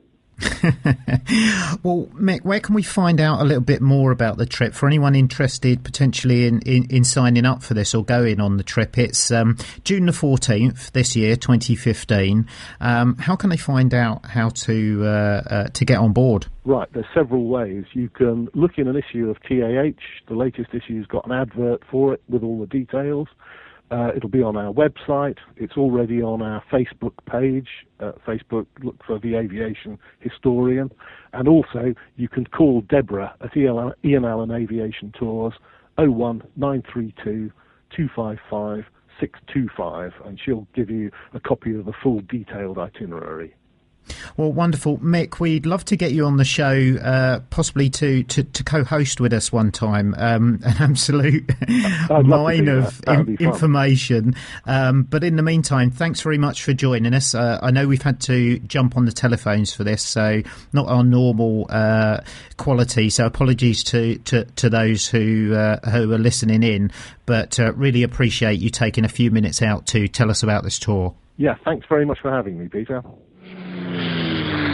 Well, Mick, where can we find out a little bit more about the trip for anyone interested potentially in, in, in signing up for this or going on the trip? It's um, June the fourteenth this year, twenty fifteen. Um, how can they find out how to uh, uh, to get on board? Right, there's several ways. You can look in an issue of T A H. The latest issue's got an advert for it with all the details. Uh, it'll be on our website. It's already on our Facebook page. Uh, Facebook, look for The Aviation Historian. And also, you can call Deborah at Ian Allen Aviation Tours, oh one nine three two, two five five, six two five, and she'll give you a copy of the full detailed itinerary. Well, wonderful. Mick, we'd love to get you on the show, uh, possibly to, to, to co-host with us one time. Um, an absolute mine of in, information. Um, but in the meantime, thanks very much for joining us. Uh, I know we've had to jump on the telephones for this, so not our normal uh, quality. So apologies to, to, to those who, uh, who are listening in, but uh, really appreciate you taking a few minutes out to tell us about this tour. Yeah, thanks very much for having me, Peter.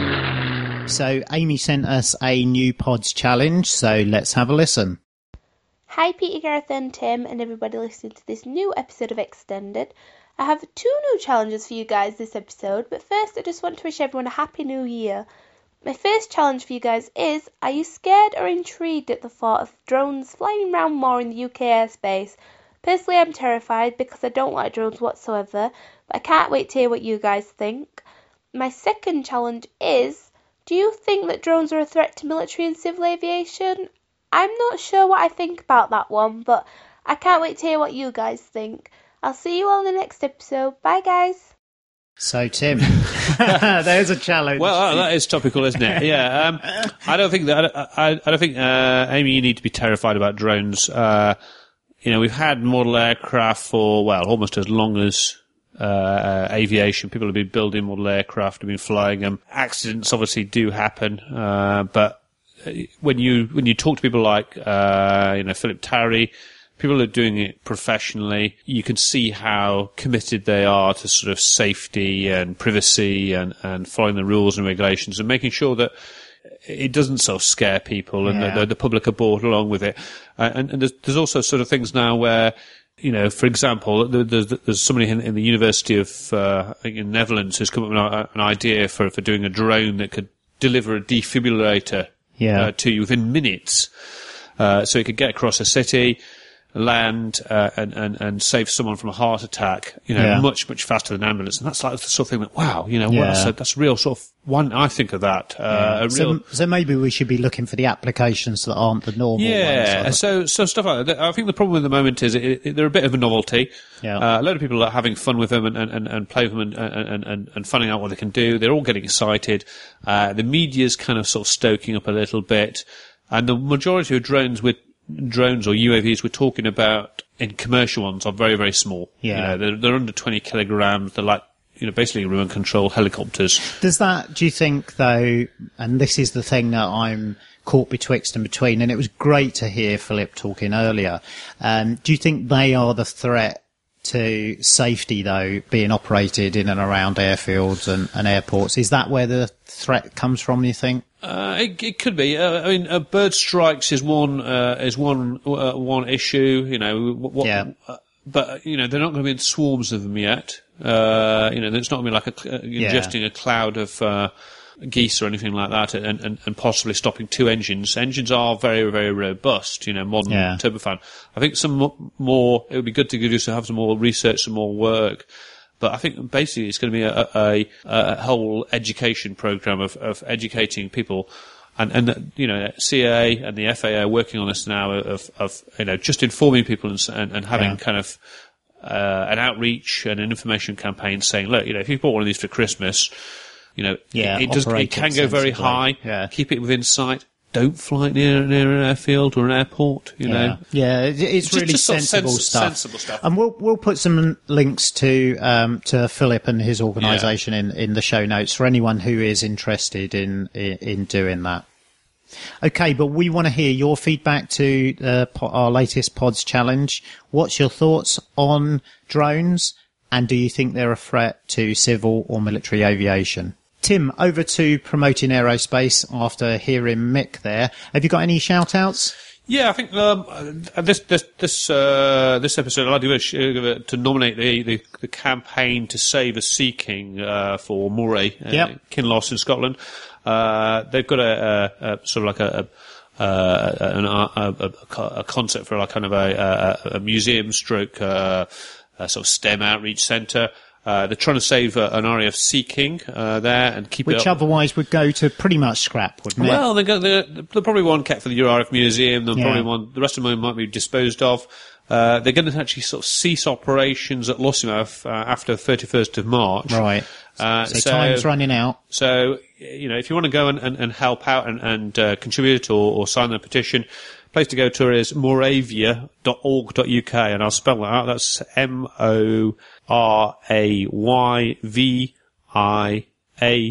So Amy sent us a new pods challenge, so let's have a listen. Hi Peter, Gareth and Tim and everybody listening to this new episode of Extended. I have two new challenges for you guys this episode, but first I just want to wish everyone a happy new year. My first challenge for you guys is, are you scared or intrigued at the thought of drones flying around more in the U K airspace? Personally I'm terrified because I don't like drones whatsoever, but I can't wait to hear what you guys think. My second challenge is, do you think that drones are a threat to military and civil aviation? I'm not sure what I think about that one, but I can't wait to hear what you guys think. I'll see you all in the next episode. Bye, guys. So, Tim, there's a challenge. Well, that is topical, isn't it? Yeah. Um, I don't think that. I, I don't think, uh, Amy, you need to be terrified about drones. Uh, you know, we've had model aircraft for well, almost as long as uh, uh, aviation. People have been building model aircraft, have been flying them. Accidents obviously do happen, uh, but when you when you talk to people like uh, you know Philip Tarry, people who are doing it professionally, you can see how committed they are to sort of safety and privacy and, and following the rules and regulations and making sure that it doesn't sort of scare people and Yeah. the, the public are brought along with it. Uh, and and there's, there's also sort of things now where, you know, for example, there's, there's somebody in, in the University of uh, I think in the Netherlands who's come up with an idea for, for doing a drone that could deliver a defibrillator Yeah. uh, to you within minutes. Uh, so it could get across a city, land, uh, and, and, and save someone from a heart attack, you know, Yeah. much, much faster than an ambulance. And that's like the sort of thing that, wow, you know, Yeah. well, that's, a, that's a real sort of one, I think of that. Uh, a so, real, so maybe we should be looking for the applications that aren't the normal yeah, ones. so so stuff like that. I think the problem at the moment is it, it, they're a bit of a novelty. Yeah. Uh, a lot of people are having fun with them and, and, and play with them and, and, and, and finding out what they can do. They're all getting excited. Uh, the media's kind of sort of stoking up a little bit. And the majority of drones with drones or U A Vs we're talking about in commercial ones are very, very small. Yeah. You know, they're, they're under twenty kilograms. They're like, you know, basically remote control helicopters. Does that, do you think, though, and this is the thing that I'm caught betwixt and between, and it was great to hear Philip talking earlier, um, do you think they are the threat to safety, though, being operated in and around airfields and, and airports? Is that where the threat comes from, you think? Uh, it, it could be. Uh, I mean, uh, bird strikes is one uh, is one uh, one issue. You know, what, Yeah. uh, but uh, you know they're not going to be in swarms of them yet. Uh, you know, it's not going to be like a, uh, Yeah. ingesting a cloud of uh, geese or anything like that, and, and, and possibly stopping two engines. Engines are very, very robust. You know, modern Yeah. turbofan. I think some mo- more. It would be good to do so have some more research, some more work. But I think basically it's going to be a, a, a whole education program of, of educating people, and, and you know, C A A and the F A A are working on this now of, of you know, just informing people and, and, and having Yeah. kind of uh, an outreach and an information campaign saying, look, you know, if you bought one of these for Christmas, you know, Yeah, it, it does operate it can it go very sensibly. high. Yeah. Keep it within sight. Don't fly it near near an airfield or an airport. You yeah. know. Yeah, it- it's Just- really just sort of sensible sens- stuff. sensible stuff. And we'll we'll put some links to um, to Philip and his organisation in, in the show notes for anyone who is interested in in, in doing that. Okay, but we want to hear your feedback to uh, po- our latest Pods challenge. What's your thoughts on drones, and do you think they're a threat to civil or military aviation? Tim, over to Promoting Aerospace after hearing Mick there. Have you got any shout-outs? Yeah, I think um, uh, this this this uh, this episode I'd like to wish, uh, to nominate the, the the campaign to save a Sea King uh, for Moray, uh, Yep. Kinloss in Scotland. Uh, they've got a, a, a sort of like a a, uh, an, a, a, a concept for like kind of a, a, a museum stroke uh, a sort of STEM outreach centre. Uh, they're trying to save uh, an R A F Sea King uh, there and keep Which it up. otherwise would go to pretty much scrap, wouldn't it? Well, they got the, they'll probably one kept for the R A F Museum. They'll Yeah. probably one. The rest of them might be disposed of. Uh, they're going to actually sort of cease operations at Lossiemouth uh, after thirty-first of March. Right. Uh, so, time's running out. So, you know, if you want to go and, and, and help out and, and uh, contribute or, or sign the petition, place to go to is moravia dot org dot U K, and I'll spell that out. That's M O R A Y V I A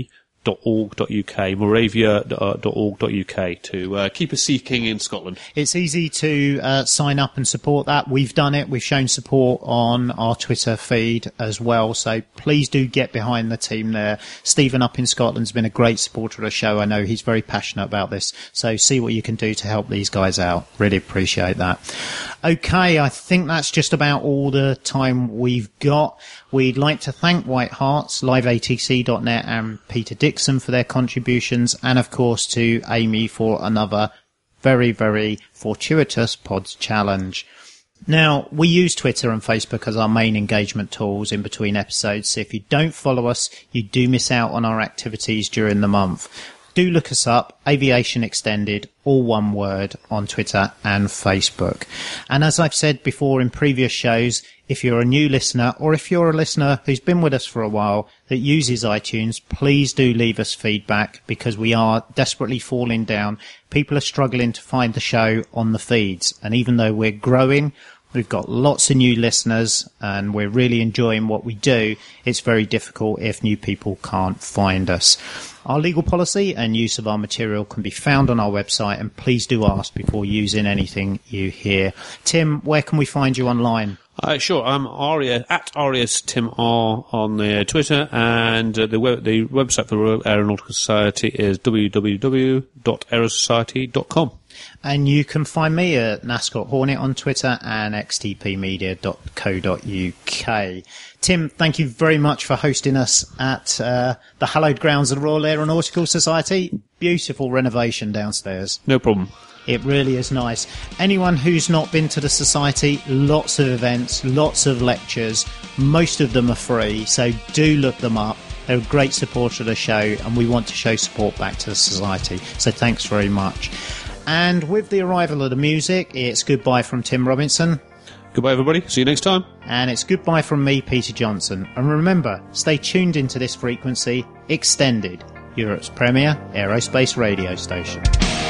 dot org dot U K, moravia dot org dot U K, to uh, keep us Sea King in Scotland. It's easy to uh, sign up and support that. We've done it. We've shown support on our Twitter feed as well. So please do get behind the team there. Stephen up in Scotland's been a great supporter of the show. I know he's very passionate about this. So see what you can do to help these guys out. Really appreciate that. Okay, I think that's just about all the time we've got. We'd like to thank White Hearts, live A T C dot net and Peter Dixon for their contributions, and of course to Amy for another very, very fortuitous Pods Challenge. Now, we use Twitter and Facebook as our main engagement tools in between episodes, so if you don't follow us, you do miss out on our activities during the month. Do look us up, Aviation Extended, all one word, on Twitter and Facebook. And as I've said before in previous shows, if you're a new listener, or if you're a listener who's been with us for a while that uses iTunes, please do leave us feedback, because we are desperately falling down. People are struggling to find the show on the feeds. And even though we're growing, we've got lots of new listeners and we're really enjoying what we do, it's very difficult if new people can't find us. Our legal policy and use of our material can be found on our website, and please do ask before using anything you hear. Tim, where can we find you online? Uh, sure, I'm Aria, at Arias Tim R on the Twitter, and uh, the web, the website for the Royal Aeronautical Society is w w w dot aerosociety dot com. And you can find me at Nascot Hornet on Twitter and x t p media dot co dot u k. Tim, thank you very much for hosting us at uh, the hallowed grounds of the Royal Aeronautical Society. Beautiful renovation downstairs. No problem. It really is nice. Anyone who's not been to the Society, lots of events, lots of lectures. Most of them are free, so do look them up. They're a great supporter of the show, and we want to show support back to the Society. So thanks very much. And with the arrival of the music, it's goodbye from Tim Robinson. Goodbye, everybody. See you next time. And it's goodbye from me, Peter Johnson. And remember, stay tuned into this frequency, Extended, Europe's premier aerospace radio station.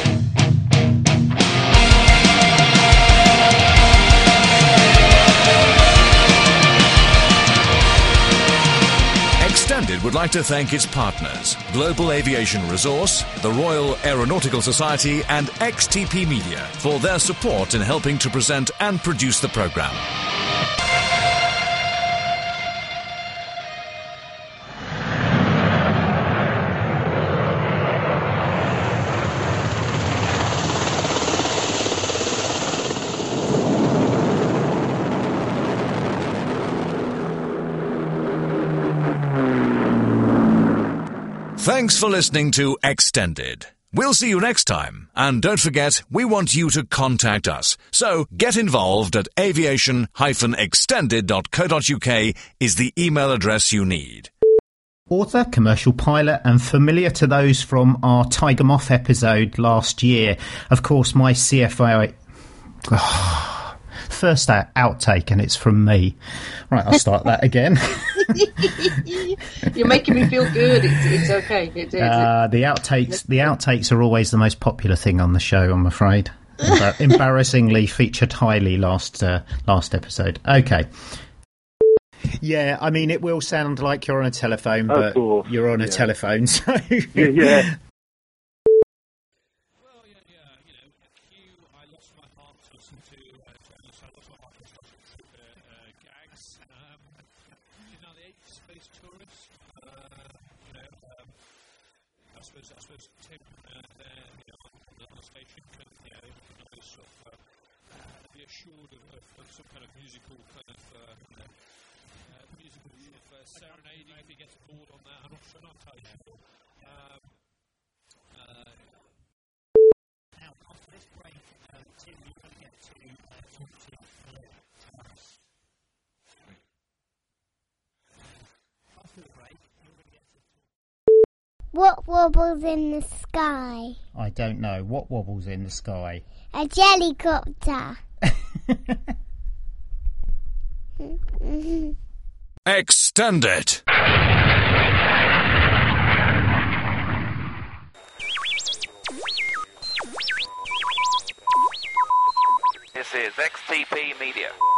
Extended would like to thank its partners, Global Aviation Resource, the Royal Aeronautical Society, and X T P Media, for their support in helping to present and produce the program. Thanks for listening to Extended. We'll see you next time. And don't forget, we want you to contact us. So get involved at aviation dash extended dot co dot u k is the email address you need. Author, commercial pilot, and familiar to those from our Tiger Moth episode last year. Of course, my C F O... Oh, first outtake, and it's from me. Right, I'll start that again. You're making me feel good. It's, it's okay. It, it, uh, the outtakes, the outtakes are always the most popular thing on the show, I'm afraid. Embar- embarrassingly featured highly last uh, last episode. Okay. Yeah, I mean, it will sound like you're on a telephone, but oh, cool. You're on a yeah. telephone, so yeah. yeah. Serenading if he gets bored on that. I'm not sure, not entirely sure. Um, uh, now, after this break, uh, Tim, you're going to get to uh, talk to Philip Harris. After the break, you're going to get to talk. What wobbles in the sky? I don't know. What wobbles in the sky? A jellycopter. Extended. This is X T P Media.